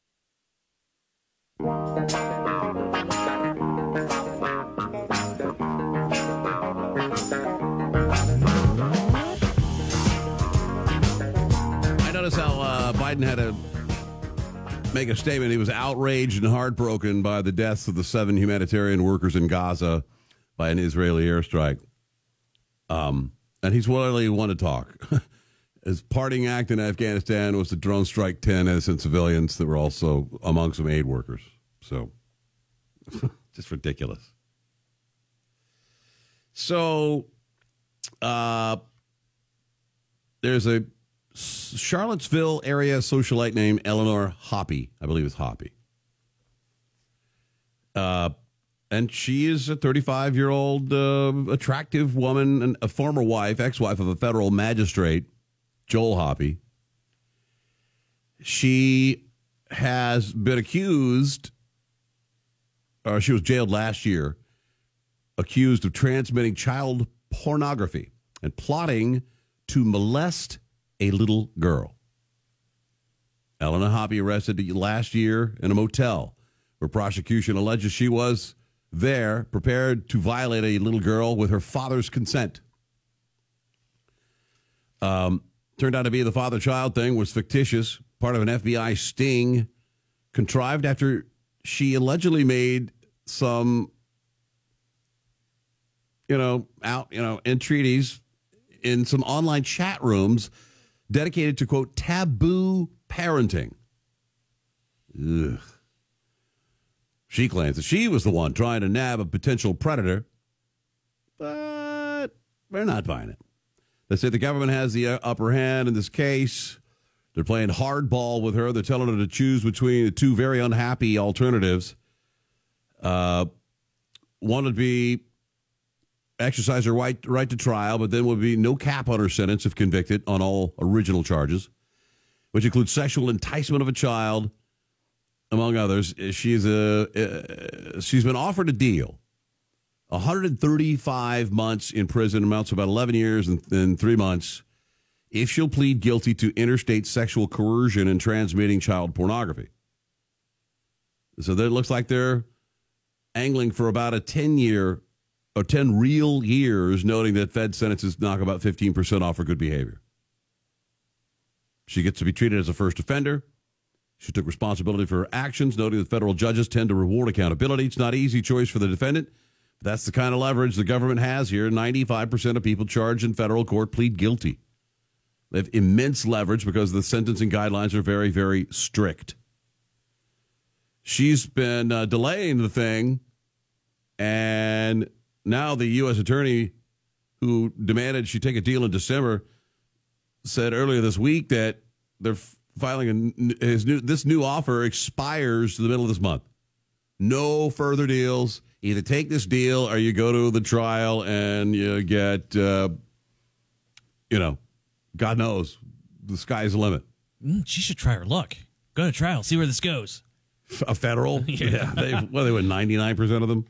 I noticed how uh, Biden had to make a statement. He was outraged and heartbroken by the deaths of the seven humanitarian workers in Gaza by an Israeli airstrike. Um, and he's really one to talk. His parting act in Afghanistan was to drone strike ten innocent civilians that were also among some aid workers. So, just ridiculous. So, uh, there's a Charlottesville area socialite named Eleanor Hoppy. I believe it's Hoppy. Uh, and she is a thirty-five-year-old uh, attractive woman, and a former wife, ex-wife of a federal magistrate, Joel Hoppy. She has been accused, or she was jailed last year, accused of transmitting child pornography and plotting to molest a little girl. Eleanor Hoppy arrested last year in a motel where prosecution alleges she was there prepared to violate a little girl with her father's consent. Um, turned out to be the father-child thing was fictitious, part of an F B I sting contrived after she allegedly made some, you know, out, you know, entreaties in some online chat rooms dedicated to, quote, taboo parenting. Ugh. She claims that she was the one trying to nab a potential predator, but we're not buying it. They say the government has the upper hand in this case. They're playing hardball with her. They're telling her to choose between the two very unhappy alternatives. Uh, one would be exercise her right, right to trial, but then would be no cap on her sentence if convicted on all original charges, which includes sexual enticement of a child, among others. She's a uh, she's been offered a deal. one hundred thirty-five months in prison, amounts to about eleven years and, and three months, if she'll plead guilty to interstate sexual coercion and transmitting child pornography. So it looks like they're angling for about a ten-year or ten real years, noting that Fed sentences knock about fifteen percent off for good behavior. She gets to be treated as a first offender. She took responsibility for her actions, noting that federal judges tend to reward accountability. It's not an easy choice for the defendant. But that's the kind of leverage the government has here. ninety-five percent of people charged in federal court plead guilty. They have immense leverage because the sentencing guidelines are very, very strict. She's been uh, delaying the thing, and now the U S attorney who demanded she take a deal in December said earlier this week that they're filing a, his new this new offer expires in the middle of this month. No further deals. Either take this deal or you go to the trial and you get, uh, you know, God knows, the sky's the limit. Mm, she should try her luck. Go to trial, see where this goes. A federal? Yeah. yeah they, well, they went ninety-nine percent of them.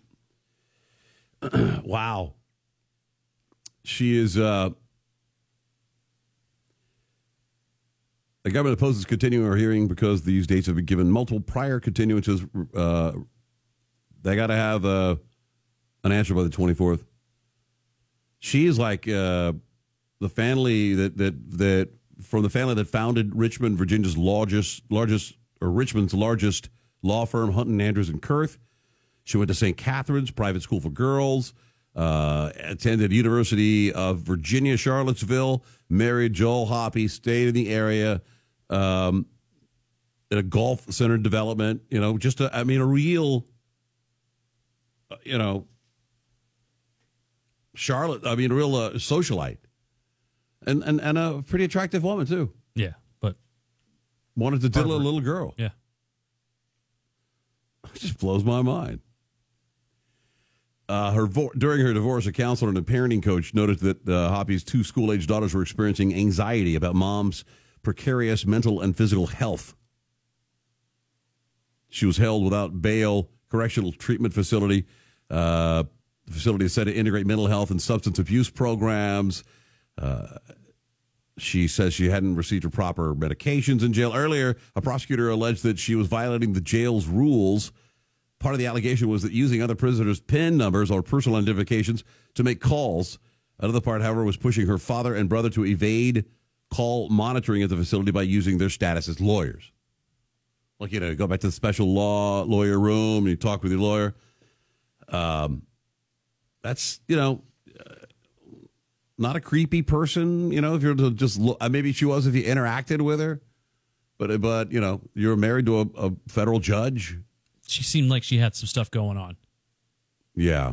Wow. She is, uh, The government opposes continuing our hearing because these dates have been given multiple prior continuances. Uh, they got to have uh, an answer by the twenty-fourth. She is like uh, the family that that that from the family that founded Richmond, Virginia's largest largest or Richmond's largest law firm, Hunton, Andrews and Kurth. She went to Saint Catherine's private school for girls. Uh, attended University of Virginia, Charlottesville. Married Joel Hoppe. Stayed in the area. Um, in a golf center development. You know, just a, I mean, a real. Uh, you know. Charlotte, I mean, a real uh, socialite, and, and and a pretty attractive woman too. Yeah, but wanted to diddle a little girl. Yeah, it just blows my mind. Uh, her vo- during her divorce, a counselor and a parenting coach noted that uh, Hoppe's two school-age daughters were experiencing anxiety about mom's precarious mental and physical health. She was held without bail, correctional treatment facility. Uh, The facility is said to integrate mental health and substance abuse programs. Uh, she says she hadn't received her proper medications in jail. Earlier, a prosecutor alleged that she was violating the jail's rules. Part of the allegation was that using other prisoners' PIN numbers or personal identifications to make calls. Another part, however, was pushing her father and brother to evade call monitoring at the facility by using their status as lawyers. Like, you know, go back to the special law lawyer room and you talk with your lawyer. Um. That's, you know, uh, not a creepy person, you know, if you're to just look, uh, maybe she was if you interacted with her, but, but you know, you're married to a, a federal judge. She seemed like she had some stuff going on. Yeah.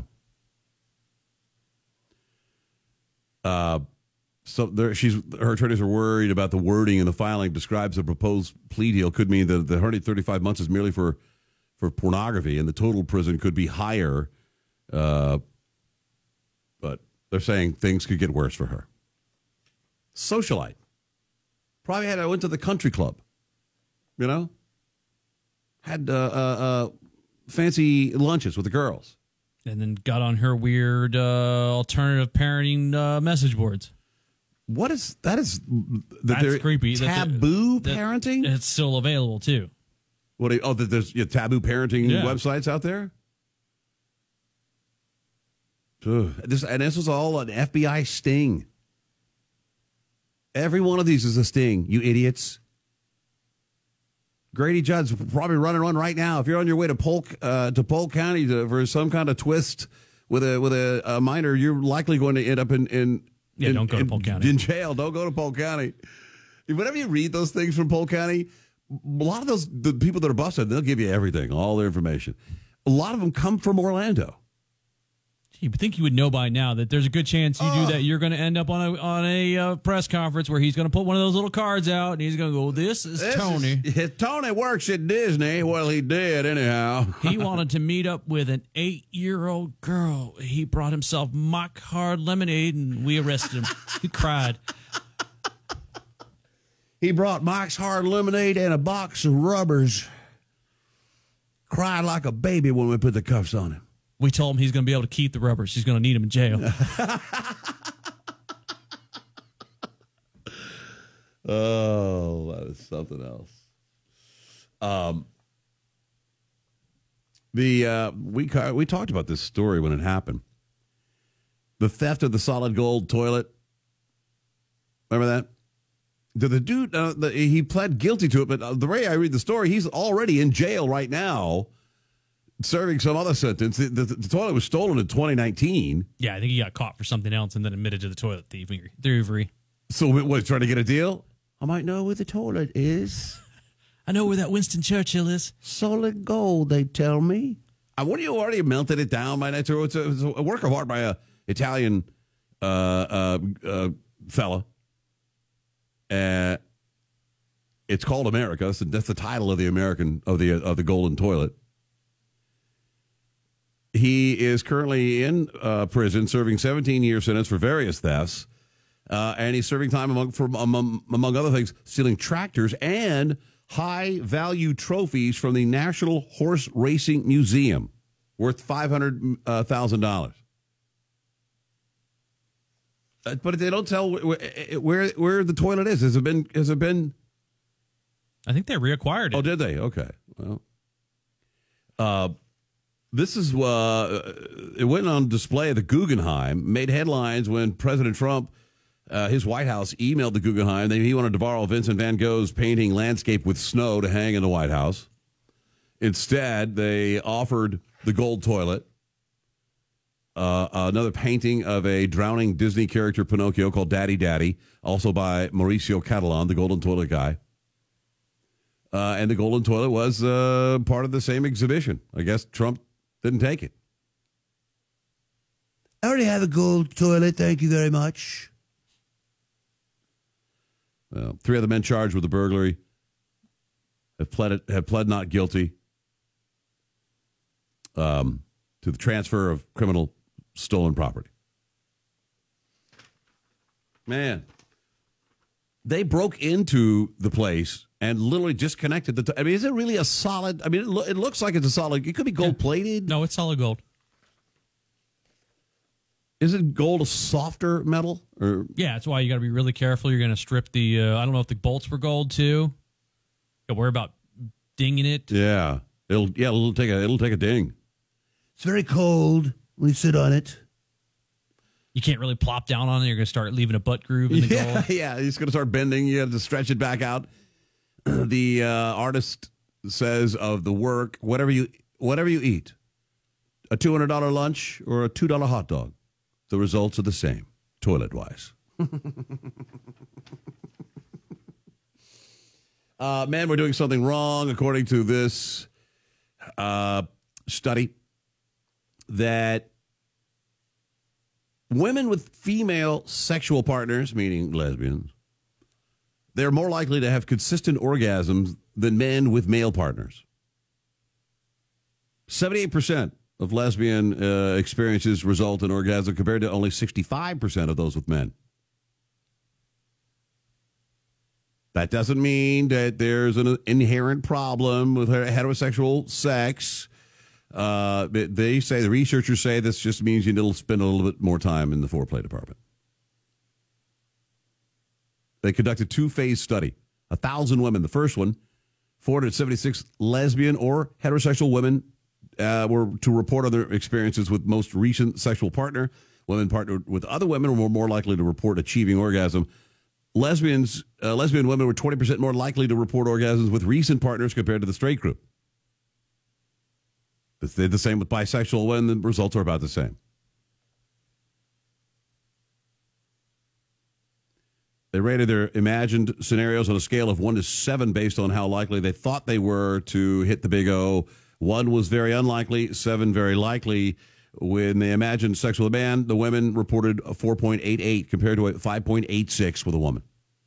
Uh, so there, she's, her attorneys are worried about the wording in the filing describes the proposed plea deal could mean that the one hundred thirty-five months is merely for, for pornography and the total prison could be higher. Uh, But they're saying things could get worse for her. Socialite. Probably had, I went to the country club. You know? Had uh, uh, uh, fancy lunches with the girls. And then got on her weird uh, alternative parenting uh, message boards. What is, that is, that That's creepy. Taboo that, parenting? That it's still available, too. What? You, oh, that there's yeah, taboo parenting Yeah. websites out there? Ugh. This, and this was all an F B I sting. Every one of these is a sting, you idiots. Grady Judd's probably running one right now. If you're on your way to Polk uh, to Polk County to, for some kind of twist with a with a, a minor, you're likely going to end up in in Yeah, in, don't go to in, Polk County. in jail. Don't go to Polk County. Whenever you read those things from Polk County, a lot of those the people that are busted, they'll give you everything, all their information. A lot of them come from Orlando. You would think you would know by now that there's a good chance you do that, you're going to end up on a on a uh, press conference where he's going to put one of those little cards out and he's going to go, "This is This Tony. is- Tony works at Disney. Well, he did anyhow. He wanted to meet up with an eight-year-old girl. He brought himself mock hard lemonade and we arrested him." He cried. He brought Mike's Hard Lemonade and a box of rubbers. Cried like a baby when we put the cuffs on him. We told him he's going to be able to keep the rubbers. He's going to need them in jail. Oh, that is something else. Um, the uh, we ca- we talked about this story when it happened. The theft of the solid gold toilet. Remember that? The, the dude, uh, the, he pled guilty to it, but uh, the way I read the story, he's already in jail right now, serving some other sentence. The, the, the toilet was stolen in twenty nineteen. Yeah, I think he got caught for something else and then admitted to the toilet thievery. thievery. So, what, trying to get a deal? I might know where the toilet is. I know where that Winston Churchill is. Solid gold, they tell me. I wonder you already melted it down by that. It's a, it's a work of art by a Italian uh, uh, uh, fella. Uh, it's called America. That's the, that's the title of the American of the of the golden toilet. He is currently in uh, prison, serving seventeen year sentence for various thefts, uh, and he's serving time among for among, among other things, stealing tractors and high value trophies from the National Horse Racing Museum, worth five hundred thousand dollars. But they don't tell where, where where the toilet is. Has it been has it been I think they reacquired it. Oh, did they? Okay. Well, uh, this is uh, it went on display at the Guggenheim, made headlines when President Trump, uh, his White House, emailed the Guggenheim. They, he wanted to borrow Vincent van Gogh's painting Landscape with Snow to hang in the White House. Instead, they offered the gold toilet, uh, another painting of a drowning Disney character, Pinocchio, called Daddy Daddy, also by Mauricio Catalan, the golden toilet guy. Uh, and the golden toilet was uh, part of the same exhibition. I guess Trump didn't take it. I already have a gold toilet. Thank you very much. Well, three other men charged with the burglary have pled, have pled not guilty um, to the transfer of criminal stolen property. Man, they broke into the place and literally disconnected the. T- I mean, is it really a solid? I mean, it, lo- it looks like it's a solid. It could be gold plated. No, it's solid gold. Isn't gold a softer metal? Or yeah, that's why you got to be really careful. You're going to strip the. Uh, I don't know if the bolts were gold too. You worry about dinging it. Yeah, it'll yeah it'll take a it'll take a ding. It's very cold when you sit on it. You can't really plop down on it. You're going to start leaving a butt groove in the yeah, gold. Yeah, it's going to start bending. You have to stretch it back out. The uh, artist says of the work, whatever you whatever you eat, a two hundred dollars lunch or a two dollar hot dog, the results are the same, toilet-wise. uh, man, we're doing something wrong, according to this uh, study, that women with female sexual partners, meaning lesbians, they're more likely to have consistent orgasms than men with male partners. seventy-eight percent of lesbian uh, experiences result in orgasm compared to only sixty-five percent of those with men. That doesn't mean that there's an inherent problem with heterosexual sex. Uh, they say, the researchers say this just means you need to spend a little bit more time in the foreplay department. They conducted a two-phase study, a thousand women. The first one, four hundred seventy-six lesbian or heterosexual women uh, were to report on their experiences with most recent sexual partner. Women partnered with other women were more likely to report achieving orgasm. Lesbians, uh, lesbian women were twenty percent more likely to report orgasms with recent partners compared to the straight group. They did the same with bisexual women. The results are about the same. They rated their imagined scenarios on a scale of one to seven based on how likely they thought they were to hit the big O. One was very unlikely, seven very likely. When they imagined sex with a man, the women reported a four point eight eight compared to a five point eight six with a woman.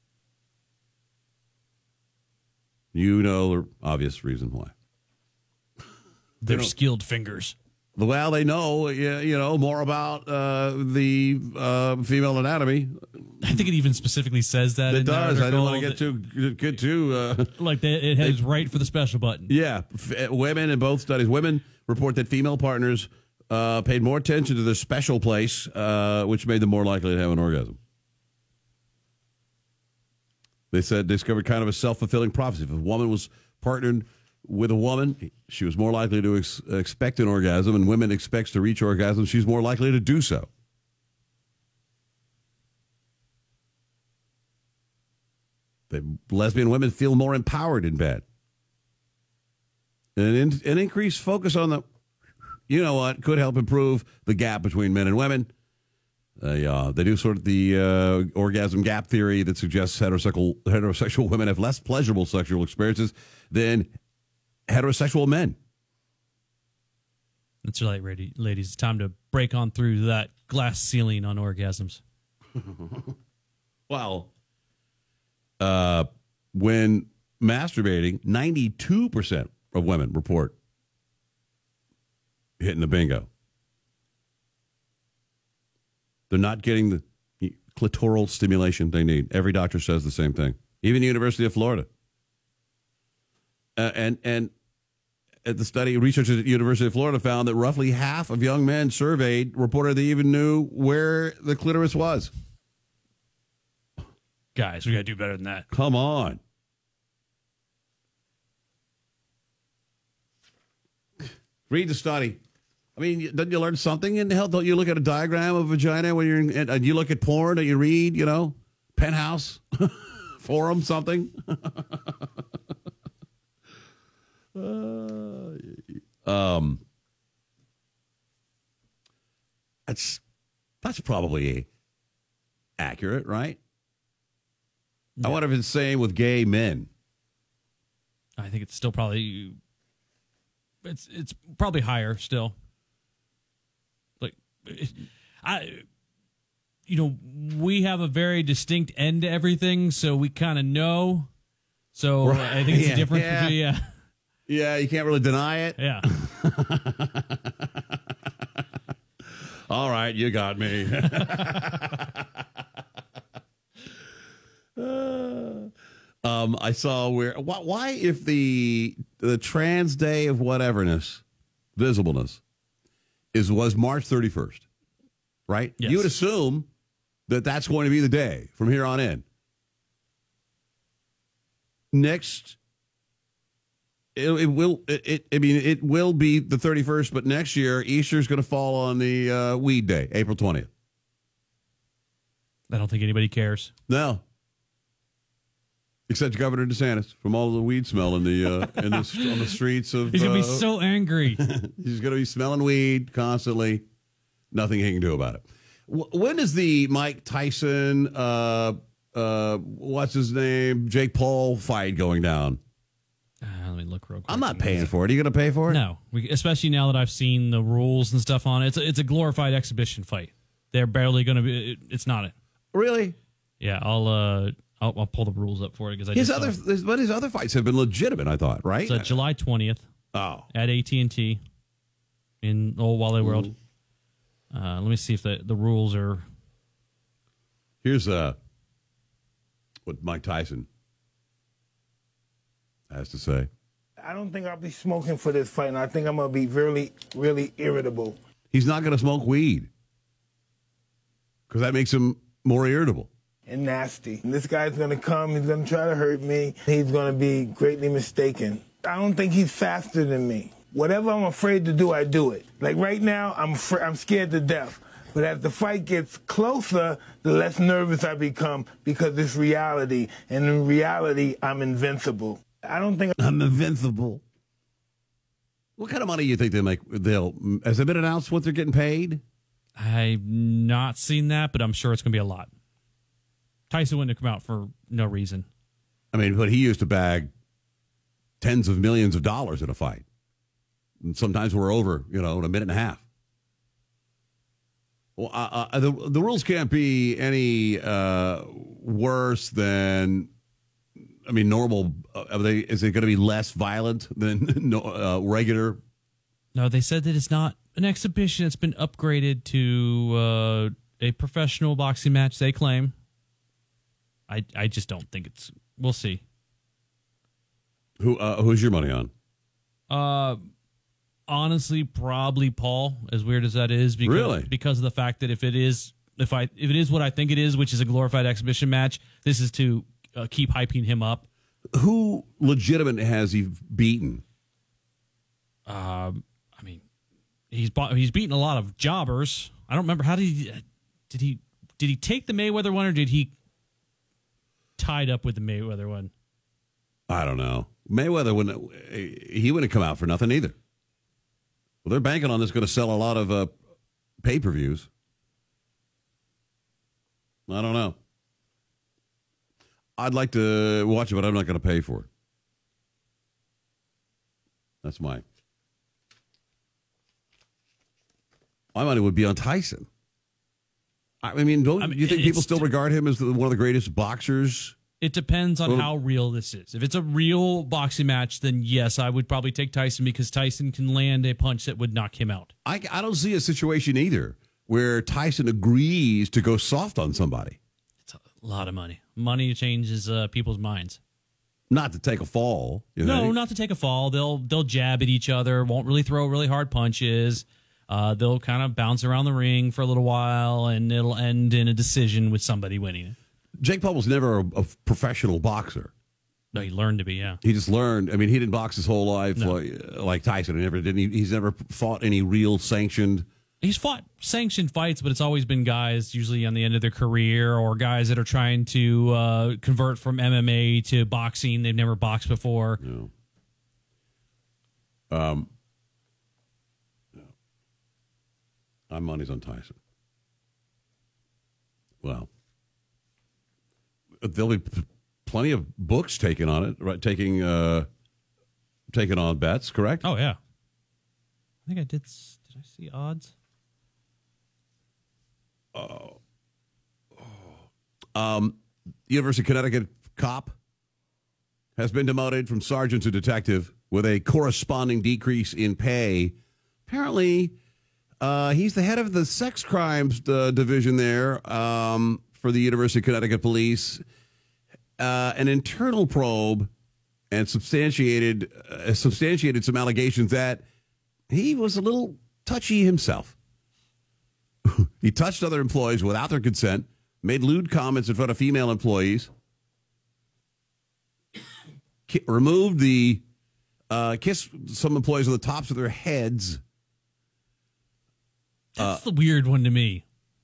You know the obvious reason why. They're You know, skilled fingers. Well, they know, you know, more about uh, the uh, female anatomy. I think it even specifically says that. It in does. The I don't want to article get too get too uh, like they, it heads right for the special button. Yeah, F- women in both studies, women report that female partners uh, paid more attention to their special place, uh, which made them more likely to have an orgasm. They said they discovered kind of a self-fulfilling prophecy. If a woman was partnered with a woman, she was more likely to ex- expect an orgasm, and women expects to reach orgasm, she's more likely to do so. The lesbian women feel more empowered in bed. An, in, an increased focus on the, you know what, could help improve the gap between men and women. Uh, yeah, they do sort of the uh, orgasm gap theory that suggests heterosexual heterosexual women have less pleasurable sexual experiences than heterosexual men. That's right, ladies. It's time to break on through that glass ceiling on orgasms. Well, uh, when masturbating, ninety-two percent of women report hitting the bingo. They're not getting the clitoral stimulation they need. Every doctor says the same thing. Even the University of Florida. Uh, and and at the study, researchers at the University of Florida found that roughly half of young men surveyed reported they even knew where the clitoris was. Guys, we got to do better than that. Come on. Read the study. I mean, don't you learn something in health? Don't you look at a diagram of vagina when you're in, and you look at porn and you read, you know, Penthouse, Forum, something? uh, um, that's that's probably accurate, right? Yeah. I wonder if it's the same with gay men. I think it's still probably it's it's probably higher still. Like I you know, we have a very distinct end to everything, so we kind of know. So right. I think it's yeah. a different yeah. yeah. Yeah, you can't really deny it. Yeah. All right, you got me. um, I saw where why, why if the the trans day of whateverness, visibleness, is was March thirty-first, right? Yes. You would assume that that's going to be the day from here on in. Next, it, it will. It, it. I mean, it will be the thirty-first, but next year Easter's going to fall on the uh, weed day, April twentieth. I don't think anybody cares. No. Except Governor DeSantis from all the weed smell in the uh, in the on the streets of. He's gonna uh, be so angry. He's gonna be smelling weed constantly. Nothing he can do about it. W- when is the Mike Tyson, uh, uh, what's his name, Jake Paul fight going down? Uh, let me look real quick. I'm not paying for it. Are you gonna pay for it? No, we, especially now that I've seen the rules and stuff on it. It's a, it's a glorified exhibition fight. They're barely gonna be. It, it's not it. Really? Yeah, I'll. Uh, I'll, I'll pull the rules up for it because I his just other, his, but his other fights have been legitimate. I thought, right? So July twentieth. Oh, at A T and T in Old Wally World. Uh, let me see if the, the rules are. Here's uh, what Mike Tyson has to say. I don't think I'll be smoking for this fight, and I think I'm gonna be really, really irritable. He's not gonna smoke weed because that makes him more irritable. And nasty. And this guy's going to come, he's going to try to hurt me. He's going to be greatly mistaken. I don't think he's faster than me. Whatever I'm afraid to do, I do it. Like right now, I'm fr- I'm scared to death. But as the fight gets closer, the less nervous I become because it's reality. And in reality, I'm invincible. I don't think I'm invincible. What kind of money do you think they make? They'll has it been announced what they're getting paid? I've not seen that, but I'm sure it's going to be a lot. Tyson wouldn't have come out for no reason. I mean, but he used to bag tens of millions of dollars in a fight. And sometimes we're over, you know, in a minute and a half. Well, uh, uh, the the rules can't be any uh, worse than, I mean, normal. Uh, are they, is it going to be less violent than no, uh, regular? No, they said that it's not an exhibition. It's been upgraded to uh, a professional boxing match, they claim. I, I just don't think it's. We'll see. Who uh, who's your money on? Uh, honestly, probably Paul. As weird as that is, because, really, because of the fact that if it is, if I if it is what I think it is, which is a glorified exhibition match, this is to uh, keep hyping him up. Who legitimate has he beaten? Um, I mean, he's bought, he's beaten a lot of jobbers. I don't remember how did he did he did he take the Mayweather one or did he? Tied up with the Mayweather one. I don't know. Mayweather wouldn't. He wouldn't come out for nothing either. Well, they're banking on this going to sell a lot of uh, pay per views. I don't know. I'd like to watch it, but I'm not going to pay for it. That's my. My money would be on Tyson. I mean, don't I mean, you think people still regard him as the, one of the greatest boxers? It depends on well, how real this is. If it's a real boxing match, then yes, I would probably take Tyson because Tyson can land a punch that would knock him out. I, I don't see a situation either where Tyson agrees to go soft on somebody. It's a lot of money. Money changes uh, people's minds. Not to take a fall. You no, think? not to take a fall. They'll they'll jab at each other. Won't really throw really hard punches. Uh, they'll kind of bounce around the ring for a little while, and it'll end in a decision with somebody winning it. Jake Paul was never a, a professional boxer. No, he learned to be, yeah. He just learned. I mean, he didn't box his whole life No. like, like Tyson. He never did. He, he's never fought any real sanctioned. He's fought sanctioned fights, but it's always been guys usually on the end of their career or guys that are trying to uh, convert from M M A to boxing. They've never boxed before. No. Um, my money's on Tyson. Well, there'll be p- plenty of books taken on it, right? Taking, uh, taking on bets, correct? Oh yeah. I think I did. s- Did I see odds? Oh. Um, University of Connecticut cop has been demoted from sergeant to detective with a corresponding decrease in pay. Apparently, uh, he's the head of the sex crimes uh, division there um, for the University of Connecticut Police. Uh, an internal probe and substantiated uh, substantiated some allegations that he was a little touchy himself. He touched other employees without their consent, made lewd comments in front of female employees, ki- removed the, uh, kissed some employees on the tops of their heads. That's uh, the weird one to me.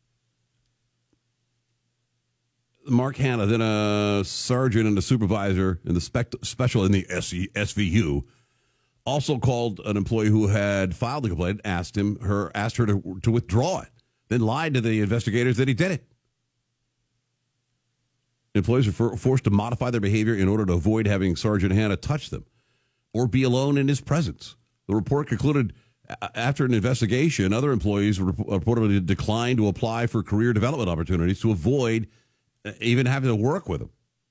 Mark Hanna, then a sergeant and a supervisor in the spect- special in the S V U, also called an employee who had filed the complaint, asked him her asked her to, to withdraw it, then lied to the investigators that he did it. Employees are for, forced to modify their behavior in order to avoid having Sergeant Hanna touch them or be alone in his presence. The report concluded a- after an investigation, other employees rep- reportedly declined to apply for career development opportunities to avoid uh, even having to work with him.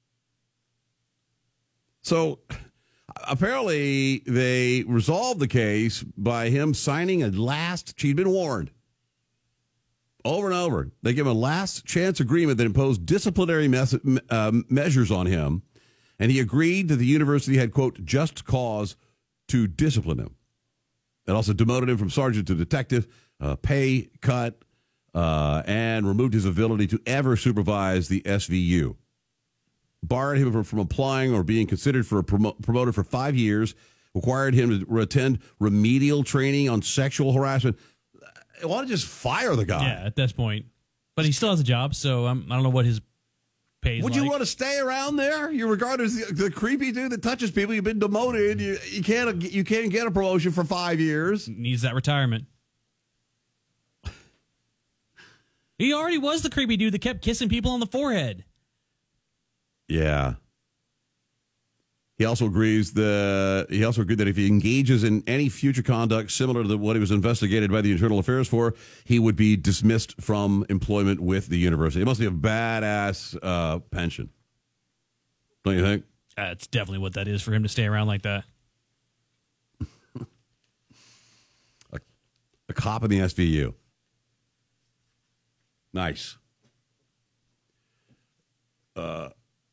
So apparently they resolved the case by him signing a last, she'd been warned over and over. They give him a last chance agreement that imposed disciplinary mes- uh, measures on him, and he agreed that the university had, quote, just cause to discipline him. It also demoted him from sergeant to detective, uh, pay cut, uh, and removed his ability to ever supervise the S V U. Barred him from, from applying or being considered for a promo- promoted for five years, required him to attend remedial training on sexual harassment. I want to just fire the guy. Yeah, at this point. But he still has a job, so um, I don't know what his pay is Would like. you want to stay around there? You're regarded as the, the creepy dude that touches people. You've been demoted. You, you can't you can't get a promotion for five years. Needs that retirement. He already was the creepy dude that kept kissing people on the forehead. Yeah. He also agrees that he also agreed that if he engages in any future conduct similar to what he was investigated by the Internal Affairs for, he would be dismissed from employment with the university. It must be a badass uh, pension, don't you think? That's definitely what that is for him to stay around like that. a, a cop in the S V U. Nice. Uh,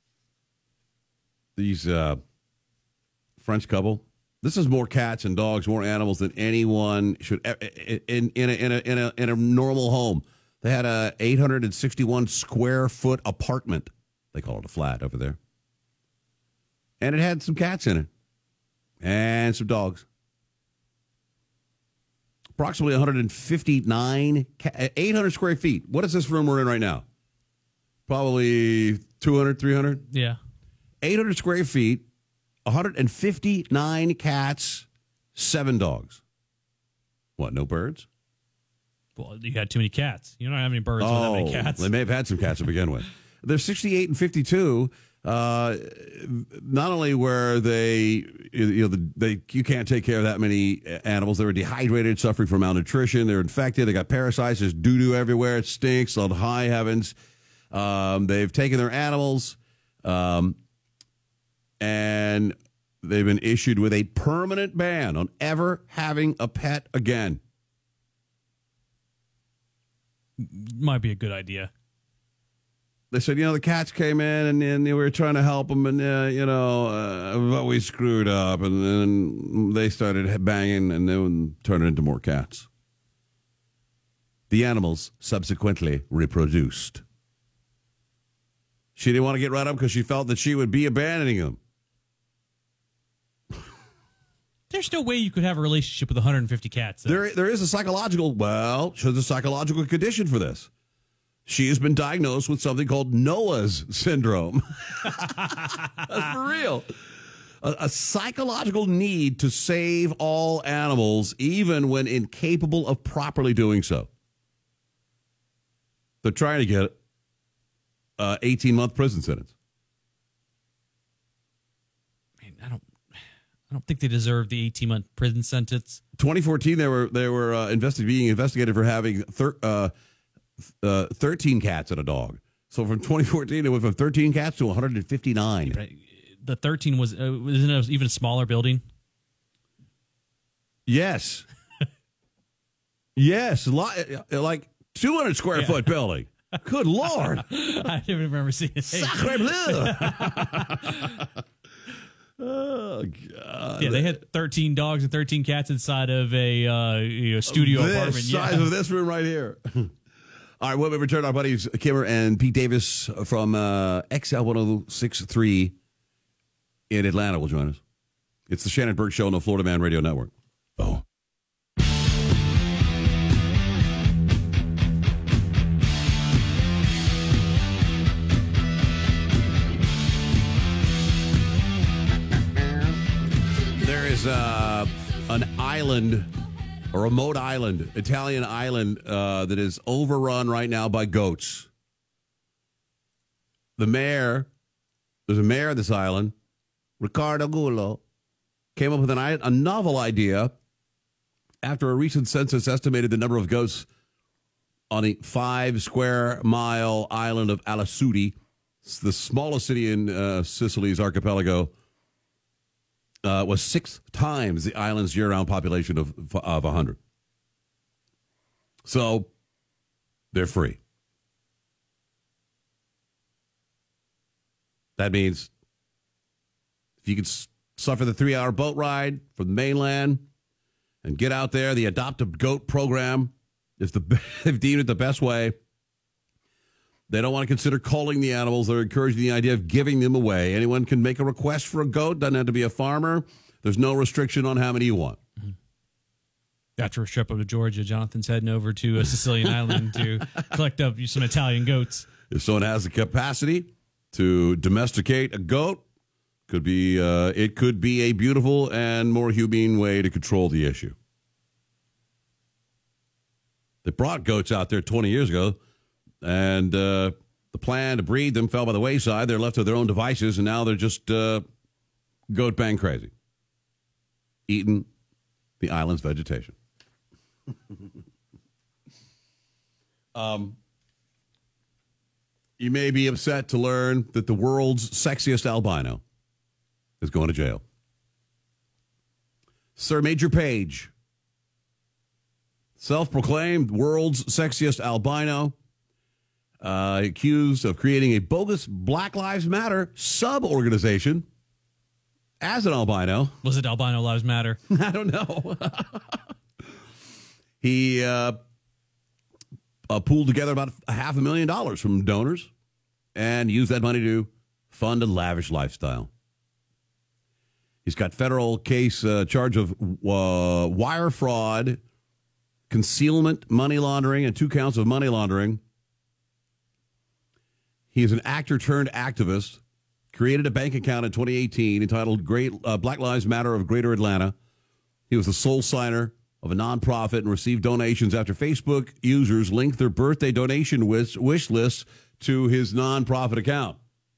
these. Uh, French couple. This is more cats and dogs, more animals than anyone should in in a, in a, in a, in a normal home. They had a eight hundred sixty-one square foot apartment. They call it a flat over there, and it had some cats in it and some dogs. Approximately one hundred fifty-nine, eight hundred square feet. What is this room we're in right now? Probably two hundred, three hundred. Yeah, eight hundred square feet. one hundred fifty-nine cats, seven dogs. What, no birds? Well, you had too many cats. You don't have any birds oh, with that many cats. They may have had some cats to begin with. They're sixty-eight and fifty-two. Uh, not only were they, you know, the, they you can't take care of that many animals. They were dehydrated, suffering from malnutrition. They're infected. They got parasites. There's doo-doo everywhere. It stinks on high heavens. Um, they've taken their animals. Um, And they've been issued with a permanent ban on ever having a pet again. Might be a good idea. They said, you know, the cats came in and, and we were trying to help them, and, uh, you know, uh, but we screwed up. And then they started banging and then turned into more cats. The animals subsequently reproduced. She didn't want to get rid of them because she felt that she would be abandoning them. There's no way you could have a relationship with one hundred fifty cats. Though. There, there is a psychological, well, there's a psychological condition for this. She has been diagnosed with something called Noah's syndrome. That's for real. A, a psychological need to save all animals, even when incapable of properly doing so. They're trying to get an eighteen-month prison sentence. I don't, I don't think they deserve the eighteen-month prison sentence. twenty fourteen, they were they were uh, investi- being investigated for having thir- uh, uh, thirteen cats and a dog. So from twenty fourteen, it went from thirteen cats to one hundred fifty-nine. Right. The thirteen was uh, wasn't it even a smaller building? Yes. Yes, li- like two hundred square Yeah. foot building. Good Lord. I didn't remember seeing it. Sacre bleu. Oh, God. Yeah, they had thirteen dogs and thirteen cats inside of a uh, you know, studio this apartment. size Yeah. of this room right here. All right, when we return, our buddies Kimmer and Pete Davis from uh, X L one oh six point three in Atlanta will join us. It's the Shannon Burke Show on the Florida Man Radio Network. Oh. There is uh, an island, a remote island, Italian island, uh, that is overrun right now by goats. The mayor, there's a mayor of this island, Riccardo Gullo, came up with an, a novel idea after a recent census estimated the number of goats on a five square mile island of Alasudi, the smallest city in uh, Sicily's archipelago. Uh, was six times the island's year-round population of of one hundred. So, they're free. That means if you can s- suffer the three-hour boat ride from the mainland and get out there, the Adopt a Goat program is the they've deemed it the best way. They don't want to consider culling the animals. They're encouraging the idea of giving them away. Anyone can make a request for a goat. Doesn't have to be a farmer. There's no restriction on how many you want. After a trip up to Georgia, Jonathan's heading over to a Sicilian island to collect up some Italian goats. If someone has the capacity to domesticate a goat, could be uh, it could be a beautiful and more humane way to control the issue. They brought goats out there twenty years ago. And uh, the plan to breed them fell by the wayside. They're left to their own devices, and now they're just uh, goat bang crazy, eating the island's vegetation. um, you may be upset to learn that the world's sexiest albino is going to jail. Sir Major Page, self-proclaimed world's sexiest albino, Uh, accused of creating a bogus Black Lives Matter sub-organization as an albino. Was it Albino Lives Matter? I don't know. He uh, uh, pooled together about a half a million dollars from donors and used that money to fund a lavish lifestyle. He's got federal case uh, charge of uh, wire fraud, concealment, money laundering, and two counts of money laundering. He is an actor turned activist, created a bank account in twenty eighteen entitled Great uh, Black Lives Matter of Greater Atlanta. He was the sole signer of a nonprofit and received donations after Facebook users linked their birthday donation wish, wish lists to his nonprofit account.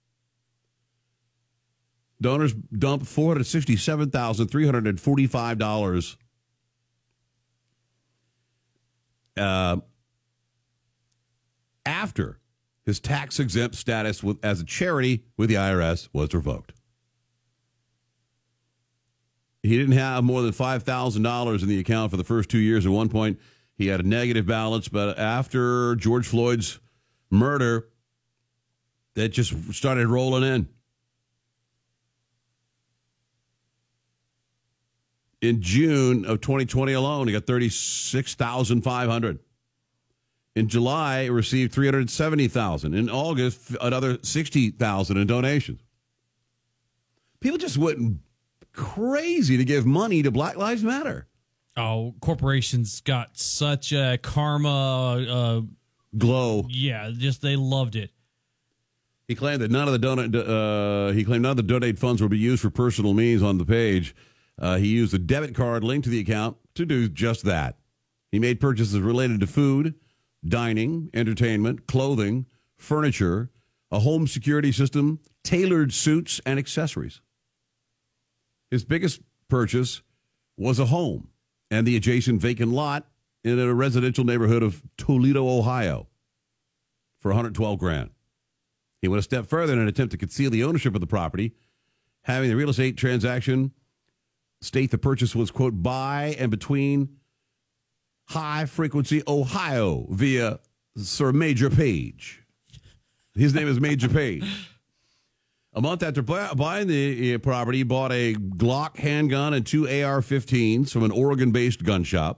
Donors dumped four hundred sixty-seven thousand three hundred forty-five dollars uh, after his tax-exempt status with, as a charity with the I R S was revoked. He didn't have more than five thousand dollars in the account for the first two years. At one point, he had a negative balance, but after George Floyd's murder, that just started rolling in. In June of twenty twenty alone, he got thirty-six thousand five hundred dollars. In July, it received three hundred seventy thousand dollars. In August, another sixty thousand dollars in donations. People just wouldn't crazy to give money to Black Lives Matter. Oh, corporations got such a karma uh, glow. Yeah, just they loved it. He claimed that none of the donate. Uh, he claimed none of the donate funds will be used for personal means on the page. Uh, he used a debit card linked to the account to do just that. He made purchases related to food, dining, entertainment, clothing, furniture, a home security system, tailored suits, and accessories. His biggest purchase was a home and the adjacent vacant lot in a residential neighborhood of Toledo, Ohio, for one hundred twelve grand. He went a step further in an attempt to conceal the ownership of the property, having the real estate transaction state the purchase was, quote, by and between High Frequency Ohio via Sir Major Page. His name is Major Page. A month after buying the property, he bought a Glock handgun and two A R fifteens from an Oregon-based gun shop.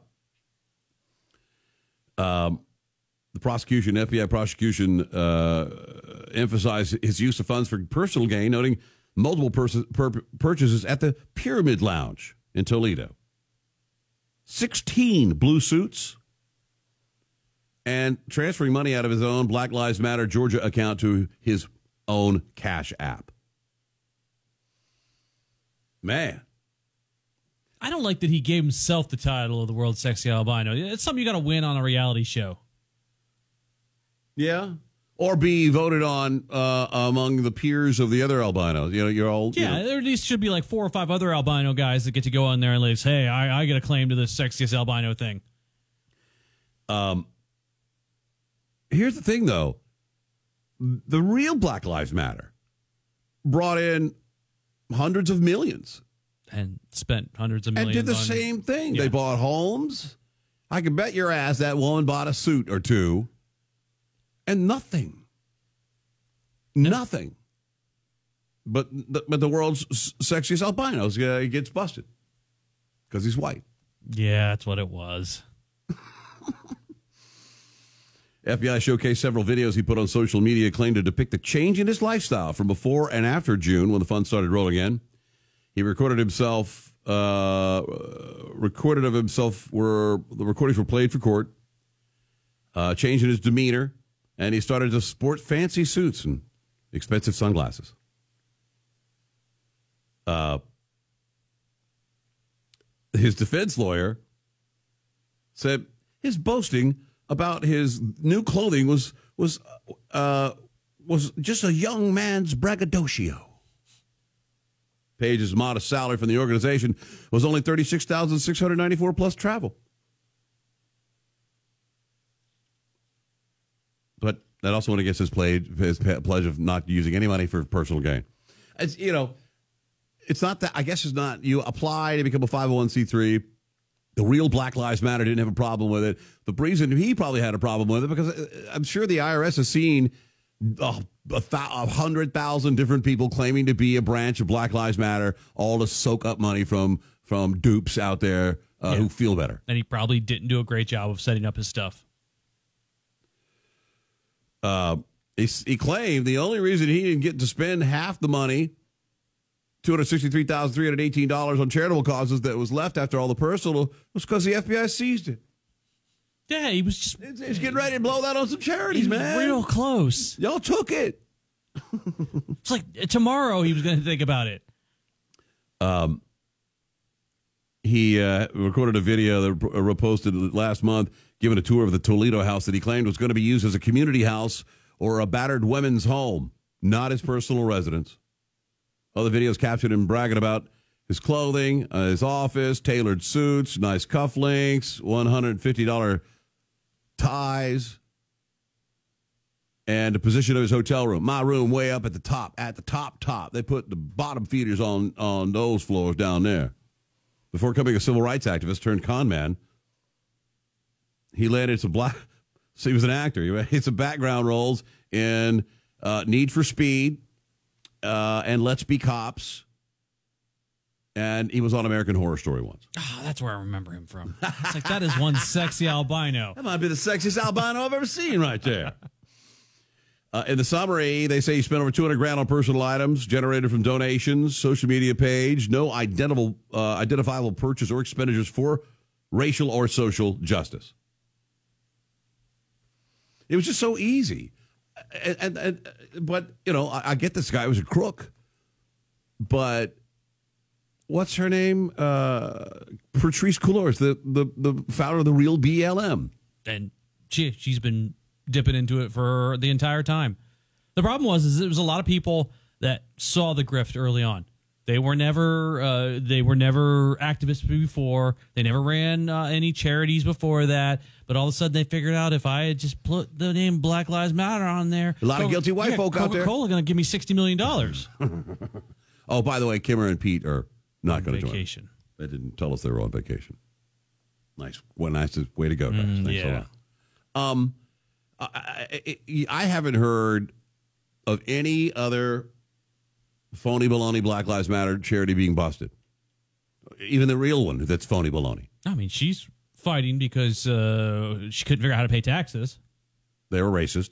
Um, the prosecution, F B I prosecution, uh, emphasized his use of funds for personal gain, noting multiple pers- pur- purchases at the Pyramid Lounge in Toledo. sixteen blue suits, and transferring money out of his own Black Lives Matter Georgia account to his own Cash App. Man. I don't like that he gave himself the title of the world's sexy albino. It's something you got to win on a reality show. Yeah. Or be voted on uh, among the peers of the other albinos. You know, you're all. Yeah, you know. there at least should be like four or five other albino guys that get to go on there and like, hey, I, I get a claim to the sexiest albino thing. Um. Here's the thing, though. The real Black Lives Matter brought in hundreds of millions. And spent hundreds of And millions. did the on, same thing. Yeah. They bought homes. I can bet your ass that woman bought a suit or two. And nothing. Nothing. But the, but the world's sexiest albinos uh, he gets busted. Because he's white. Yeah, that's what it was. F B I showcased several videos he put on social media, claimed to depict the change in his lifestyle from before and after June when the funds started rolling in. He recorded himself, uh, recorded of himself were, the recordings were played for court, uh, change in his demeanor, and he started to sport fancy suits and expensive sunglasses. Uh, his defense lawyer said his boasting about his new clothing was was uh, was just a young man's braggadocio. Page's modest salary from the organization was only thirty-six thousand six hundred ninety-four dollars plus travel. But that also went against his, pledge, his pledge of not using any money for personal gain. It's, you know, it's not that, I guess it's not, you apply to become a five oh one c three. The real Black Lives Matter didn't have a problem with it. The reason he probably had a problem with it, because I'm sure the I R S has seen a, a, th- a hundred thousand different people claiming to be a branch of Black Lives Matter, all to soak up money from from dupes out there uh, Yeah. who feel better. And he probably didn't do a great job of setting up his stuff. Uh, he, he claimed the only reason he didn't get to spend half the money, two hundred sixty-three thousand three hundred eighteen dollars on charitable causes that was left after all the personal, was because the F B I seized it. Yeah, he was just... He's getting ready to blow that on some charities, he was man. real close. Y'all took it. It's like tomorrow he was going to think about it. Um, he uh, recorded a video that reposted last month, giving a tour of the Toledo house that he claimed was going to be used as a community house or a battered women's home, not his personal residence. Other videos captured him bragging about his clothing, uh, his office, tailored suits, nice cufflinks, one hundred fifty dollars ties, and the position of his hotel room. My room way up at the top, at the top, top. They put the bottom feeders on, on those floors down there. Before becoming a civil rights activist turned con man, he landed some black, so he was an actor. He had some background roles in uh, Need for Speed uh, and Let's Be Cops. And he was on American Horror Story once. Oh, that's where I remember him from. It's like, that is one sexy albino. That might be the sexiest albino I've ever seen right there. Uh, in the summary, they say he spent over two hundred grand on personal items generated from donations, social media page, no identifiable, uh, identifiable purchase or expenditures for racial or social justice. It was just so easy. And, and, and but, you know, I, I get this guy was a crook. But what's her name? Uh, Patrice Cullors, the, the, the founder of the Real B L M. And she, she's been dipping into it for the entire time. The problem was is there was a lot of people that saw the grift early on. They were never uh, they were never activists before. They never ran uh, any charities before that. But all of a sudden they figured out if I had just put the name Black Lives Matter on there, a lot of guilty white yeah, folk out there. Coca-Cola going to give me sixty million dollars. Oh, by the way, Kimmer and Pete are not going to join. Vacation. They didn't tell us they were on vacation. Nice, well, nice way to go, guys. Mm, Thanks yeah. a lot. Um, I, I, I haven't heard of any other phony baloney Black Lives Matter charity being busted. Even the real one that's phony baloney. I mean, she's fighting because uh, she couldn't figure out how to pay taxes. They were racist.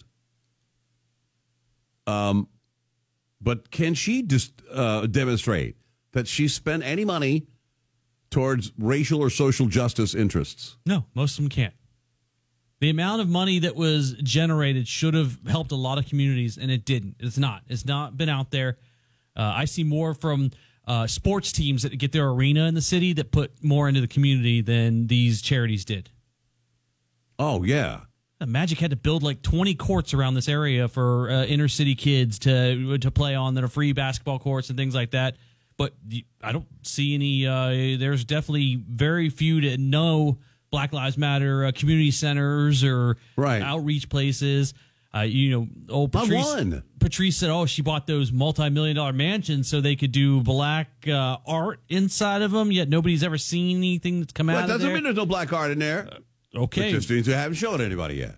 Um, but can she just uh, demonstrate that she spent any money towards racial or social justice interests? No, most of them can't. The amount of money that was generated should have helped a lot of communities, and it didn't. It's not. It's not been out there. Uh, I see more from uh, sports teams that get their arena in the city that put more into the community than these charities did. Oh, yeah. The Magic had to build like twenty courts around this area for uh, inner city kids to to play on that are free basketball courts and things like that. But I don't see any. Uh, there's definitely very few to know Black Lives Matter uh, community centers or right. outreach places. Uh, you know, old Patrice, one. Patrice said, "Oh, she bought those multi-million dollar mansions so they could do black uh, art inside of them." Yet nobody's ever seen anything that's come Well, out that of doesn't there. mean there's no black art in there. Uh, okay, it just means they haven't shown anybody yet.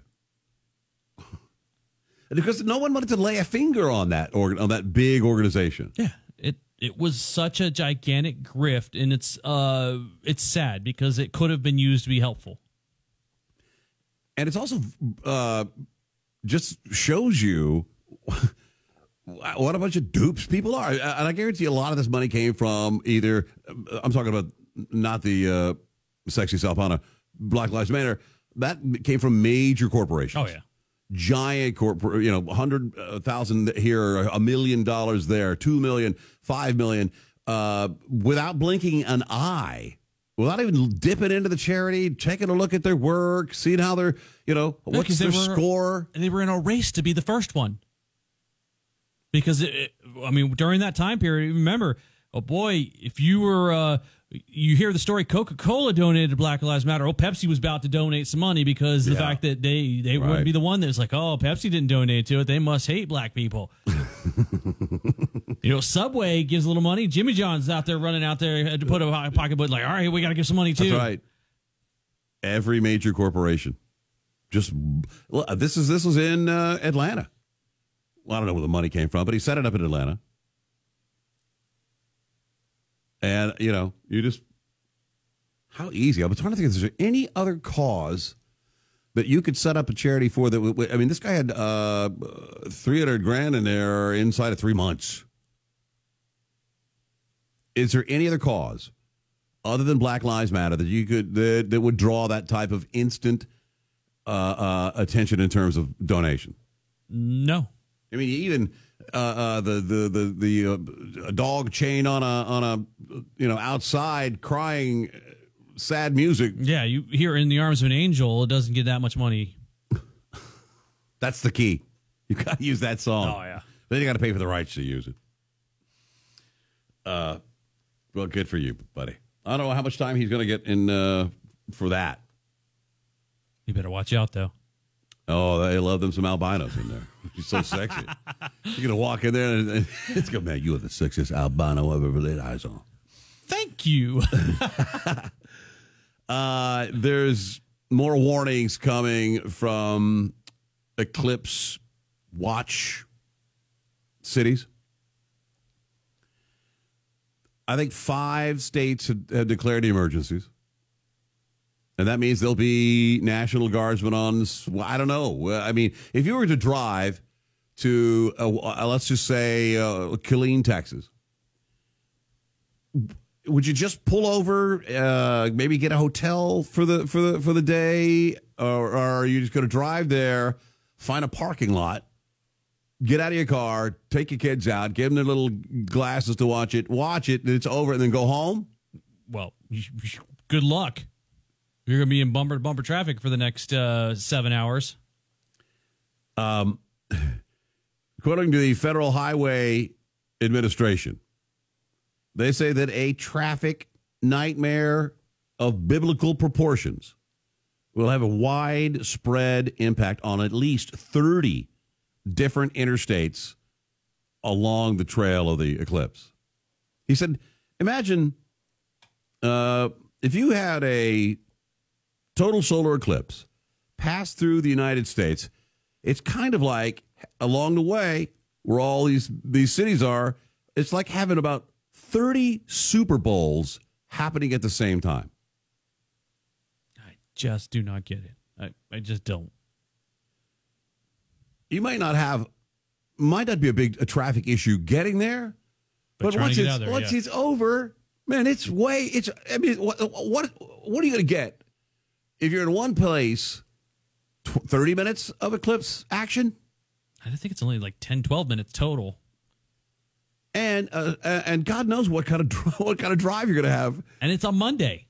Because no one wanted to lay a finger on that organ, on that big organization. Yeah, it it was such a gigantic grift, and it's uh it's sad because it could have been used to be helpful. And it's also uh, just shows you what a bunch of dupes people are. And I guarantee a lot of this money came from either, I'm talking about not the uh, sexy Salpana, Black Lives Matter. That came from major corporations. Oh, yeah. Giant corporate, you know, one hundred thousand here, a million dollars there, two million, five million, uh, without blinking an eye, without even dipping into the charity, taking a look at their work, seeing how they're, you know, Yeah, what's 'cause they their were- score. And they were in a race to be the first one. Because, it, it- I mean, during that time period, remember, oh boy, if you were, uh, you hear the story, Coca-Cola donated to Black Lives Matter. Oh, Pepsi was about to donate some money because of the Yeah. fact that they, they Right. wouldn't be the one that's like, oh, Pepsi didn't donate to it. They must hate black people. You know, Subway gives a little money. Jimmy John's out there running out there to put a pocketbook like, all right, we got to give some money too. That's right. Every major corporation. Just well, this is this was in uh, Atlanta. Well, I don't know where the money came from, but he set it up in Atlanta. And, you know, you just, how easy. I'm trying to think if there's any other cause that you could set up a charity for that. would- I mean, this guy had uh, three hundred grand in there inside of three months. Is there any other cause other than Black Lives Matter that you could, that, that would draw that type of instant uh, uh, attention in terms of donation? No. I mean, even uh, uh, the the the the uh, dog chain on a on a you know outside crying sad music. Yeah, you hear "In the Arms of an Angel," it doesn't get that much money. That's the key. You got to use that song. Oh, yeah. Then you got to pay for the rights to use it. Uh, well, good for you, buddy. I don't know how much time he's going to get in uh, for that. You better watch out, though. Oh, they love them some albinos in there. She's so sexy. You're going to walk in there and, and it's going, man, you are the sexiest albino I've ever laid eyes on. Thank you. uh, there's more warnings coming from eclipse watch cities. I think five states have, have declared emergencies. And that means there'll be National Guardsmen on, I don't know. I mean, if you were to drive to, uh, let's just say, uh, Killeen, Texas, would you just pull over, uh, maybe get a hotel for the for the for the day, or, or are you just going to drive there, find a parking lot, get out of your car, take your kids out, give them their little glasses to watch it, watch it, and it's over, and then go home? Well, good luck. You're going to be in bumper to bumper traffic for the next uh, seven hours. Um, according to the Federal Highway Administration, they say that a traffic nightmare of biblical proportions will have a widespread impact on at least thirty different interstates along the trail of the eclipse. He said, imagine uh, if you had a total solar eclipse pass through the United States. It's kind of like along the way where all these, these cities are, it's like having about thirty Super Bowls happening at the same time. I just do not get it. I, I just don't. You might not have, might not be a big a traffic issue getting there, But but, trying to once get it's out there, once yeah. it's over, man, it's way it's. I mean, what what what are you going to get if you're in one place? thirty minutes of eclipse action, I think it's only like ten, twelve minutes total. and uh, and God knows what kind of dr- what kind of drive you're going to have. And it's on Monday.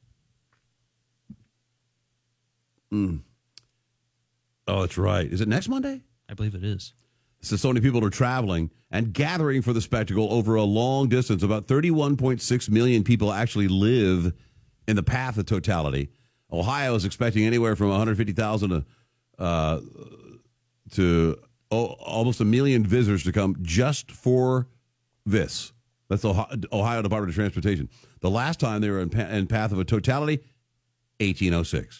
Mm. Oh, that's right. Is it next Monday? I believe it is. So, so many people are traveling and gathering for the spectacle over a long distance. About thirty-one point six million people actually live in the path of totality. Ohio is expecting anywhere from one hundred fifty thousand to uh, to oh, almost a million visitors to come just for this. That's the Ohio, Ohio Department of Transportation. The last time they were in, pa- in path of a totality, eighteen oh six.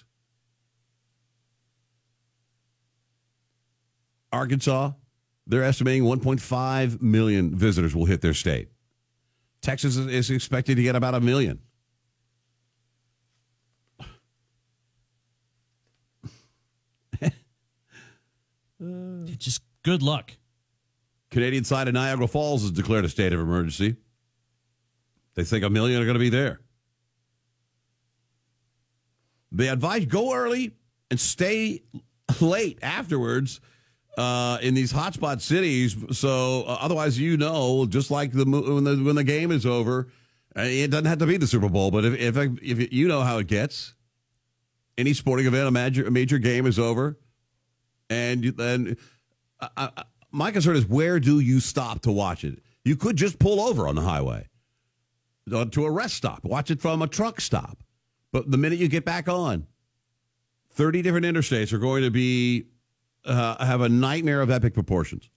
Arkansas, they're estimating one point five million visitors will hit their state. Texas is expected to get about a million. Just good luck. Canadian side of Niagara Falls has declared a state of emergency. They think a million are going to be there. They advise go early and stay late afterwards uh, in these hotspot cities. So uh, otherwise, you know, just like the when the when the game is over, uh, it doesn't have to be the Super Bowl. But if if, if you know how it gets, any sporting event, a major a major game is over, and then uh, uh, my concern is where do you stop to watch it? You could just pull over on the highway to a rest stop, watch it from a truck stop. But the minute you get back on, thirty different interstates are going to be uh, have a nightmare of epic proportions.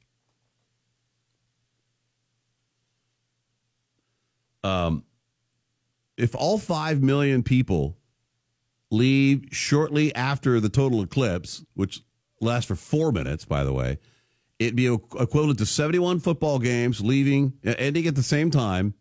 Um, if all five million people leave shortly after the total eclipse, which lasts for four minutes, by the way, it'd be equivalent to seventy-one football games leaving, ending at the same time.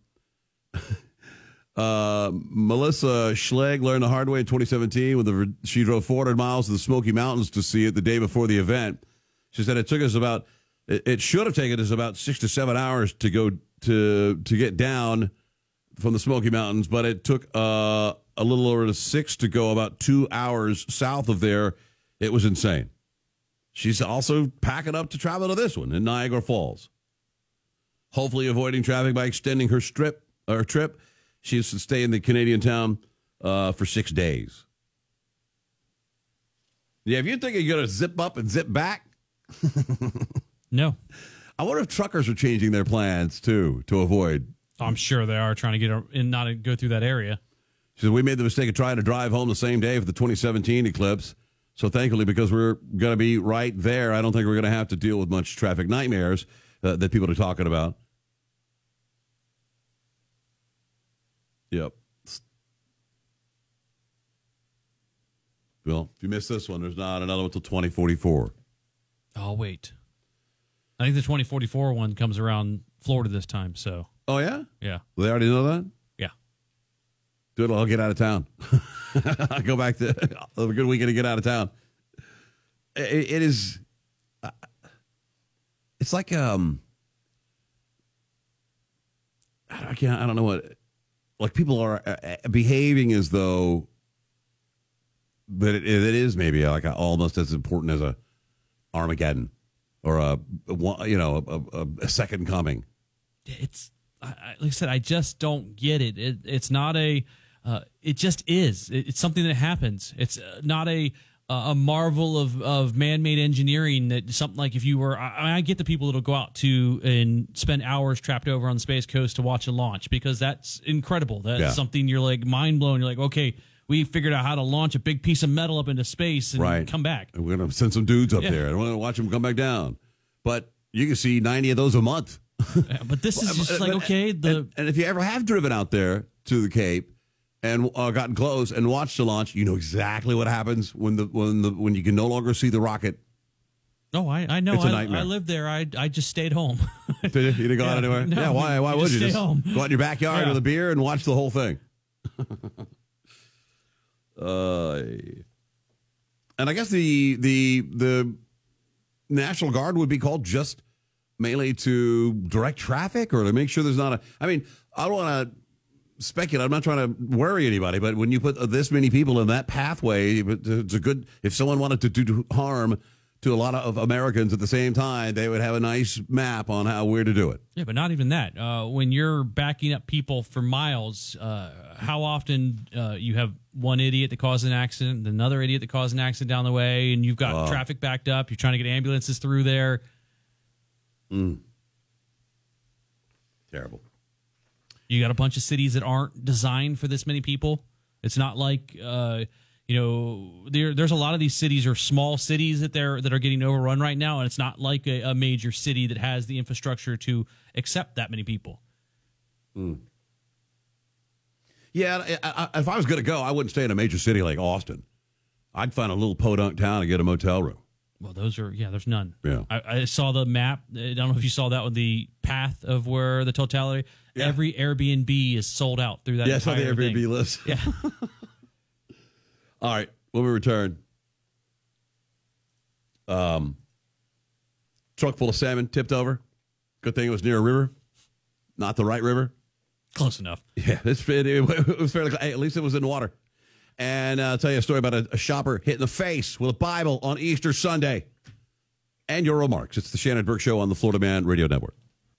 Uh, Melissa Schlegg learned the hard way in twenty seventeen when the, she drove four hundred miles to the Smoky Mountains to see it the day before the event. She said it took us about, it, it should have taken us about six to seven hours to go to to get down from the Smoky Mountains, but it took uh, a little over six to go about two hours south of there. It was insane. She's also packing up to travel to this one in Niagara Falls. Hopefully avoiding traffic by extending her strip or trip. She used to stay in the Canadian town uh, for six days. Yeah, if you think you're going to zip up and zip back. No. I wonder if truckers are changing their plans, too, to avoid. I'm sure they are trying to get and not go through that area. She said, we made the mistake of trying to drive home the same day for the twenty seventeen eclipse. So thankfully, because we're going to be right there, I don't think we're going to have to deal with much traffic nightmares uh, that people are talking about. Yep. Well, if you missed this one, there's not another one until twenty forty-four. Oh, wait. I think the twenty forty-four one comes around Florida this time, so. Oh, yeah? Yeah. Well, they already know that? Yeah. Good, I'll get out of town. I'll go back to have a good weekend to get out of town. It, it is, uh, it's it's like um, I can't. I don't know what. Like people are uh, behaving as though that it, it is maybe like a, almost as important as a Armageddon or a, a you know a, a, a second coming. It's I, like I said, I just don't get it. it it's not a. Uh, it just is. It, it's something that happens. It's uh, not a a marvel of, of man-made engineering that something like if you were, I, I get the people that'll go out to and spend hours trapped over on the Space Coast to watch a launch because that's incredible. That's yeah. something you're like mind blown. You're like, okay, we figured out how to launch a big piece of metal up into space and right. come back. And we're going to send some dudes up yeah. there and we're going to watch them come back down. But you can see ninety of those a month. yeah, but this is just like, okay. The and, and if you ever have driven out there to the Cape, and uh, gotten close and watched the launch, you know exactly what happens when the when the when you can no longer see the rocket. Oh, I, I know. It's a I, nightmare. I lived there. I I just stayed home. Did you? You didn't go yeah, out anywhere? No, yeah. Why? Why you would just you stay just home. go out in your backyard yeah. with a beer and watch the whole thing? uh, and I guess the the the National Guard would be called just mainly to direct traffic or to make sure there's not a. I mean, I don't want to speculate. I'm not trying to worry anybody, but when you put this many people in that pathway, it's a good. If someone wanted to do harm to a lot of Americans at the same time, they would have a nice map on how where to do it. Yeah, but not even that. Uh, when you're backing up people for miles, uh, how often uh, you have one idiot that caused an accident, another idiot that caused an accident down the way, and you've got Wow. traffic backed up. You're trying to get ambulances through there. Mm. Terrible. You got a bunch of cities that aren't designed for this many people. It's not like, uh, you know, there, there's a lot of these cities are small cities that they're that are getting overrun right now, and it's not like a, a major city that has the infrastructure to accept that many people. Mm. Yeah, I, I, if I was going to go, I wouldn't stay in a major city like Austin. I'd find a little podunk town and get a motel room. Well, those are, yeah, there's none. Yeah. I, I saw the map. I don't know if you saw that with the path of where the totality. Yeah. Every Airbnb is sold out through that. Yeah, I saw the entire Airbnb thing. list. Yeah. All right, when we return, um, truck full of salmon tipped over. Good thing it was near a river, not the right river. Close enough. Yeah, it's, it, it was fairly. At least it was in water. And uh, I'll tell you a story about a, a shopper hit in the face with a Bible on Easter Sunday. And your remarks. It's the Shannon Burke Show on the Florida Man Radio Network.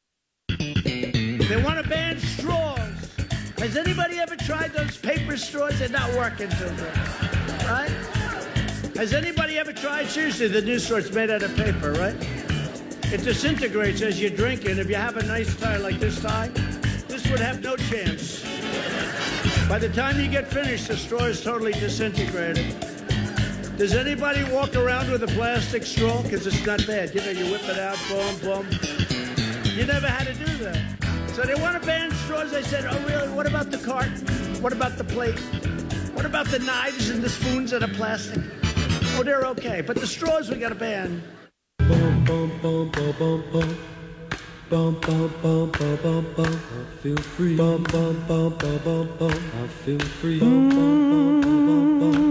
They want to ban straws. Has anybody ever tried those paper straws? They're not working so good, right? Has anybody ever tried, seriously, the new straws made out of paper, right? It disintegrates as you drink it. If you have a nice tie like this tie, this would have no chance. By the time you get finished, the straw is totally disintegrated. Does anybody walk around with a plastic straw? Because it's not bad. You know, you whip it out, boom, boom. You never had to do that. So they want to ban straws. I said, oh, really? What about the cart? What about the plate? What about the knives and the spoons that are plastic? Oh, they're okay. But the straws we got to ban. Bum, bum, bum, bum, bum, bum. Bum, bum, bum, bum, bum, bum. I feel free. Bum, bum, bum, bum, bum, bum. I feel free. Bum, bum, bum, bum,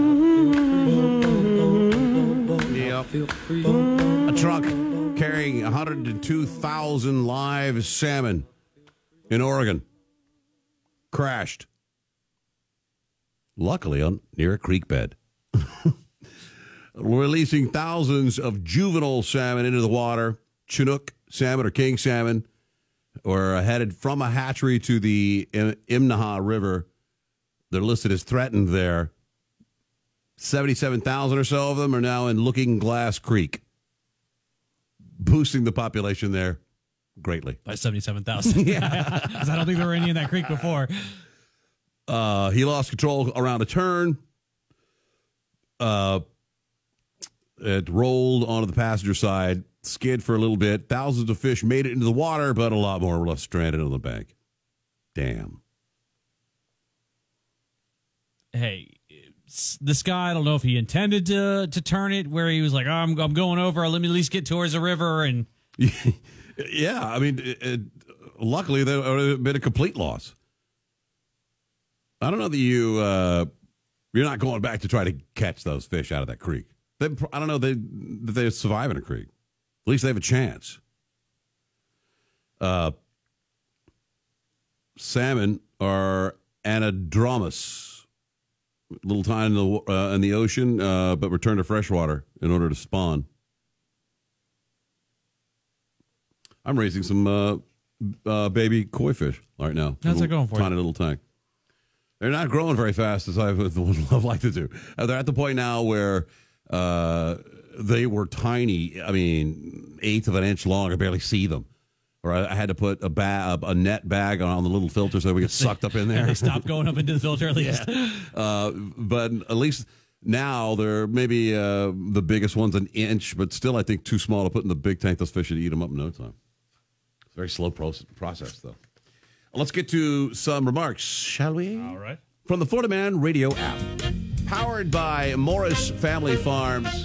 bum, bum. Yep. A truck carrying one hundred two thousand live salmon in Oregon crashed. Luckily, on near a creek bed. Releasing thousands of juvenile salmon into the water. Chinook salmon or king salmon were headed from a hatchery to the Imnaha River. They're listed as threatened there. seventy-seven thousand or so of them are now in Looking Glass Creek, boosting the population there greatly. By seventy-seven thousand. Yeah. Because I don't think there were any in that creek before. Uh, he lost control around a turn. Uh, it rolled onto the passenger side, skid for a little bit. Thousands of fish made it into the water, but a lot more were left stranded on the bank. Damn. Hey, this guy, I don't know if he intended to to turn it where he was like, oh, I'm, I'm going over. Let me at least get towards the river. And yeah, I mean, it, it, luckily, there would have been a complete loss. I don't know that you, uh, you're not going back to try to catch those fish out of that creek. They, I don't know they, that they survive in a creek. At least they have a chance. Uh, salmon are anadromous, little time in the uh, in the ocean, uh, but return to freshwater in order to spawn. I'm raising some uh, uh, baby koi fish right now. How's that going for you? Tiny little tank. They're not growing very fast as I would would like to do. Uh, They're at the point now where uh, they were tiny. I mean, eighth of an inch long. I barely see them. Or I, I had to put a, ba- a net bag on the little filter so we get sucked up in there. They stopped going up into the filter at least. Yeah. Uh, but at least now they're maybe uh, the biggest one's an inch, but still I think too small to put in the big tank. Those fish would eat them up in no time. It's a very slow process, process though. Let's get to some remarks, shall we? All right. From the Florida Man Radio app, powered by Morris Family Farms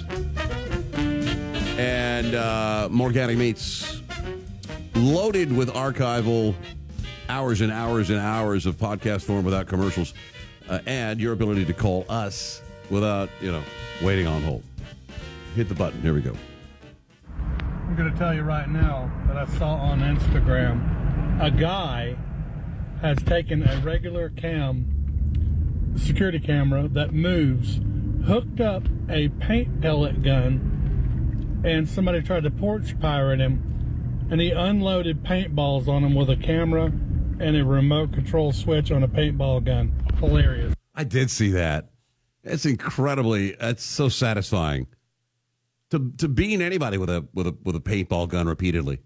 and uh, Morganic Meats, loaded with archival hours and hours and hours of podcast form without commercials, uh, and your ability to call us without, you know, waiting on hold. Hit the button. Here we go. I'm going to tell you right now that I saw on Instagram a guy has taken a regular cam, security camera that moves, hooked up a paint pellet gun, and somebody tried to porch pirate him, and he unloaded paintballs on him with a camera and a remote control switch on a paintball gun. Hilarious. I did see that. It's incredibly, it's so satisfying. To to beat anybody with a with a with a paintball gun repeatedly.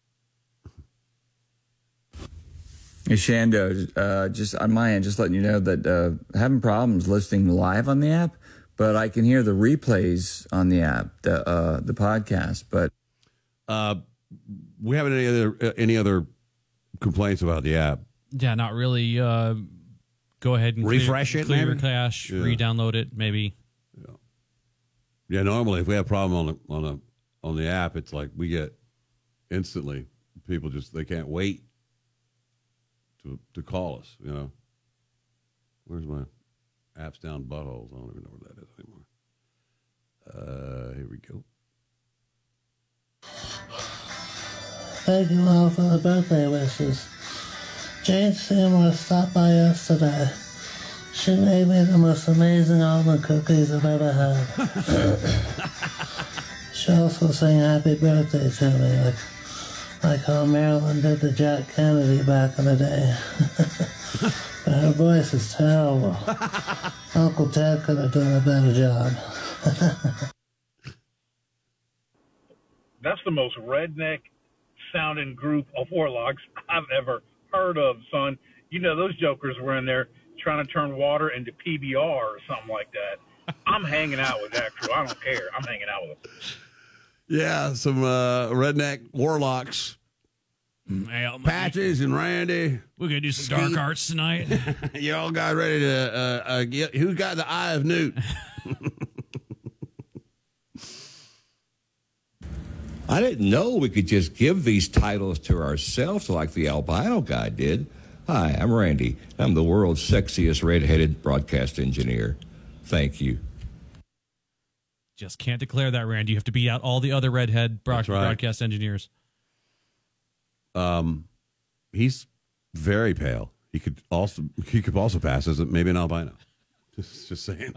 Hey, Shando, uh, just on my end, just letting you know that uh, having problems listening live on the app, but I can hear the replays on the app, the uh, the podcast. But uh, we haven't any other uh, any other complaints about the app. Yeah, not really. Uh, go ahead and refresh clear, it, clear your maybe? cache, Yeah. re-download it, maybe. Yeah. Yeah. Normally, if we have a problem on the, on a on the app, it's like we get instantly people just they can't wait to to call us. You know, where's my apps down buttholes? I don't even know where that is anymore. Uh, here we go. Thank you all for the birthday wishes. Jane Seymour stopped by yesterday. She made me the most amazing almond cookies I've ever had. She also sang happy birthday to me, like, like how Marilyn did to Jack Kennedy back in the day. But her voice is terrible. Uncle Ted could have done a better job. That's the most redneck sounding group of warlocks I've ever heard of, son. You know, those jokers were in there trying to turn water into P B R or something like that. I'm hanging out with that crew. I don't care. I'm hanging out with them. Yeah, some uh, redneck warlocks. Patches and Randy. We're going to do some dark arts tonight. You all got ready to uh, uh, get, who's got the eye of Newt? I didn't know we could just give these titles to ourselves like the albino guy did. Hi, I'm Randy. I'm the world's sexiest red-headed broadcast engineer. Thank you. Just can't declare that, Randy. You have to beat out all the other redhead broad- right. broadcast engineers. Um, he's very pale. He could also he could also pass as maybe an albino. Just just saying.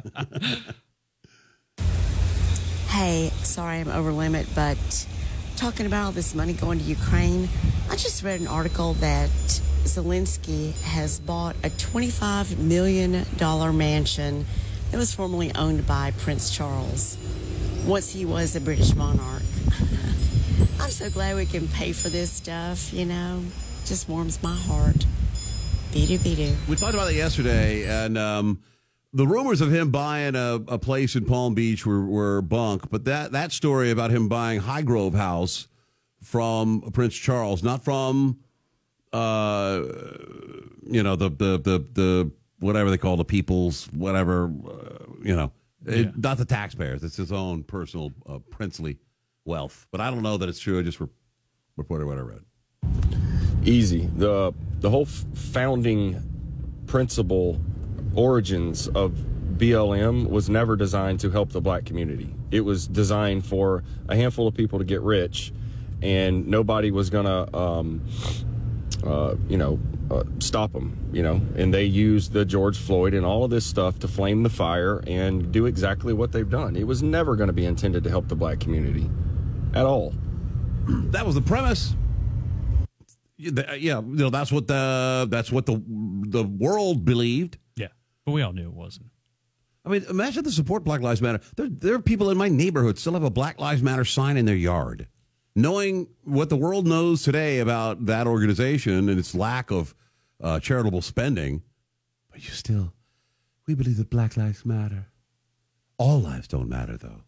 Hey, sorry I'm over limit, but talking about all this money going to Ukraine, I just read an article that Zelensky has bought a twenty-five million dollars mansion that was formerly owned by Prince Charles once he was a British monarch. I'm so glad we can pay for this stuff, you know. Just warms my heart. Be-do, be-do. We talked about it yesterday, and um, the rumors of him buying a, a place in Palm Beach were, were bunk, but that, that story about him buying Highgrove House from Prince Charles, not from, uh, you know, the, the, the, the whatever they call the people's, whatever, uh, you know, Yeah. it, not the taxpayers. It's his own personal uh, princely wealth. But I don't know that it's true. I just re- reported what I read. Easy. The the whole founding principle origins of B L M was never designed to help the black community. It was designed for a handful of people to get rich and nobody was gonna, um, uh, you know, uh, stop them. You know, and they used the George Floyd and all of this stuff to flame the fire and do exactly what they've done. It was never going to be intended to help the black community at all. That was the premise. Yeah, you know, that's what the that's what the the world believed. Yeah, but we all knew it wasn't. I mean, imagine the support Black Lives Matter. There, there are people in my neighborhood still have a Black Lives Matter sign in their yard. Knowing what the world knows today about that organization and its lack of uh, charitable spending, but you still, we believe that Black Lives Matter. All lives don't matter, though.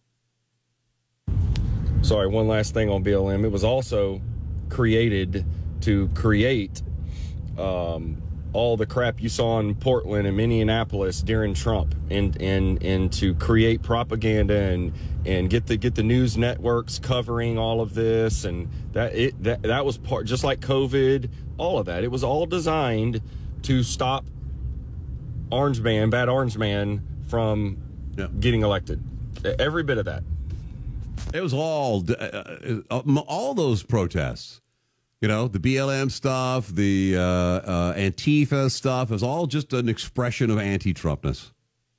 Sorry, one last thing on B L M. It was also created to create um, all the crap you saw in Portland and Minneapolis during Trump, and and and to create propaganda and and get the get the news networks covering all of this, and that it that that was part, just like COVID, all of that. It was all designed to stop Orange Man, bad Orange Man, from yeah. getting elected. Every bit of that. It was all uh, uh, all those protests. You know, the B L M stuff, the uh, uh, Antifa stuff is all just an expression of anti-Trumpness.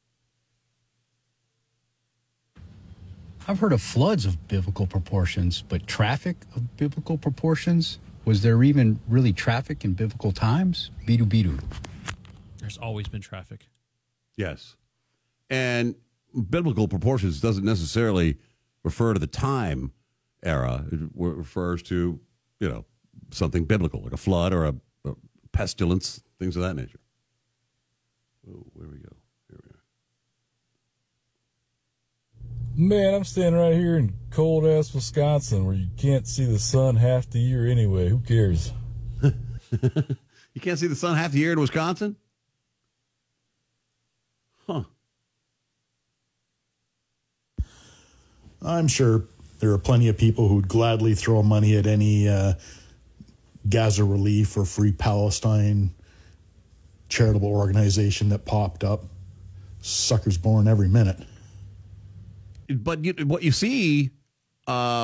I've heard of floods of biblical proportions, but traffic of biblical proportions? Was there even really traffic in biblical times? Bidu bidu. There's always been traffic. Yes. And biblical proportions doesn't necessarily refer to the time era. It refers to, you know, something biblical, like a flood or a, a pestilence, things of that nature. Oh, where we go? Here we are. Man, I'm standing right here in cold-ass Wisconsin where you can't see the sun half the year anyway. Who cares? You can't see the sun half the year in Wisconsin? Huh. I'm sure there are plenty of people who'd gladly throw money at any uh, Gaza Relief or Free Palestine charitable organization that popped up. Suckers born every minute. But you, what you see, uh,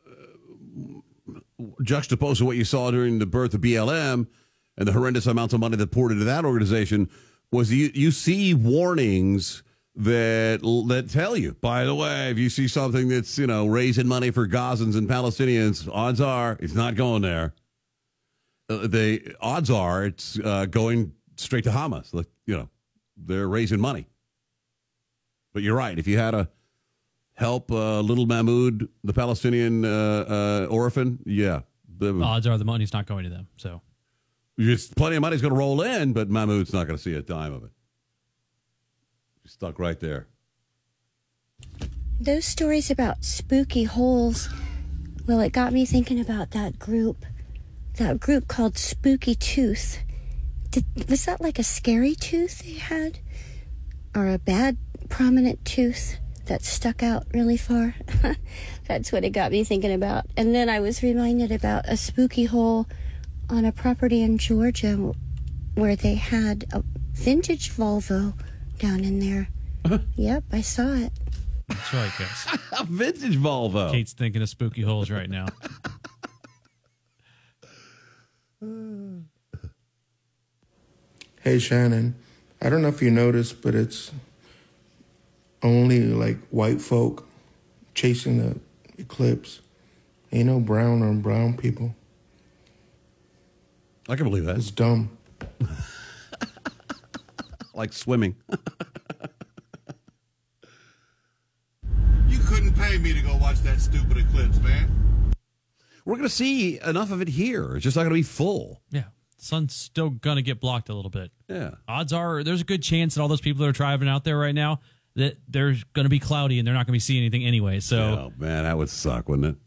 juxtaposed to what you saw during the birth of B L M and the horrendous amounts of money that poured into that organization, was you, you see warnings that that tell you, by the way, if you see something that's, you know, raising money for Gazans and Palestinians, odds are it's not going there. Uh, the odds are it's uh, going straight to Hamas. Like, you know, they're raising money. But you're right. If you had to help uh, little Mahmoud, the Palestinian uh, uh, orphan, yeah, the odds are the money's not going to them. So, it's, plenty of money's going to roll in, but Mahmoud's not going to see a dime of it. Stuck right there. Those stories about spooky holes, well, it got me thinking about that group, that group called Spooky Tooth. Did, was that like a scary tooth they had? Or a bad prominent tooth that stuck out really far? That's what it got me thinking about. And then I was reminded about a spooky hole on a property in Georgia where they had a vintage Volvo down in there. Yep, I saw it. That's right, guys. A vintage Volvo. Kate's thinking of spooky holes right now. Hey, Shannon, I don't know if you noticed, but it's only like white folk chasing the eclipse. Ain't no brown on brown people. I can believe that. It's dumb. Like swimming. You couldn't pay me to go watch that stupid eclipse, man. We're going to see enough of it here. It's just not going to be full. Yeah. The sun's still going to get blocked a little bit. Yeah. Odds are there's a good chance that all those people that are driving out there right now, that they're going to be cloudy and they're not going to be seeing anything anyway. So, oh, man, that would suck, wouldn't it?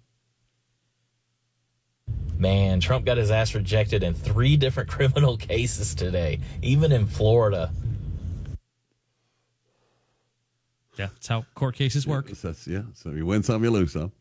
Man, Trump got his ass rejected in three different criminal cases today, even in Florida. Yeah, that's how court cases work. Yeah, that's, yeah. So you win some, you lose some.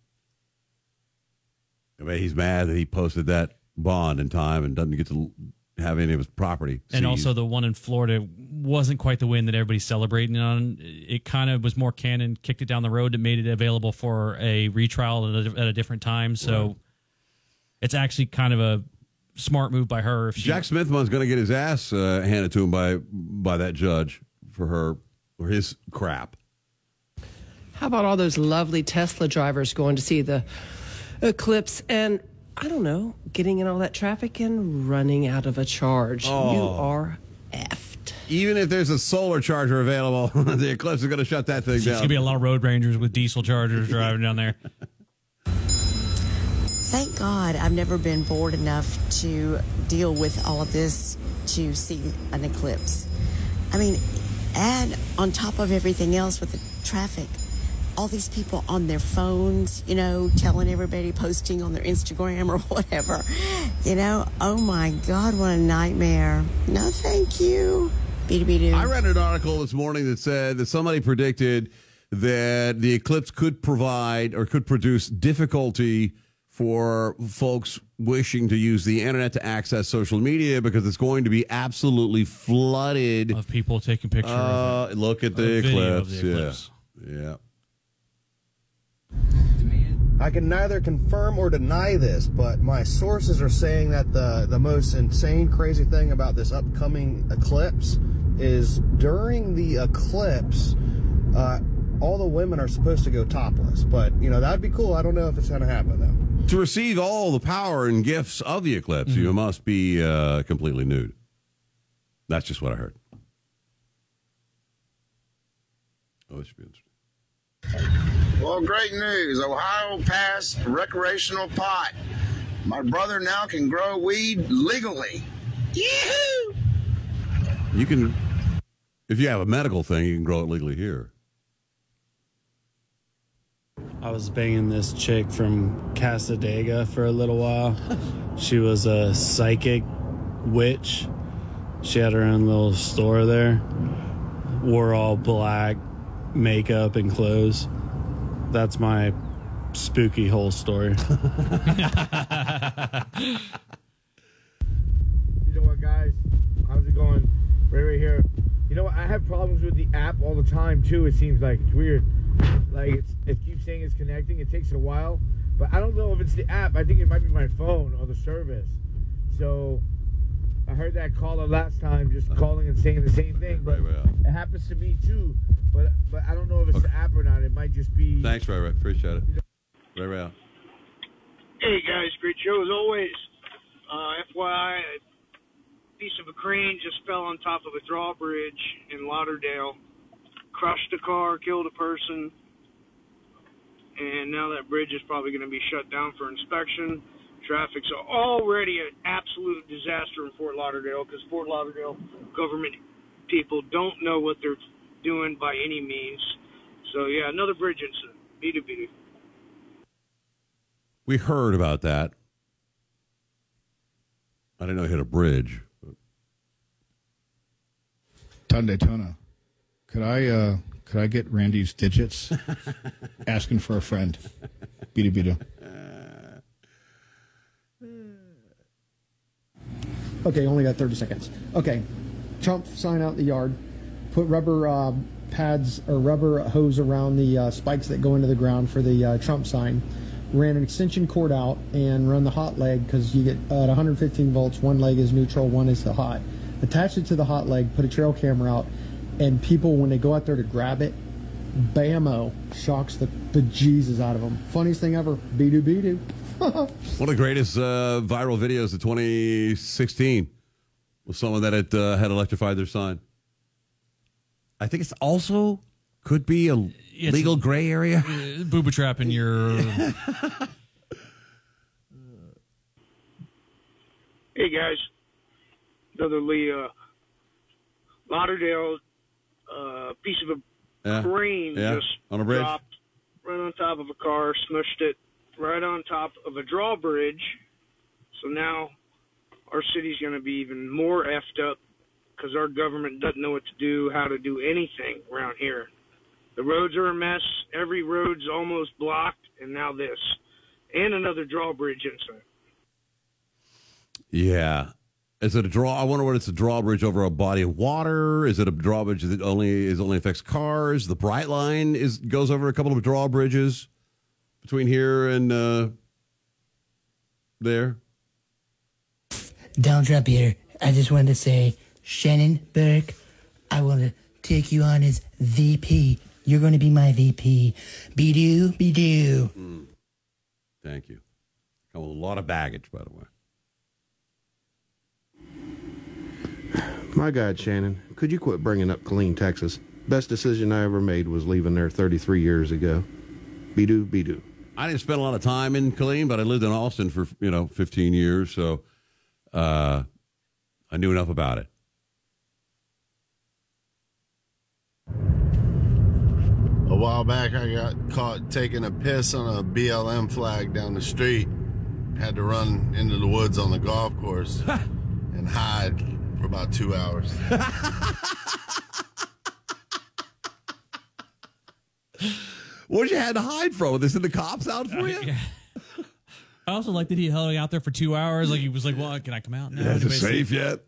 I mean, he's mad that he posted that bond in time and doesn't get to have any of his property seized. And also the one in Florida wasn't quite the win that everybody's celebrating on. It kind of was more canon, kicked it down the road, that made it available for a retrial at a, at a different time. So, right. it's actually kind of a smart move by her. If she, Jack Smithman's going to get his ass uh, handed to him by by that judge for her or his crap. How about all those lovely Tesla drivers going to see the eclipse and, I don't know, getting in all that traffic and running out of a charge? Oh. You are effed. Even if there's a solar charger available, the eclipse is going to shut that thing There's down. going to be a lot of road rangers with diesel chargers driving down there. Thank God I've never been bored enough to deal with all of this to see an eclipse. I mean, add on top of everything else with the traffic, all these people on their phones, you know, telling everybody, posting on their Instagram or whatever. You know, oh my God, what a nightmare. No, thank you. Be-do-be-do. I read an article this morning that said that somebody predicted that the eclipse could provide or could produce difficulty for folks wishing to use the internet to access social media because it's going to be absolutely flooded of people taking pictures. Uh, of it. look at A the video eclipse. of the eclipse. Yeah. Yeah. I can neither confirm or deny this, but my sources are saying that the, the most insane, crazy thing about this upcoming eclipse is during the eclipse, uh, all the women are supposed to go topless. But, you know, that'd be cool. I don't know if it's going to happen, though. To receive all the power and gifts of the eclipse, mm-hmm. you must be uh, completely nude. That's just what I heard. Oh, this should be interesting. Well, great news. Ohio passed recreational pot. My brother now can grow weed legally. Yee-hoo! You can, if you have a medical thing, you can grow it legally here. I was banging this chick from Casadega for a little while. She was a psychic witch. She had her own little store there. Wore all black makeup and clothes. That's my spooky whole story. You know what, guys? How's it going? Right, right here. You know what? I have problems with the app all the time too. It seems like it's weird. Like it's, it keeps saying it's connecting. It takes a while, but I don't know if it's the app. I think it might be my phone or the service. So I heard that caller last time just calling and saying the same thing, but it happens to me too. But but I don't know if it's Okay. the app or not. It might just be. Thanks, Ray Ray. Appreciate it. Ray Ray out. Hey guys, great show as always. Uh, F Y I, a piece of a crane just fell on top of a drawbridge in Lauderdale, crushed a car, killed a person, and now that bridge is probably going to be shut down for inspection. Traffic's already an absolute disaster in Fort Lauderdale because Fort Lauderdale government people don't know what they're doing by any means. So yeah, another bridge incident. Beat beat We heard about that. I didn't know it hit a bridge. Todd Daytona, could I uh, could I get Randy's digits? Asking for a friend. Beat beat. Okay, only got thirty seconds. Okay, Trump sign out in the yard, put rubber uh, pads or rubber hose around the uh, spikes that go into the ground for the uh, Trump sign, ran an extension cord out and run the hot leg because you get uh, at one hundred fifteen volts, one leg is neutral, one is the hot. Attach it to the hot leg, put a trail camera out, and people, when they go out there to grab it, bammo, shocks the bejesus out of them. Funniest thing ever, be-do, be-do. One of the greatest uh, viral videos of twenty sixteen was someone that had, uh, had electrified their sign. I think it's also could be a It's legal gray area. Uh, booby trap in your. Hey guys, another Lee, uh, Lauderdale, uh, piece of a Yeah. crane Yeah. just On a bridge. dropped right on top of a car, smushed it right on top of a drawbridge. So now our city's going to be even more effed up because our government doesn't know what to do, how to do anything around here. The roads are a mess. Every road's almost blocked, and now this. And another drawbridge incident. Yeah. Is it a draw? I wonder what it's a drawbridge over a body of water. Is it a drawbridge that only is only affects cars? The Bright Line is goes over a couple of drawbridges between here and uh, there. Donald Trump here. I just wanted to say, Shannon Burke, I want to take you on as V P. You're going to be my V P. Be-do, be-do. Mm. Thank you. Come with a lot of baggage, by the way. My God, Shannon, could you quit bringing up Killeen, Texas? Best decision I ever made was leaving there thirty-three years ago. Be-do, be-do. I didn't spend a lot of time in Killeen, but I lived in Austin for, you know, fifteen years, so uh, I knew enough about it. A while back, I got caught taking a piss on a B L M flag down the street. Had to run into the woods on the golf course and hide for about two hours. What did you have to hide from? They sent the cops out for you? Uh, yeah. I also like that he held out there for two hours. Like he was like, "Well, can I come out now? Yeah, is it safe yet?"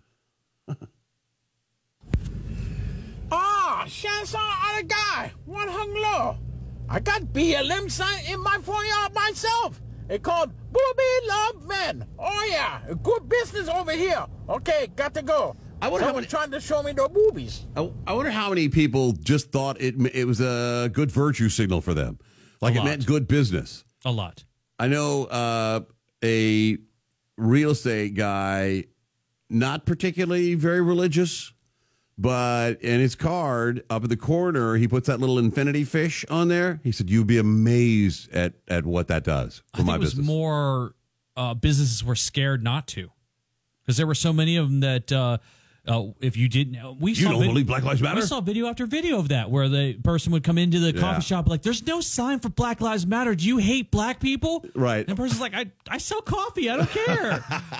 Ah, chance on other guy. One hung low. I got B L M sign in my front yard myself. It called Booby Love Men. Oh yeah, good business over here. Okay, got to go. I wonder how Someone many- trying to show me the boobies. I, I wonder how many people just thought it it was a good virtue signal for them. Like A it lot. meant good business. A lot. I know uh, a real estate guy, not particularly very religious, but in his card up in the corner, he puts that little infinity fish on there. He said, "You'd be amazed at, at what that does for I think my it was business." more uh, businesses were scared not to, because there were so many of them that uh, uh, if you didn't, uh, we You saw don't believe Black Lives Matter? We saw video after video of that where the person would come into the Yeah. coffee shop like, "There's no sign for Black Lives Matter. Do you hate black people?" Right. And the person's like, "I I sell coffee. I don't care."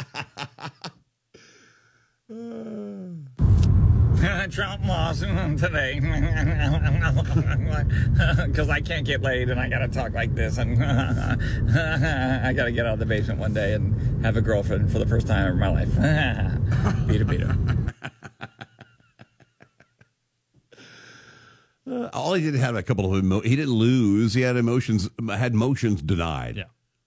Trump lost today because I can't get laid and I gotta talk like this and I gotta get out of the basement one day and have a girlfriend for the first time in my life. Beater, beater. Uh, all he did have a couple of emo- he didn't lose. He had emotions had motions denied. Yeah.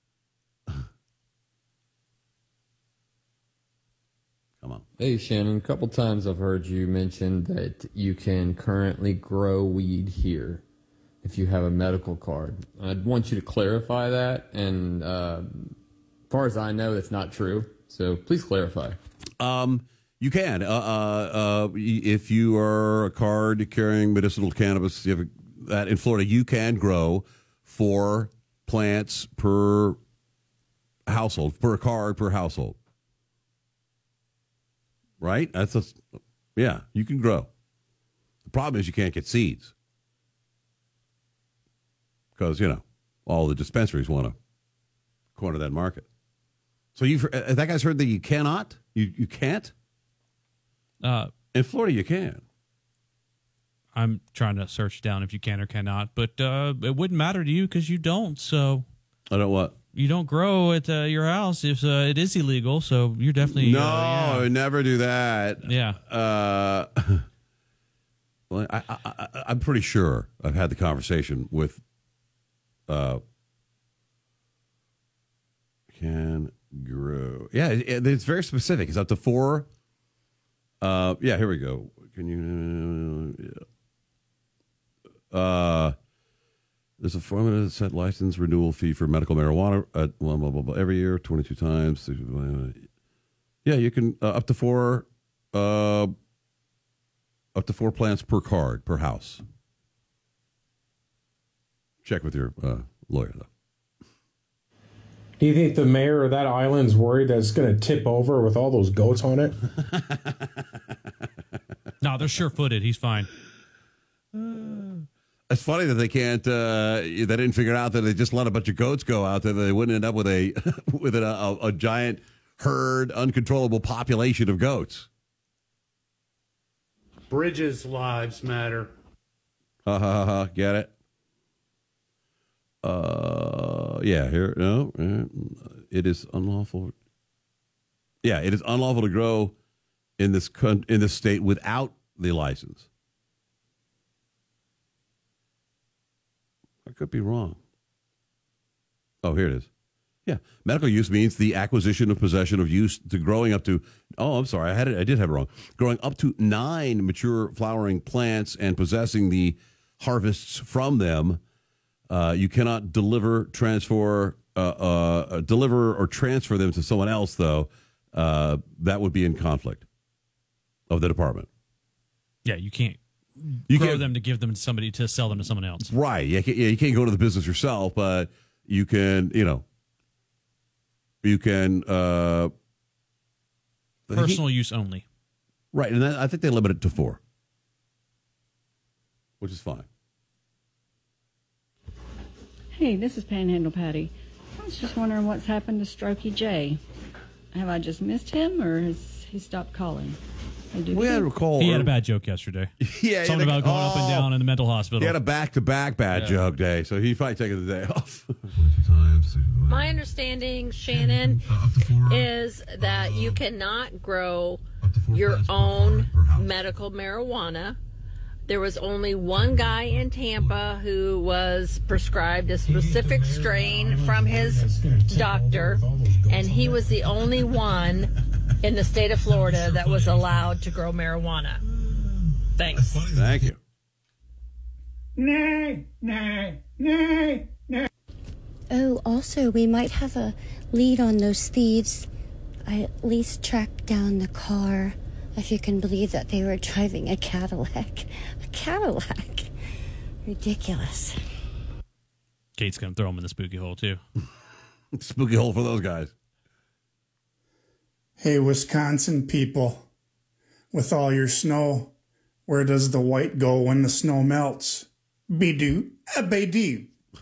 Come on. Hey, Shannon, a couple times I've heard you mention that you can currently grow weed here if you have a medical card. I'd want you to clarify that, and uh, as far as I know, that's not true. So please clarify. Um, you can. Uh, uh, uh, if you are a card carrying medicinal cannabis, you have a, that in Florida, you can grow four plants per household, per card per household. Right? That's a, yeah, you can grow. The problem is you can't get seeds. Because, you know, all the dispensaries want to corner that market. So you've, uh, that guy's heard that you cannot? You you can't? Uh, In Florida, you can. I'm trying to search down if you can or cannot, but uh, it wouldn't matter to you because you don't. So I don't what? You don't grow at uh, your house if uh, it is illegal. So you're definitely No, uh, yeah. I would never do that. Yeah. Uh, well, I, I, I, I'm pretty sure I've had the conversation with uh, can grow. Yeah, it, it's very specific. It's up to four. Uh, yeah, here we go. Can you? Uh, uh, there's a formula set license renewal fee for medical marijuana at blah, blah, blah, blah, every year, twenty-two times. Yeah, you can uh, up to four, uh, up to four plants per card per house. Check with your uh, lawyer though. Do you think the mayor of that island's worried that it's going to tip over with all those goats on it? No, they're sure-footed. He's fine. It's funny that they can't. Uh, they didn't figure out that they just let a bunch of goats go out there. They wouldn't end up with a with a, a, a giant herd, uncontrollable population of goats. Bridges' lives matter. Ha ha ha! ha. Get it? Uh, yeah. Here, no. It is unlawful. Yeah, it is unlawful to grow in this con- in this state without the license. I could be wrong. Oh, here it is. Yeah, medical use means the acquisition of possession of use to growing up to. Oh, I'm sorry, I had it. I did have it wrong. Growing up to nine mature flowering plants and possessing the harvests from them. Uh, you cannot deliver, transfer, uh, uh, deliver or transfer them to someone else, though. Uh, that would be in conflict of the department. Yeah, you can't You grow can't- them to give them to somebody to sell them to someone else. Right? Yeah, yeah, you can't go to the business yourself, but you can. You know, you can. Uh, Personal use only. Right, and that, I think they limit it to four, which is fine. Hey, this is Panhandle Patty. I was just wondering what's happened to Strokey J. Have I just missed him, or has he stopped calling? Hey, do We you- had a call. He had a bad joke yesterday. Yeah, Something yeah, about going up and oh. down in the mental hospital. He had a back-to-back bad Yeah. joke day, so he's probably taking the day off. My understanding, Shannon, is that you cannot grow your own medical marijuana. There was only one guy in Tampa who was prescribed a specific strain from his doctor, and he was the only one in the state of Florida that was allowed to grow marijuana. Thanks. Thank you. Nay, nay, nay, nay. Oh, also, we might have a lead on those thieves. I at least tracked down the car, if you can believe that they were driving a Cadillac. A Cadillac. Ridiculous. Kate's going to throw him in the spooky hole, too. Spooky hole for those guys. Hey, Wisconsin people, with all your snow, where does the white go when the snow melts? Be-do, a be-do.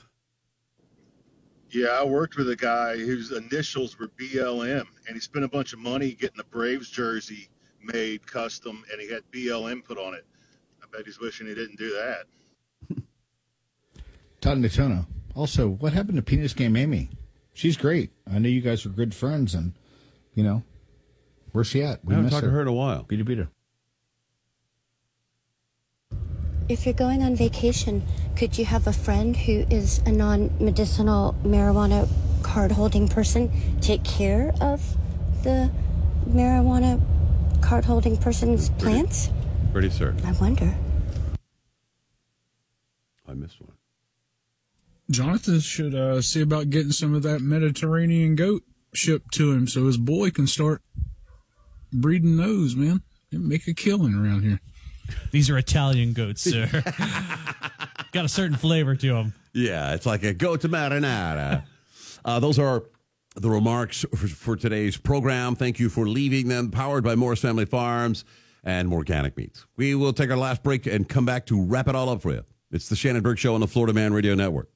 Yeah, I worked with a guy whose initials were B L M, and he spent a bunch of money getting a Braves jersey made custom, and he had B L M put on it. I bet he's wishing he didn't do that. Todd and Daytona. Also, what happened to Penis Game Amy? She's great. I know you guys were good friends, and, you know, where's she at? We haven't miss talked to her in a while. Beat her, beat her. If you're going on vacation, could you have a friend who is a non-medicinal marijuana card-holding person take care of the marijuana card-holding person's plants? Pretty certain. I wonder. I missed one. Jonathan should uh, see about getting some of that Mediterranean goat shipped to him so his boy can start breeding those, man. And make a killing around here. These are Italian goats, sir. Got a certain flavor to them. Yeah, it's like a go to marinara. uh, those are the remarks for, for today's program. Thank you for leaving them. Powered by Morris Family Farms and Organic Meats. We will take our last break and come back to wrap it all up for you. It's the Shannon Burke Show on the Florida Man Radio Network.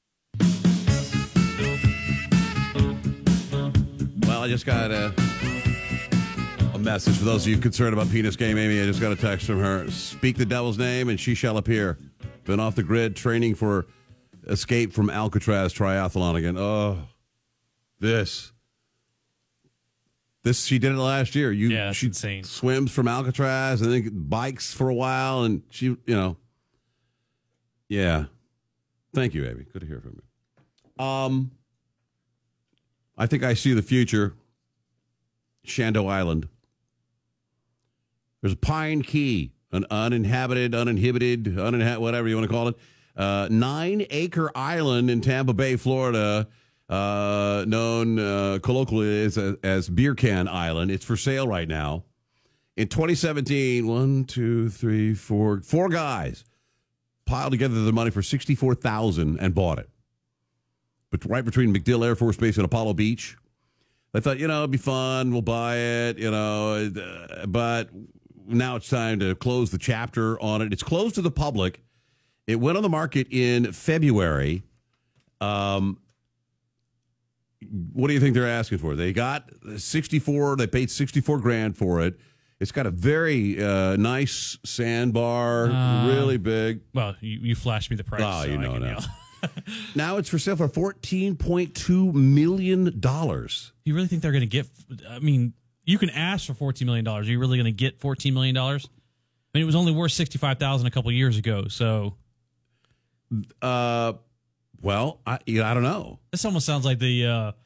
Well, I just got a, a message for those of you concerned about Penis Game Amy. I just got a text from her. Speak the devil's name and she shall appear. Been off the grid training for escape from Alcatraz triathlon again. Oh, this. This, she did it last year. You, yeah, that's she insane. Swims from Alcatraz and then bikes for a while. And she, you know. Yeah. Thank you, Amy. Good to hear from you. Um, I think I see the future. Shando Island. There's Pine Key, an uninhabited, uninhibited, uninha- whatever you want to call it, uh, nine-acre island in Tampa Bay, Florida, uh, known uh, colloquially as, as Beer Can Island. It's for sale right now. In twenty seventeen, one, two, three, four, four guys piled together the money for sixty-four thousand dollars and bought it. But right between MacDill Air Force Base and Apollo Beach. I thought, you know, it'd be fun. We'll buy it, you know, uh, but now it's time to close the chapter on it. It's closed to the public. It went on the market in February. Um, what do you think they're asking for? They got sixty-four. They paid sixty-four grand for it. It's got a very uh, nice sandbar, Uh, really big. Well, you, you flashed me the price. Oh, so you I know can now. yell. Now it's for sale for fourteen point two million dollars. You really think they're going to get? I mean, you can ask for fourteen million dollars. Are you really going to get fourteen million dollars? I mean, it was only worth sixty-five thousand dollars a couple years ago. So, uh, well, I, you know, I don't know. This almost sounds like the uh,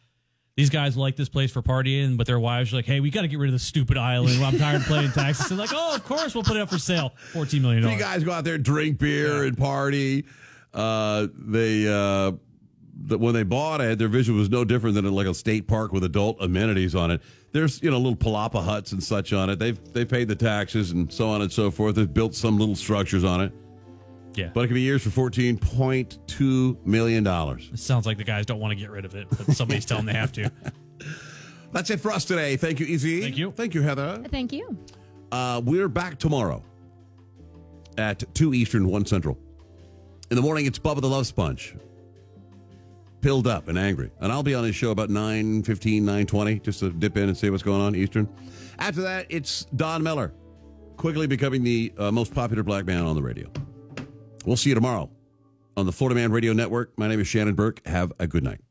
these guys like this place for partying, but their wives are like, hey, we got to get rid of this stupid island. I'm tired of paying taxes. They're like, oh, of course, we'll put it up for sale. fourteen million dollars. You guys go out there, drink beer, yeah. and party. Uh, they uh, the, when they bought it, their vision was no different than like a state park with adult amenities on it. There's, you know, little palapa huts and such on it. They've they paid the taxes and so on and so forth. They've built some little structures on it. Yeah. But it could be yours for fourteen point two million dollars. It sounds like the guys don't want to get rid of it, but somebody's telling them they have to. That's it for us today. Thank you, Easy. Thank you. Thank you, Heather. Thank you. Uh, we're back tomorrow at two Eastern, one Central. In the morning, it's Bubba the Love Sponge. Pilled up and angry. And I'll be on his show about nine fifteen, nine twenty, just to dip in and see what's going on Eastern. After that, it's Don Miller, quickly becoming the uh, most popular black man on the radio. We'll see you tomorrow on the Florida Man Radio Network. My name is Shannon Burke. Have a good night.